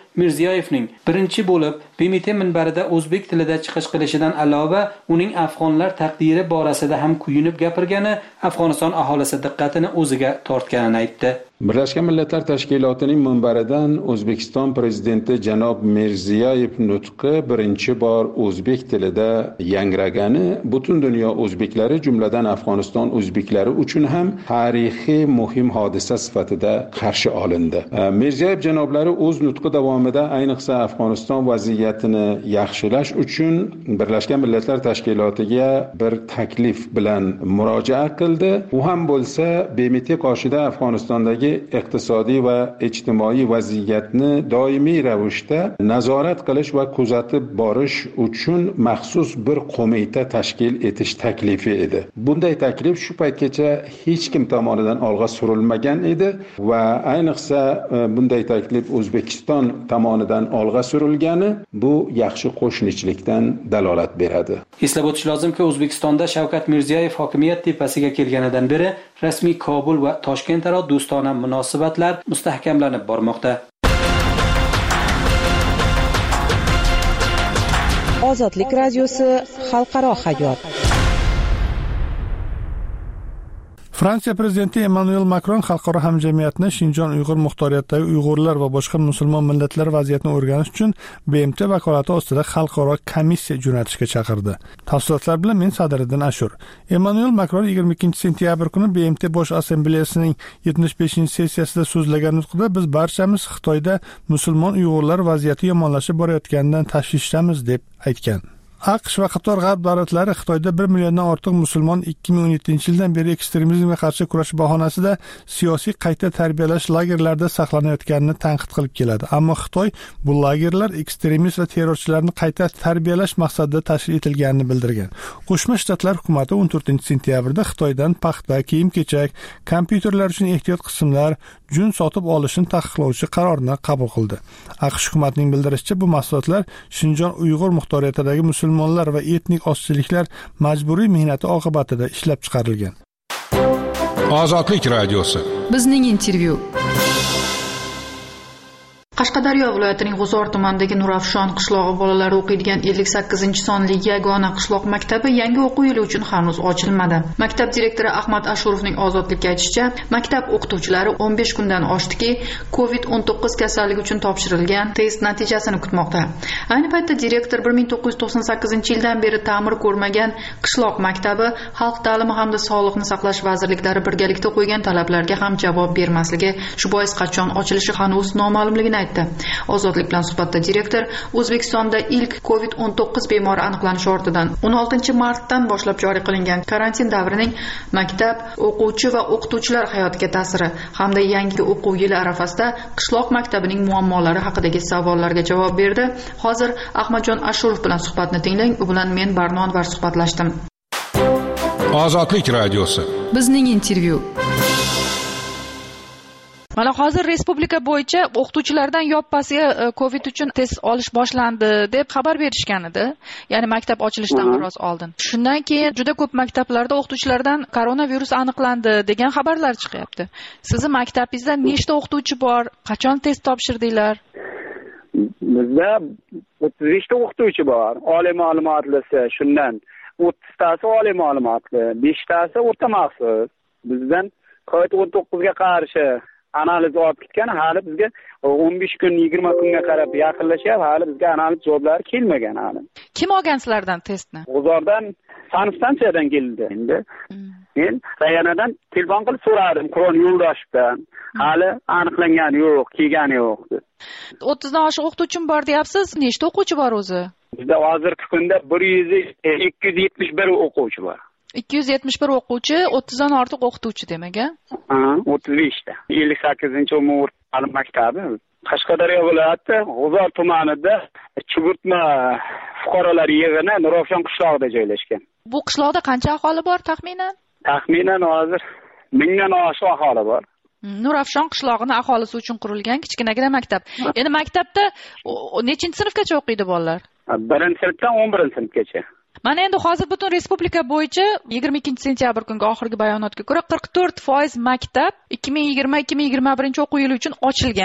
Mirziyoyevning birinchi bo'lib B M T minbarida o'zbek tilida chiqish qilishidan alova uning afg'onlar taqdiri borasida ham kuyunib gapirgani Afg'oniston aholisi diqqatini o'ziga tortganini aytdi. Birlashgan Millatlar Tashkilotining minbaridan O'zbekiston prezidenti janob Mirziyoyev nutqi birinchi bor o'zbek tilida yangragani butun dunyo o'zbeklari, jumladan Afg'oniston o'zbeklari uchun ham tarixiy muhim hodisa sifatida qarshi olindi. Mirziyoyev janoblari o'z nutqi davomida ayniqsa Afg'oniston vaziyatini yaxshilash uchun Birlashgan Millatlar Tashkilotiga bir taklif bilan murojaat qildi. U ham bo'lsa B M T qoshida Afg'onistondagi iqtisodiy va ijtimoiy vaziyatni doimiy ravishda nazorat qilish va kuzatib borish uchun maxsus bir qo'mita tashkil etish taklifi edi. Bunday taklif shu paytgacha hech kim tomonidan olg'a surilmagan edi va ayniqsa bunday taklif O'zbekiston tomonidan olg'a surilgani bu yaxshi qo'shnichilikdan dalolat beradi. Eslab o'tish lozimki, O'zbekistonda Shavkat Mirziyoyev hokimiyat tepasiga kelganidan beri rasmiy Kobul va Toshkent aro do'stona munosabatlar mustahkamlanib bormoqda. Ozodlik radiosi xalqaro hayot. Fransiya prezidenti Emmanuel Macron xalqaro hamjamiyatni Shinjon Uyg'ur muxtoriyatidagi Uyg'urlar va boshqa musulmon millatlar vaziyatini o'rganish uchun B M T vakolati ostida xalqaro komissiya jo'natishga chaqirdi. Tafsilotlar bilan men Sadriddin Ashur. Emmanuel Macron yigirma ikkinchi sentyabr kuni B M T bosh assambleyasining yetmish beshinchi sessiyasida so'zlagan nutqida biz barchamiz Xitoyda musulmon Uyg'urlar vaziyati yomonlashib borayotganidan tashvishdamiz deb aytgan. AQSh va qator g'arb davlatlari Xitoyda bir milliondan ortiq musulmon ikki ming o'n yettinchi yildan beri ekstremizmga qarshi kurash bahonasida siyosiy qayta tarbiyalash lagerlarida saqlanayotganini tanqid qilib keladi. Ammo Xitoy bu lagerlar ekstremist va terrorchilarni qayta tarbiyalash maqsadida tashkil etilganini bildirgan. Qo'shma Shtatlar hukumati o'n to'rtinchi sentyabrda Xitoydan paxta, kiyim-kechak, kompyuterlar uchun ehtiyot qismlar, jun sotib olishni taqiqlovchi qarorni qabul qildi. AQSh hukumatining bildirishicha, bu mahsulotlar Shinjon Uyg'ur muxtoriyatidagi musulmonlar va etnik ozchiliklar majburiy mehnati oqibatida ishlab chiqarilgan. Ozodlik radiosi. Bizning intervyu. Qashqadaryo viloyatining G'uzor tumanidagi Nurafshon qishlog'i bolalari o'qiydigan ellik sakkizinchi sonli yagona qishloq maktabi yangi o'quv yili uchun hanuz ochilmadi. Maktab direktori Ahmad Ashurovning Ozodlikka aytishicha, maktab o'qituvchilari o'n besh kundan oshdiki, kovid o'n to'qqiz kasalligi uchun topshirilgan test natijasini kutmoqda. Ayni paytda direktor bir ming to'qqiz yuz to'qson sakkizinchi yildan beri ta'mir ko'rmagan qishloq maktabi Xalq ta'limi hamda Sog'liqni saqlash vazirliklari birgalikda qo'ygan talablarga ham javob bermasligi, shu bois qachon ochilishi hanuz noma'lumligini aytdi. Ozodlik bilan suhbatda direktor O'zbekistonda ilk kovid o'n to'qqiz bemori aniqlanishi ortidan o'n oltinchi martdan boshlab joriy qilingan karantin davrining maktab, o'quvchi va o'qituvchilar hayotiga ta'siri hamda yangi o'quv yili arafasida qishloq maktabining muammolari haqidagi savollarga javob berdi. Hozir Ahmadjon Ashurov bilan suhbatni tinglang. U bilan men Barno Anvar suhbatlashdim. Ozodlik radiosi. Bizning intervyu. Mana hozir respublika bo'yicha o'qituvchilardan yoppasiga Covid uchun test olish boshlandi deb xabar berishgan edi. Ya'ni maktab ochilishidan biroz oldin. Shundan keyin juda ko'p maktablarda o'qituvchilardan koronavirus aniqlandi degan xabarlar chiqyapti. Sizni maktabingizda nechta o'qituvchi bor? Qachon test topshirdinglar? Bizda o'ttiz beshta o'qituvchi bor. Oliy ma'lumotlisi, shundan o'ttiztasi oliy ma'lumotli, beshtasi o'rta maxsus. Bizdan Covid o'n to'qqizga qarshi analiz olib ketgan, hali bizga o'n besh kun, yigirma kunga qarab yaqinlashyapti, hali bizga analiz javoblari kelmagan hali. Kim olgan sizlardan testni? G'uzordan sanitariyadan keldi endi. Men Rayanadan telefon qilib so'radim, Qur'on Yo'ldoshevdan. Hali aniqlangani yo'q, kelgani yo'q. o'ttizdan oshiq o'qituvchim bor deyapsiz. Nechta o'quvchi bor o'zi? Bizda hozirgi kunda bir yuz ikki yuz yetmish bir o'quvchi bor. ikki yuz yetmish bir o'quvchi, o'ttizdan ortiq o'qituvchi demak, a? Ha, o'ttiz beshta. ellik sakkizinchi umumiy o'rta ta'lim maktabi Qashqadaryo viloyati G'uzor tumanida Chugurtma fuqarolar yig'ini Nurafshon qishlog'ida joylashgan. Bu qishloqda qancha aholi bor taxminan? Taxminan hozir mingdan oshiq aholi bor. Nurafshon qishlog'ining aholisi uchun qurilgan kichkinagina maktab. Endi maktabda nechinchi sinfgacha o'qiydi bolalar? birinchi sinfdan o'n birinchi sinfgacha. Mana endi hozir butun respublika bo'yicha yigirma ikkinchi sentyabr kungi oxirgi bayonotga ko'ra qirq to'rt foiz maktab ikki ming yigirma ikki ming yigirma birinchi o'quv yili uchun ochilgan.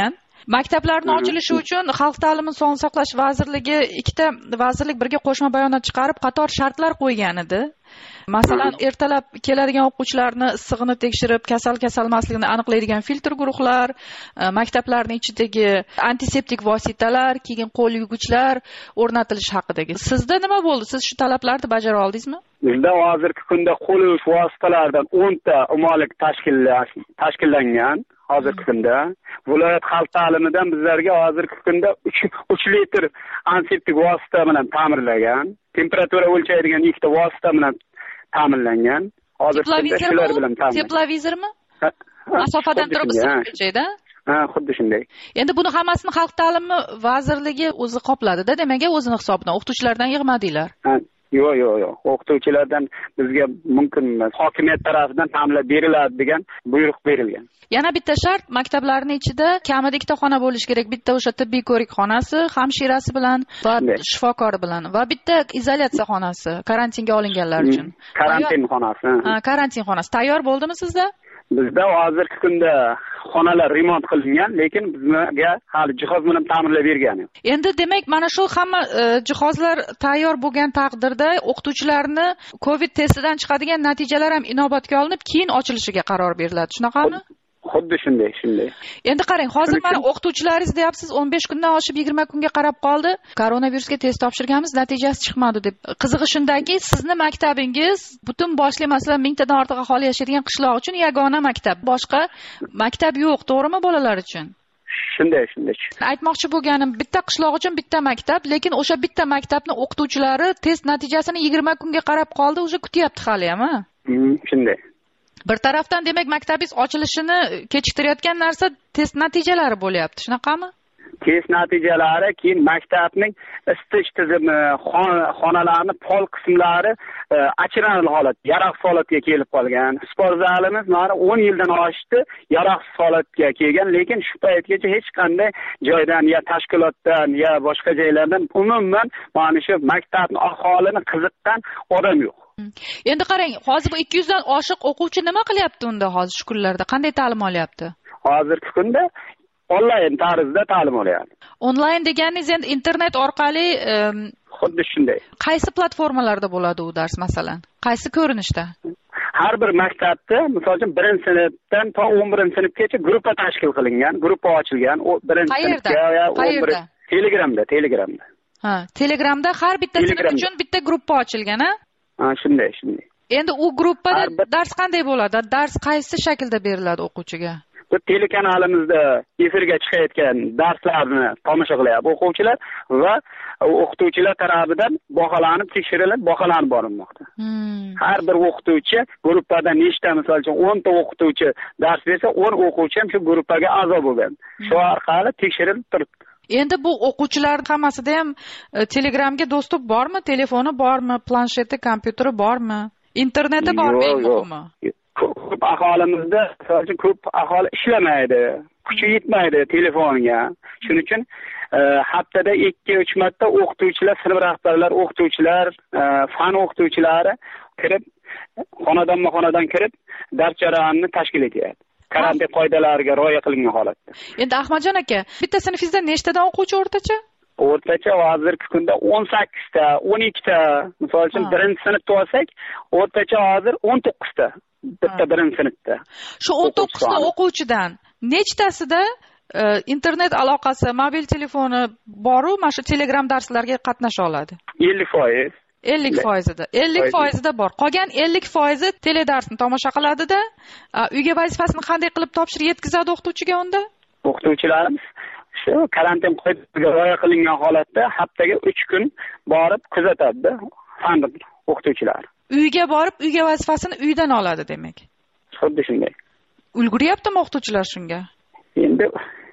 Maktablarning ochilishi uchun Xalq ta'limi sog'liqni saqlash vazirligi ikkita vazirlik birga qo'shma bayonot chiqarib qator shartlar qo'ygan edi. Masalan, ertalab keladigan o'quvchilarni issig'ini tekshirib, kasal kasalmasligini aniqlaydigan filtr guruhlar, maktablarning ichidagi antiseptik vositalar, keyin qo'l yuvgichlar o'rnatilishi haqidagi. Sizda nima bo'ldi? Siz shu talablarni bajara oldingizmi? Bizda hozirgi kunda qo'l yuvish vositalaridan o'nta umumlik tashkillangan. Hozirgi kunda viloyat xalq ta'limidan bizlarga hozirgi kunda uch litr antiseptik vosita bilan ta'minlangan, temperatura o'lchaydigan ikkita vosita bilan ta'minlangan. Hozirgi kunda shular bilan ta'minlangan. Teplovizormi? Masofadan turib issiq o'lchaydi. Ha, xuddi shunday. Endi buni hammasini xalq ta'limi vazirligi o'zi qopladi-da, demak, o'zini hisobidan o'qituvchilardan yig'madinglar. Yo'q, yo'q, yo'q. O'qituvchilardan bizga mumkin emas. Hokimiyat tomonidan ta'minlab beriladi degan buyruq berilgan. Yana bitta shart, maktablarning ichida kamida ikkita xona bo'lishi kerak. Bitta o'sha tibbiy ko'rikxonasi, hamshirasi bilan va shifokori bilan va bitta izolyatsiya xonasi, karantinga olinganlar uchun. Karantin xonasi. Ha, karantin xonasi. Tayyor bo'ldimi sizda? Bizda hozirgi kunda xonalar remont qilingan, lekin bizga hali jihoz bilan ta'minlab bergani yo'q. Endi demak, mana shu hamma jihozlar tayyor bo'lgan taqdirda o'qituvchilarni Covid testidan chiqadigan natijalar ham inobatga olinib, keyin ochilishiga qaror beriladi. Shunaqami? Xuddi shunday, shunday. Endi qarang, hozir mana o'qituvchilaringiz deyapsiz, o'n besh kundan oshib yigirma kunga qarab qoldi. Koronavirusga test topshirganmiz, natijasi chiqmadi deb. Qizig'i shundaki, sizni maktabingiz butun boshli, masalan, mingtadan ortiq aholi yashaydigan qishloq uchun yagona maktab. Boshqa maktab yo'q, to'g'rimi bolalar uchun? Shunday, shunday. Aytmoqchi bo'lganim, bitta qishloq uchun bitta maktab, lekin o'sha bitta maktabni o'qituvchilari test natijasini yigirma kunga qarab qoldi, o'sha kutyapti hali ham, ha? Shunday. Bir tarafdan demak maktabingiz ochilishini kechiktirayotgan narsa test natijalari bo'lyapti, shunaqami? Test natijalari, keyin maktabning isitish tizimi, xonalarni pol qismlari achinarli holat, yaroqsiz holatga kelib qolgan. Sport zalimiz mana o'n yildan oshdi, yaroqsiz holatga kelgan, lekin shu paytgacha hech qanday joydan, ya tashkilotdan, ya boshqa joylardan umuman mana shu maktabni aholini qiziqqan odam yo'q. Endi qarang, hozir bu ikki yuz dan oshiq o'quvchi nima qilyapti unda hozir shu kunlarda? Qanday ta'lim olyapti? Hozirgi kunda onlayn tarzda ta'lim olyapti. Onlayn deganingiz endi internet orqali xuddi shunday. Qaysi platformalarda bo'ladi u dars masalan? Qaysi ko'rinishda? Har bir maktabda, misol uchun birinchi sinfdan to o'n birinchi sinfgacha gruppa tashkil qilingan, gruppa ochilgan. O birinchi sinfga ya o'n bir Telegramda, Telegramda. Ha, Telegramda har bitta sinf uchun bitta gruppa ochilgan, ha? Ha, shunday, shunday. Endi u gruppada dars qanday bo'ladi? Dars qaysi shaklda beriladi o'quvchiga? Bu telekanalimizda efirga chiqayotgan darslarni tomosha qilyapti o'quvchilar va o'qituvchilar tarafidan baholanib, tekshirilib, baholanib borilmoqda. Hmm. Har bir o'qituvchi gruppada nechta, misol uchun o'n ta o'qituvchi dars bersa, o'n o'quvchi ham shu gruppaga a'zo bo'lgan. Shu orqali tekshirilib turibdi. Endi bu o'quvchilar hammasida ham Telegramga dostуп bormi? Telefoni bormi? Plansheti, kompyuteri bormi? Interneti bormi? Eng muhimi. Ko'p aholimizda, masalan, ko'p aholi ishlamaydi, kuchi yetmaydi telefoniga. Shuning uchun haftada ikki uch marta o'qituvchilar, sinf rahbarlar, o'qituvchilar, fan o'qituvchilari kirib, xonadonma-xonadon kirib, dars jarayonini tashkil etyapti. Karantin qoidalariga rioya qilingan holatda. Endi Ahmadjon aka, bitta sinfingizda nechtadan o'quvchi o'rtacha? O'rtacha hozirgi kunda o'n sakkizta, o'n ikkita, misol uchun birinchi sinfda olsak, o'rtacha hozir o'n to'qqizta. Bitta birinchi sinfda. Shu o'n to'qqizta o'quvchidan nechtasida internet aloqasi, mobil telefoni bor-u, mana shu Telegram darslarga qatnasha oladi? ellik foiz. ellik foizida. ellik foizida bor. Qolgan ellik foizi teledarsni tomosha qiladi-da, uyga vazifasini qanday qilib topshirib yetkazadi o'qituvchiga unda? O'qituvchilarimiz shu karantin qoidalariga rioya qilingan holatda haftaga uch kun borib kuzatadi fan o'qituvchilar. Uyga borib, uyga vazifasini uydan oladi demak. Xuddi shunday. Ulguryaptimi o'qituvchilar shunga? Endi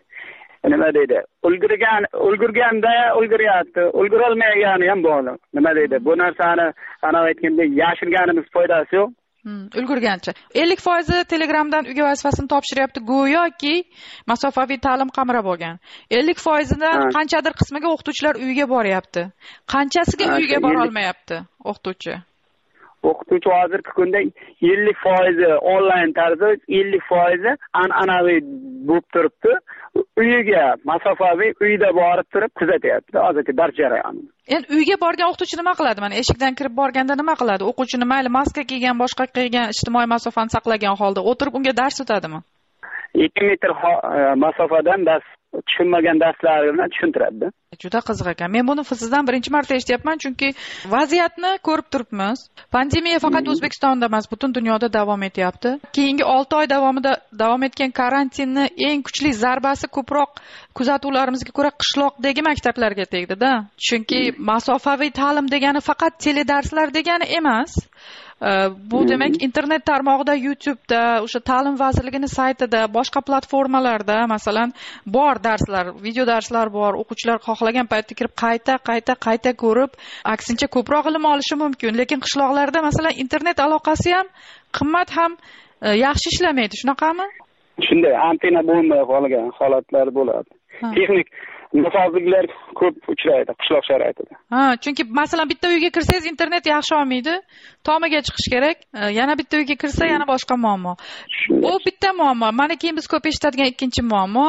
nima deydi? Ulgurgan, ulgurganda ulguryapti, ulgurolmagani ham bor. Nima deydi? Bu narsani ana aytgandek yashirganimiz foydasi yo'q. Hmm, ulgurgancha. ellik foizi Telegramdan uyga vazifasini topshiryapti, go'yoki masofaviy ta'lim qamrab olgan. ellik foizidan qanchadir qismiga o'qituvchilar uyga boryapti. Qanchasiga uyga bora olmayapti o'qituvchi? O'qituvchi hozirgi kunda ellik foizi onlayn tarzda, ellik foizi an'anaviy bo'lib turibdi. uyiga masofaviy uyda borib turib kuzatyapti hozirgi dars jarayonini. Endi uyga borgan o'qituvchi nima qiladi? Mana eshikdan kirib borganda nima qiladi? O'quvchini mayli maska kiygan, boshqa kiygan, ijtimoiy masofani saqlagan holda o'tirib unga dars o'tadimi? ikki metr masofadan dars tushunmagan darslarini tushuntiradi. Juda qiziq ekan. Men buni sizdan birinchi marta eshityapman, chunki vaziyatni ko'rib turibmiz. Pandemiya faqat O'zbekistonda emas, butun dunyoda davom etyapti. Keyingi olti oy davomida davom etgan karantinning eng kuchli zarbasi ko'proq kuzatuvlarimizga ko'ra qishloqdagi maktablarga tegdi-da. Chunki masofaviy ta'lim degani faqat teledarslar degani emas. Bu demak internet tarmog'ida, YouTube'da, o'sha ta'lim vazirligining saytida, boshqa platformalarda masalan bor darslar, video darslar bor. O'quvchilar xohlagan paytda kirib qayta, qayta, qayta ko'rib, aksincha ko'proq ilm olishi mumkin. Lekin qishloqlarda masalan internet aloqasi ham qimmat ham yaxshi ishlamaydi, shunaqami? Shunday, antena bo'lmay qolgan holatlar bo'ladi. Texnik nosozliklar ko'p uchraydi qishloq sharoitida. Ha, chunki masalan bitta uyga kirsangiz internet yaxshi olmaydi, tomiga chiqish kerak. Yana bitta uyga kirsa yana boshqa muammo. Bu bitta muammo. Mana keyin biz ko'p eshitadigan ikkinchi muammo,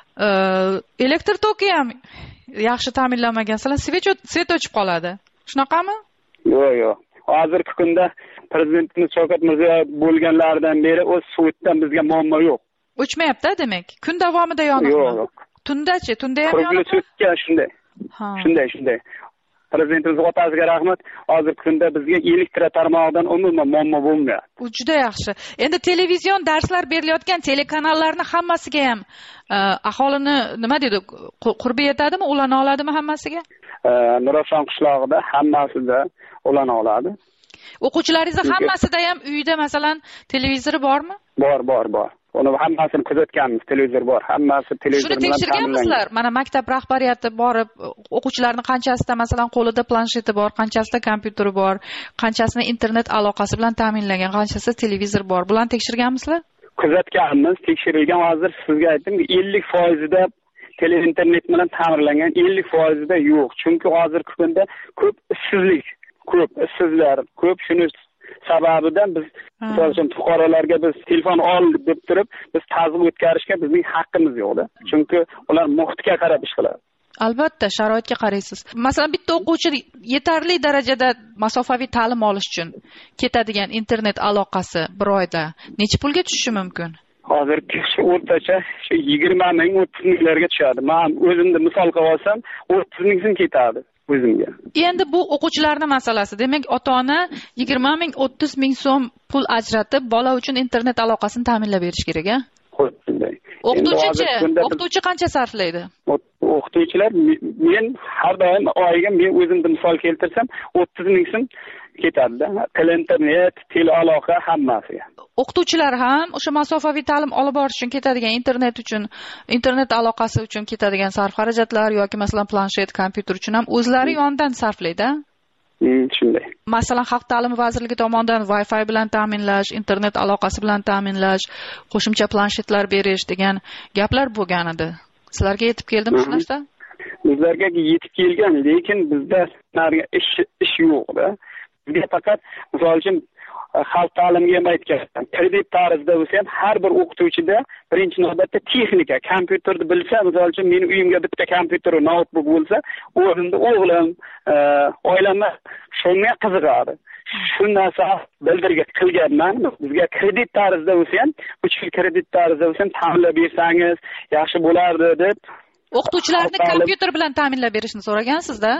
elektr toki ham yaxshi ta'minlanmagan. Masalan, svet o'chib qoladi. Shunaqami? Yo'q, yo'q. Hozirgi kunda prezidentimiz Shavkat Mirziyoyev bo'lganlaridan beri o'z svetdan bizga muammo yo'q. O'chmayapti, demak. Kun davomida yonadi. Yo'q, yo'q. Tundachi, tunda ham yonadi. Qurilishga shunday. Shunday, shunday. Prezidentimiz otasiga rahmat, hozirgi kunda bizga elektr tarmog'idan umuman muammo bo'lmayapti. U juda yaxshi. Endi televizion darslar berilayotgan telekanallarni hammasiga ham aholini nima deydi, qurbi yetadimi, ulana oladimi hammasiga? Nurafshon qishlog'ida hammasida ulana oladi. O'quvchilaringiz hammasida ham uyda masalan televizori bormi? Bor, bor, bor. Uni hammasini kuzatganmiz, televizor bor. Hammasi televizor bilan ta'minlangan. Shuni tekshirganmizlar. Mana maktab rahbariyati borib, o'quvchilarning qanchasida masalan qo'lida plansheti bor, qanchasida kompyuteri bor, qanchasida internet aloqasi bilan ta'minlangan, qanchasida televizor bor. Bularni tekshirganmizlar? Kuzatganmiz, tekshirilgan. Hozir sizga aytdim, ellik foiz da tele internet bilan ta'minlangan, ellik foiz da yo'q. Chunki hozirgi kunda ko'p ishsizlik, ko'p ishsizlar, ko'p shuni sababidan biz misol uchun fuqarolarga biz telefon ol deb turib biz tazim o'tkazishga bizning haqqimiz yo'qda. Chunki ular muhitga qarab ish qiladi. Albatta, sharoitga qaraysiz. Masalan, bitta o'quvchi yetarli darajada masofaviy ta'lim olish uchun ketadigan internet aloqasi bir oyda necha pulga tushishi mumkin? Hozir shu o'rtacha shu yigirma ming o'ttiz minglarga tushadi. Men o'zimni misol qilib olsam, o'ttiz ming so'm ketadi. O'zimga. Endi bu o'quvchilarning masalasi. Demak, ota-ona yigirma ming o'ttiz ming so'm pul ajratib, bola uchun internet aloqasini ta'minlab berish kerak-a? Shunday. O'qituvchi, o'qituvchi qancha sarflaydi? O'qituvchilar men har doim oyiga men o'zimni misol keltirsam o'ttiz ming so'm ketadi-da. Tele internet, tele aloqa hammasiga. O'qituvchilar ham o'sha masofaviy ta'lim olib borish uchun ketadigan internet uchun, internet aloqasi uchun ketadigan sarf xarajatlar yoki masalan planshet, kompyuter uchun ham o'zlari yonidan sarflaydi. Shunday. Masalan, Xalq ta'limi vazirligi tomonidan Wi-Fi bilan ta'minlash, internet aloqasi bilan ta'minlash, qo'shimcha planshetlar berish degan gaplar bo'lgan edi. Sizlarga yetib keldimi shu narsa? Bizlarga yetib kelgan, lekin bizda ish ish yo'q-da. Bizga faqat misol uchun xalq ta'limiga ham aytgan, kredit tarzida bo'lsa ham har bir o'qituvchida birinchi navbatda texnika, kompyuterni bilsa, misol uchun mening uyimga bitta kompyuter, notebook bo'lsa, o'zimda o'g'lim, oilamga shunga qiziqadi. Shu narsa bildirgan qilganman. Bizga kredit tarzida bo'lsa ham, uch yil kredit tarzida bo'lsa ham ta'minlab bersangiz yaxshi bo'lardi deb. O'qituvchilarni kompyuter bilan ta'minlab berishni so'ragansizda?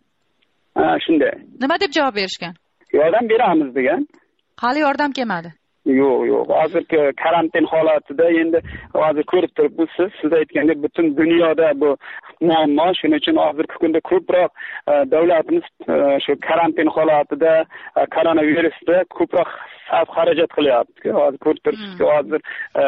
Ha, shunday. Nima deb javob berishgan? Yordam beramiz degan. Hali yordam kelmadi. Yo'q, yo'q. Hozirgi karantin holatida endi hozir ko'rib turibsiz, siz siz aytgandek butun dunyoda bu muammo. Shuning uchun hozirgi kunda ko'proq davlatimiz shu karantin holatida koronavirusda ko'proq sarf xarajat qilyapti. Hozir ko'rib turibsiz, hozir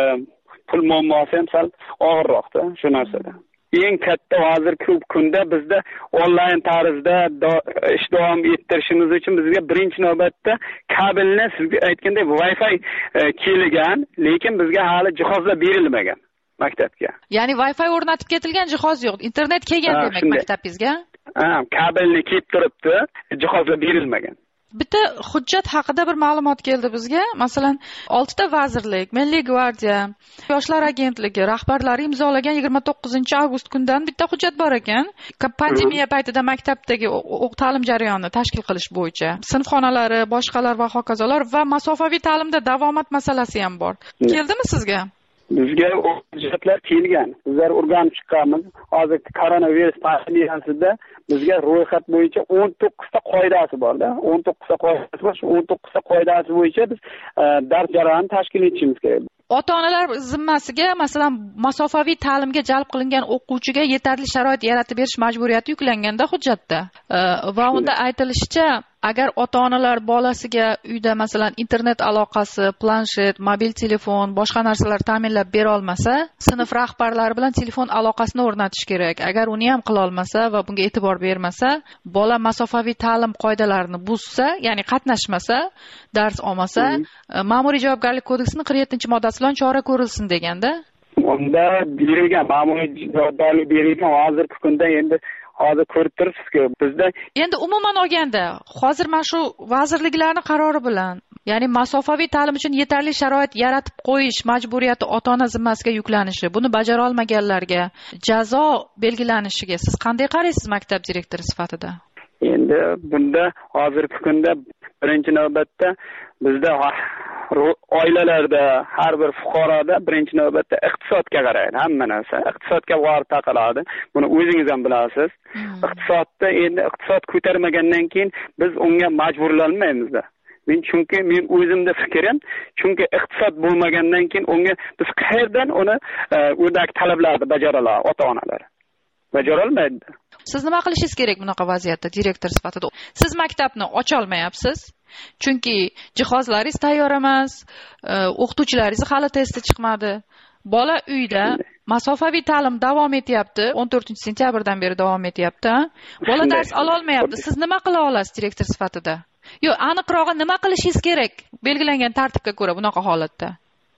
pul muammosi ham sal og'irroqda shu narsada. Eng katta hozir ko'p kunda bizda onlayn tarzda ish davom ettirishimiz uchun bizga birinchi navbatda kabelni sizga aytgandek Wi-Fi kelgan, lekin bizga hali jihozlar berilmagan maktabga. Ya'ni Wi-Fi o'rnatib ketilgan jihoz yo'q. Internet kelgan demak maktabingizga? Ha, kabelni kelib turibdi, jihozlar berilmagan. bitta hujjat haqida bir ma'lumot keldi bizga. Masalan, oltita vazirlik, Milliy gvardiya, Yoshlar agentligi rahbarlari imzolagan yigirma to'qqizinchi avgust kundan bitta hujjat bor ekan. Pandemiya paytida maktabdagi ta'lim jarayonini tashkil qilish bo'yicha sinf xonalari, boshqalar va hokazolar va masofaviy ta'limda davomat masalasi ham bor. Keldimi sizga? Bizga o hujjatlar kelgan. Bizlar o'rganib chiqqanmiz. Hozir koronavirus pandemiyasida bizga ro'yxat bo'yicha o'n to'qqizta qoidasi bor-da. o'n to'qqizta qoidasi bor. Shu o'n to'qqizta qoidasi bo'yicha biz dars jarayonini tashkil etishimiz kerak. Ota-onalar zimmasiga, masalan, masofaviy ta'limga jalb qilingan o'quvchiga yetarli sharoit yaratib berish majburiyati yuklanganda hujjatda. Va unda aytilishicha, agar ota-onalar bolasiga uyda masalan internet aloqasi, planshet, mobil telefon, boshqa narsalar ta'minlab bera olmasa, sinf rahbarlari bilan telefon aloqasini o'rnatish kerak. Agar uni ham qila olmasa va bunga e'tibor bermasa, bola masofaviy ta'lim qoidalarini buzsa, ya'ni qatnashmasa, dars olmasa, ma'muriy javobgarlik kodeksining qirq yettinchi moddasi bilan chora ko'rilsin deganda. Unda berilgan ma'muriy javobgarlik berilgan hozirgi kunda endi hozir ko'rib turibsizku bizda endi umuman olganda hozir mana shu vazirliklarning qarori bilan, ya'ni masofaviy ta'lim uchun yetarli sharoit yaratib qo'yish majburiyati ota-ona zimmasiga yuklanishi, buni bajara olmaganlarga jazo belgilanishiga siz qanday qaraysiz maktab direktori sifatida? Endi bunda hozirgi kunda birinchi navbatda bizda oilalarda har bir fuqaroda birinchi navbatda iqtisodga qaraydi. Hamma narsa iqtisodga borib taqaladi. Buni o'zingiz ham bilasiz. Iqtisodda endi iqtisod ko'tarmagandan keyin biz unga majburlanmaymiz. Men chunki men o'zimda fikrim, chunki iqtisod bo'lmagandan keyin unga biz qayerdan uni o'rdagi talablarni bajara oladi ota-onalar? Bajara olmaydi. Siz nima qilishingiz kerak bunaqa vaziyatda direktor sifatida? Siz maktabni ocha olmayapsiz. Chunki jihozlaringiz tayyor emas, o'qituvchilaringiz hali testi chiqmadi. Bola uyda masofaviy ta'lim davom etyapti, o'n to'rtinchi sentyabrdan beri davom etyapti. Bola dars ola olmayapti. Siz nima qila olasiz direktor sifatida? Yo'q, aniqrog'i nima qilishingiz kerak belgilangan tartibga ko'ra bunaqa holatda?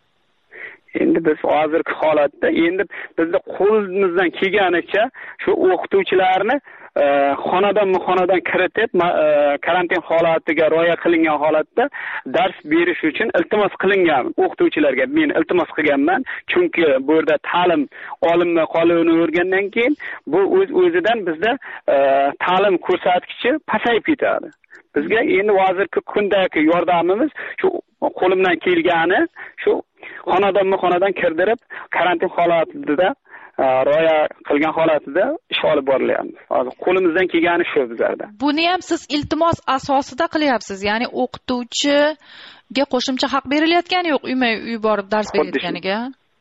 Endi biz hozirgi holatda endi bizning qo'limizdan kelganicha shu o'qituvchilarni xonadan xonadan kiritib karantin holatiga rioya qilingan holatda dars berish uchun iltimos qilingan o'qituvchilarga men iltimos qilganman. Chunki bu yerda ta'lim olimma qoluvini o'rgandan keyin bu o'z o'zidan bizda ta'lim ko'rsatkichi pasayib ketadi. Bizga endi hozirgi kundagi yordamimiz shu qo'limdan kelgani shu xonadan-xonadan kirdirib karantin holatida rioya qilgan holatida ish olib borilyapti. Hozir qo'limizdan kelgani shu bizlarda. Buni ham siz iltimos asosida qilyapsiz, ya'ni o'qituvchiga qo'shimcha haq berilayotgani yo'q, uyma-uy borib dars berayotganiga.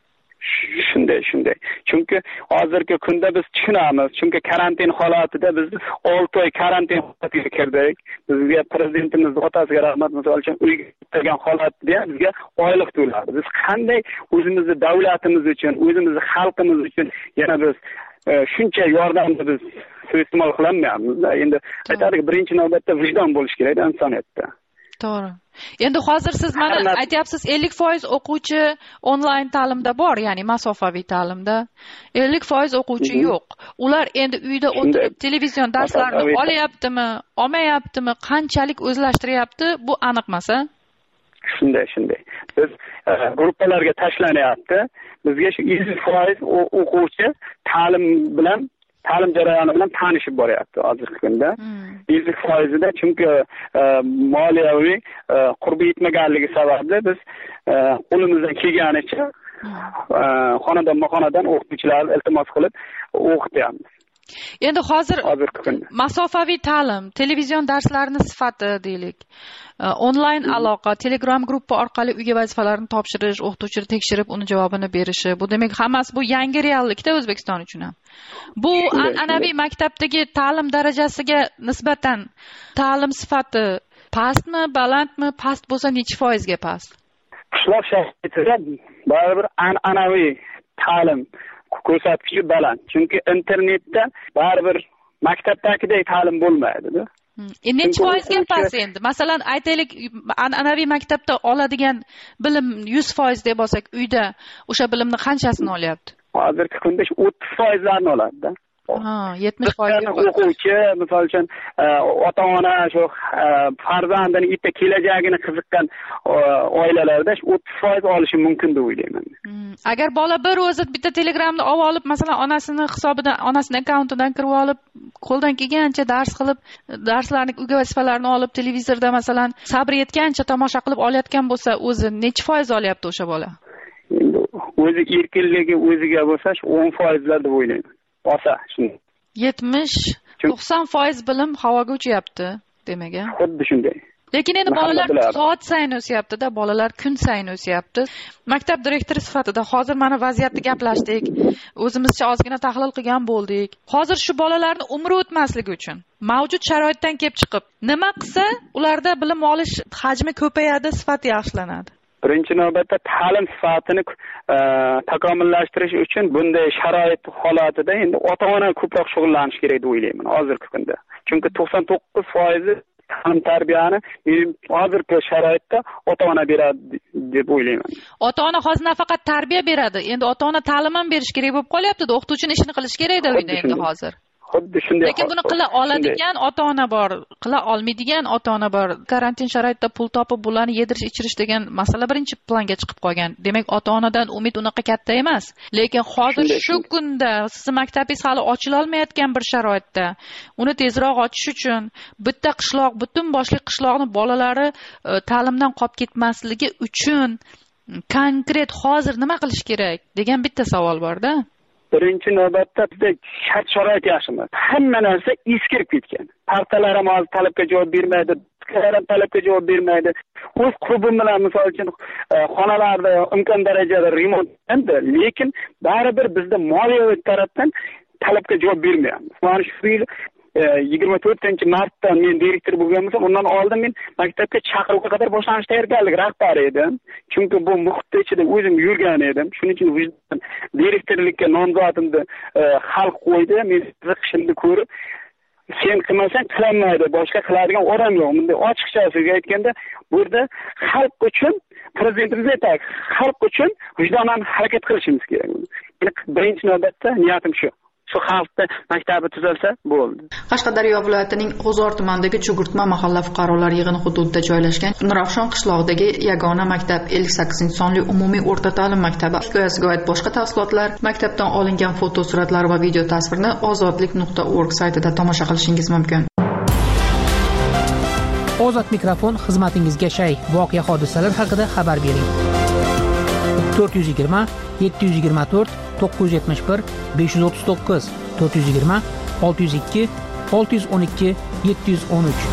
Shunday, shunday. Chunki hozirgi kunda biz tushunamiz, chunki karantin holatida biz olti oy karantin holatiga kirdik. Bizga prezidentimiz otasiga rahmat misol uchun uyga kirgan holatda bizga oylik to'ladi. Biz qanday o'zimizni davlatimiz uchun, o'zimizni xalqimiz uchun yana biz shuncha yordamni biz suiiste'mol qilmayapmiz. Endi aytaylik, birinchi navbatda vijdon bo'lish kerak insoniyatda. To'g'ri. Endi hozir siz mana aytyapsiz ellik foiz o'quvchi onlayn ta'limda bor, ya'ni masofaviy ta'limda. ellik foiz o'quvchi yo'q. Ular endi uyda o'tirib televizion darslarini olyaptimi, olmayaptimi, qanchalik o'zlashtiryapti, bu aniq emas-a? Shunday, shunday. Biz gruppalarga tashlanyapti. Bizga shu ellik foiz o'quvchi ta'lim bilan ta'lim jarayoni bilan tanishib boryapti hozirgi kunda. ellik foizida chunki moliyaviy qurbi yetmaganligi sababli biz qo'limizdan kelganicha xonadan-xonadan o'qituvchilarni iltimos qilib o'qityapmiz. Endi hozir masofaviy ta'lim, televizion darslarning sifati deylik, onlayn aloqa, Telegram gruppa orqali uyga vazifalarni topshirish, o'qituvchini tekshirib, uni javobini berishi, bu demak hammasi bu yangi reallikda O'zbekiston uchun ham. Bu an'anaviy maktabdagi ta'lim darajasiga nisbatan ta'lim sifati pastmi, balandmi? Past bo'lsa necha foizga past? Qishloq sharoitida baribir an'anaviy ta'lim ko'rsatkichi baland. Chunki internetda baribir maktabdagidek ta'lim bo'lmaydi-da. E necha foizga past endi? Masalan, aytaylik, an'anaviy maktabda oladigan bilim yuz foiz deb olsak, uyda o'sha bilimni qanchasini olyapti? Hozirgi kunda o'ttiz foizlarni oladi-da. Ha, yetmish foiz o'quvchi, misol uchun ota-ona shu farzandini bitta kelajagini qiziqqan oilalarda o'ttiz foiz olishi mumkin deb o'ylayman. Agar bola bir o'zi bitta Telegramni olib olib, masalan, onasini hisobidan, onasining akkauntidan kirib olib, qo'ldan kelgancha dars qilib, darslarning uyga vazifalarini olib, televizorda masalan, sabr yetgancha tomosha qilib olayotgan bo'lsa, o'zi necha foiz olyapti o'sha bola? Endi o'zi erkinligi o'ziga bo'lsa, o'n foizlar deb o'ylayman. Olsa, shuni. yetmish to'qson foiz bilim havoga uchyapti, demak. Xuddi shunday. Lekin endi bolalar soat sayin o'syapti-da, bolalar kun sayin o'syapti. Maktab direktori sifatida hozir mana vaziyatni gaplashdik. O'zimizcha ozgina tahlil qilgan bo'ldik. Hozir shu bolalarning umri o'tmasligi uchun mavjud sharoitdan kelib chiqib, nima qilsa ularda bilim olish hajmi ko'payadi, sifati yaxshilanadi? Birinchi navbatda ta'lim sifatini takomillashtirish uchun bunday sharoit holatida endi ota-ona ko'proq shug'ullanish kerak deb o'ylayman hozirgi kunda. Chunki to'qson to'qqiz foiz ta'lim tarbiyani hozirgi sharoitda ota-ona beradi deb o'ylayman. Ota-ona hozir nafaqat tarbiya beradi, endi ota-ona ta'lim ham berish kerak bo'lib qolyapti-da, o'qituvchining ishini qilish kerak-da uyda endi hozir. Xuddi shunday. Lekin buni qila oladigan ota-ona bor, qila olmaydigan ota-ona bor. Karantin sharoitida pul topib bularni yedirish, ichirish degan masala birinchi planga chiqib qolgan. Demak, ota-onadan umid unaqa katta emas. Lekin hozir shu kunda sizni maktabingiz hali ochila olmayotgan bir sharoitda, uni tezroq ochish uchun bitta qishloq, butun boshli qishloqni bolalari ta'limdan qolib ketmasligi uchun konkret hozir nima qilish kerak degan bitta savol bor-da. Birinchi navbatda bizda shart sharoit yaxshi emas. Hamma narsa eskirib ketgan. Partalar ham hozir talabga javob bermaydi, tizimlar ham talabga javob bermaydi. O'z klubim bilan misol uchun xonalarda imkon darajada remont qildi, lekin baribir bizda moliyaviy tarafdan talabga javob bermayapmiz. Mana shu yil yigirma to'rtinchi martda men direktor bo'lgan bo'lsam, undan oldin men maktabga chaqiruvga qadar boshlanish tayyorgarlik rahbari edim. Chunki bu muhitda ichida o'zim yurgan edim. Shuning uchun vijdon direktorlikka nomzodimni xalq qo'ydi. Men qiziqishimni ko'rib, sen qilmasang qilinmaydi, boshqa qiladigan odam yo'q. Bunday ochiqchasiga aytganda, bu yerda xalq uchun prezidentimiz aytadi, xalq uchun vijdonan harakat qilishimiz kerak. Birinchi navbatda niyatim shu. Shu xalqda maktabi tuzalsa bo'ldi. Qashqadaryo viloyatining G'uzor tumanidagi Chugurtma mahalla fuqarolar yig'ini hududida joylashgan Nurafshon qishlog'idagi yagona maktab ellik sakkizinchi sonli umumiy o'rta ta'lim maktabi hikoyasiga oid boshqa tafsilotlar, maktabdan olingan fotosuratlar va video tasvirni ozodlik nuqta org saytida tomosha qilishingiz mumkin. Ozod mikrofon xizmatingizga shay, voqea hodisalar haqida xabar bering. to'rt yuz yigirma yetti yuz yigirma to'rt to'qqiz yuz yetmish bir besh yuz o'ttiz to'qqiz to'rt yuz yigirma olti yuz ikki olti yuz o'n ikki yetti yuz o'n uch.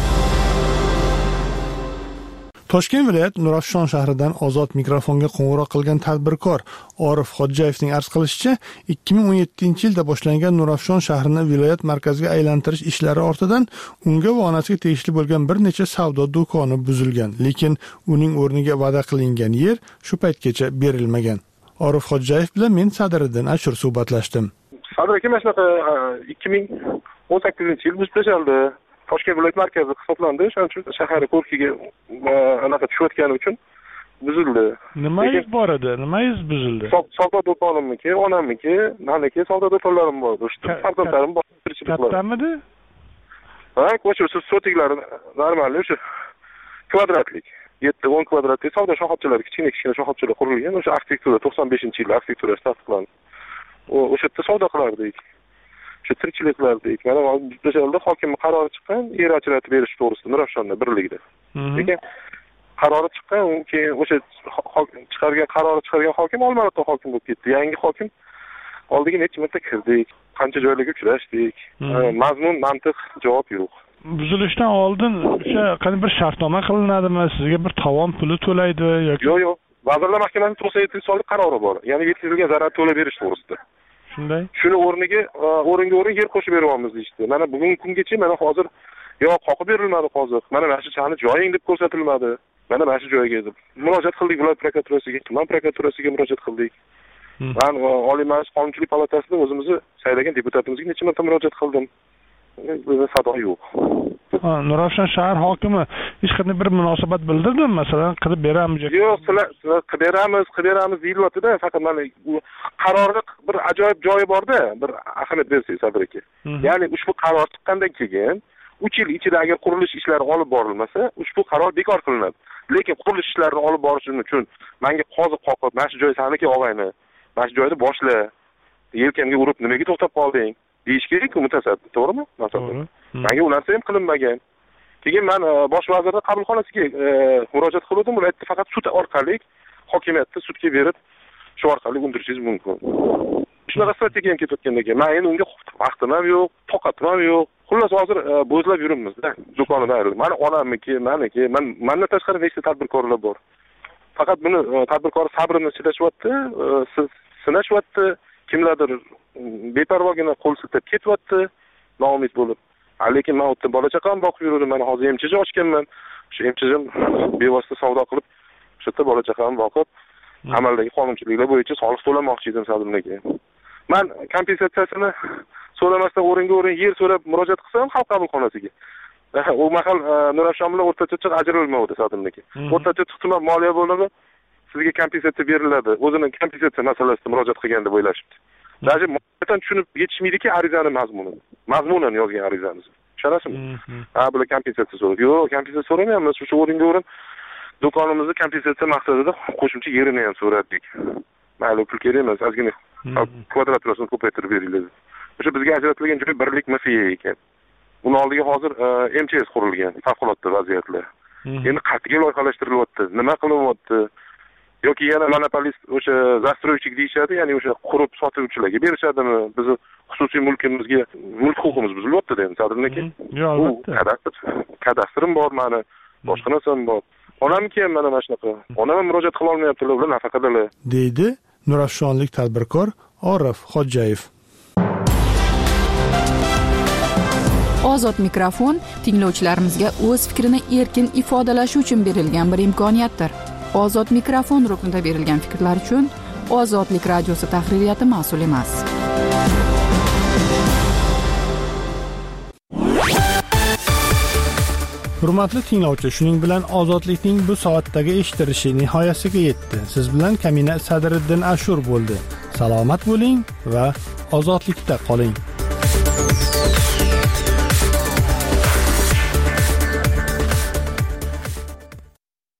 Toshkent viloyat Nurafshon shahridan ozod mikrofonga qo'ng'iroq qilgan tadbirkor Orif Xodjayevning arz qilishicha, ikki ming o'n yettinchi yilda boshlangan Nurafshon shahrini viloyat markaziga aylantirish ishlari ortidan unga va onasiga tegishli bo'lgan bir necha savdo do'koni buzilgan, lekin uning o'rniga va'da qilingan yer shu paytgacha berilmagan. Orif Xodjayev bilan men Sadriddin Ashur suhbatlashdim. Sadr aka, mana shunaqa ikki ming o'n sakkizinchi yil buzib tashlandi. Toshkent viloyat markazi hisoblandi. Shuning uchun shahar ko'rkiga anaqa tushayotgani uchun buzildi. Nimangiz bor edi? Nimangiz buzildi? Savdo do'konimniki, onamniki, meniki savdo do'konlarim bor. O'shda farzandlarim bor. Kattamidi? Ha, ko'cha sotiklari normal, o'sha kvadratlik. yetti o'n kvadratlik savdo shoxobchalari, kichkina-kichkina shoxobchalar qurilgan. O'sha arxitektura to'qson beshinchi yil arxitekturasi tasdiqlandi. O'sha yerda savdo qilardik. Shu tirikchilik qilardik. Mana o'sha hokim qarori chiqqan, yer ajratib berish to'g'risida Nurafshonda birligida. Lekin qarori chiqqan, keyin o'sha chiqargan qarori chiqargan hokim Olmaliqda hokim bo'lib ketdi. Yangi hokim oldiga necha marta kirdik, qancha joylarga uchrashdik. Mazmun, mantiq javob yo'q. Buzilishdan oldin o'sha qani bir shartnoma qilinadimi? Sizga bir tovon puli to'laydi yoki? Yo'q, yo'q. Vazirlar Mahkamasining to'qson yettinchi sonli qarori bor. Ya'ni yetkazilgan zarar to'lab berish to'g'risida. Shunday. Shuni o'rniga o'ringa o'rin yer qo'shib beryapmiz deydi. Mana bugungi kungacha mana hozir yo'q, qoqib berilmadi hozir. Mana mana shu chani joying deb ko'rsatilmadi. Mana mana shu joyga deb. Murojaat qildik viloyat prokuraturasiga, tuman prokuraturasiga murojaat qildik. Men Oliy Majlis Qonunchilik palatasida o'zimizni saylagan deputatimizga necha marta murojaat qildim. Bizda sado yo'q. Nurafshon shahar hokimi hech qanday bir munosabat bildirdimi, masalan, qilib beramiz? Yo'q, sizlar sizlar qilib beramiz, qilib beramiz deyilyapti-da, faqat mana u qarorni bir ajoyib joyi bor-da, bir ahamiyat bersangiz Sabir aka. Ya'ni ushbu qaror chiqqandan keyin uch yil ichida agar qurilish ishlari olib borilmasa, ushbu qaror bekor qilinadi. Lekin qurilish ishlarini olib borish uchun menga qoziq qoqib, mana shu joy saniki og'ayni, mana shu joyda boshla, yelkamga urib nimaga to'xtab qolding deyish kerak-ku mutasaddi, to'g'rimi? Masalan, menga u narsa ham qilinmagan. Keyin men bosh vazirning qabulxonasiga murojaat qildim, ular aytdi faqat sud orqali hokimiyatni sudga berib, shu orqali undirishingiz mumkin. Shunaqa strategiya ham ketayotgandan keyin men endi unga vaqtim ham yo'q, toqatim ham yo'q. Xullas hozir bo'zlab yuribmiz-da, do'kondan ayrilib. Mana onamniki, meniki, men mendan tashqari nechta tadbirkorlar bor. Faqat buni tadbirkor sabrini chilashyapti, sinashyapti, kimlardir beparvogina qo'l siltab ketyapti, noumid bo'lib. Lekin men o'tda bola chaqam boqib yurdim, men hozir emchiga ochganman. Shu emchigim bevosita savdo qilib, shu yerda bola chaqam boqib, amaldagi qonunchiliklar bo'yicha soliq to'lamoqchi edim sabimniki. Men kompensatsiyasini so'ramasdan o'ringa o'rin yer so'rab murojaat qilsam xalq qabulxonasiga. U mahal Nurafshon bilan o'rtacha chiq ajralmaydi sabimniki. O'rtacha chiqma moliya bo'limi sizga kompensatsiya beriladi. O'zining kompensatsiya masalasida murojaat qilgan deb o'ylashibdi. Даже mo'tan tushunib yetishmaydiki arizani mazmunini. Mazmunan yozgan arizamiz. Tushunasizmi? Ha, bular kompensatsiya so'raydi. Yo'q, kompensatsiya so'ramayapmiz. Shu o'ringa o'rin do'konimizni kompensatsiya maqsadida qo'shimcha yerini ham so'radik. Mayli, pul kerak emas, ozgina kvadraturasini ko'paytirib beringlar. O'sha bizga ajratilgan joy birlik M F Y ekan. Uni oldiga hozir M Ch S qurilgan, favqulodda vaziyatlar. Endi qat'iy loyihalashtirilyapti. Nima qilyapti? Yoki yana monopolist o'sha застройщик deyishadi, ya'ni o'sha qurib sotuvchilarga berishadimi? Bizni xususiy mulkimizga mulk huquqimiz buzilyapti-da endi Sadirniki. Yo'q, albatta. Kadastr, kadastrim bor meni, boshqa narsam bor. Onamki ham mana shunaqa. Onam ham murojaat qila olmayaptilar, ular nafaqadalar. deydi Nurafshonlik tadbirkor Orif Xo'jayev. Ozod mikrofon tinglovchilarimizga o'z fikrini erkin ifodalashi uchun berilgan bir imkoniyatdir. Ozod mikrofon ruknida berilgan fikrlar uchun Ozodlik radiosi tahririyati mas'ul emas. Hurmatli tinglovchi, shuning bilan Ozodlikning bu soatdagi eshitilishi nihoyasiga yetdi. Siz bilan Kamina Sadiriddin Ashur bo'ldi. Salomat bo'ling va ozodlikda qoling.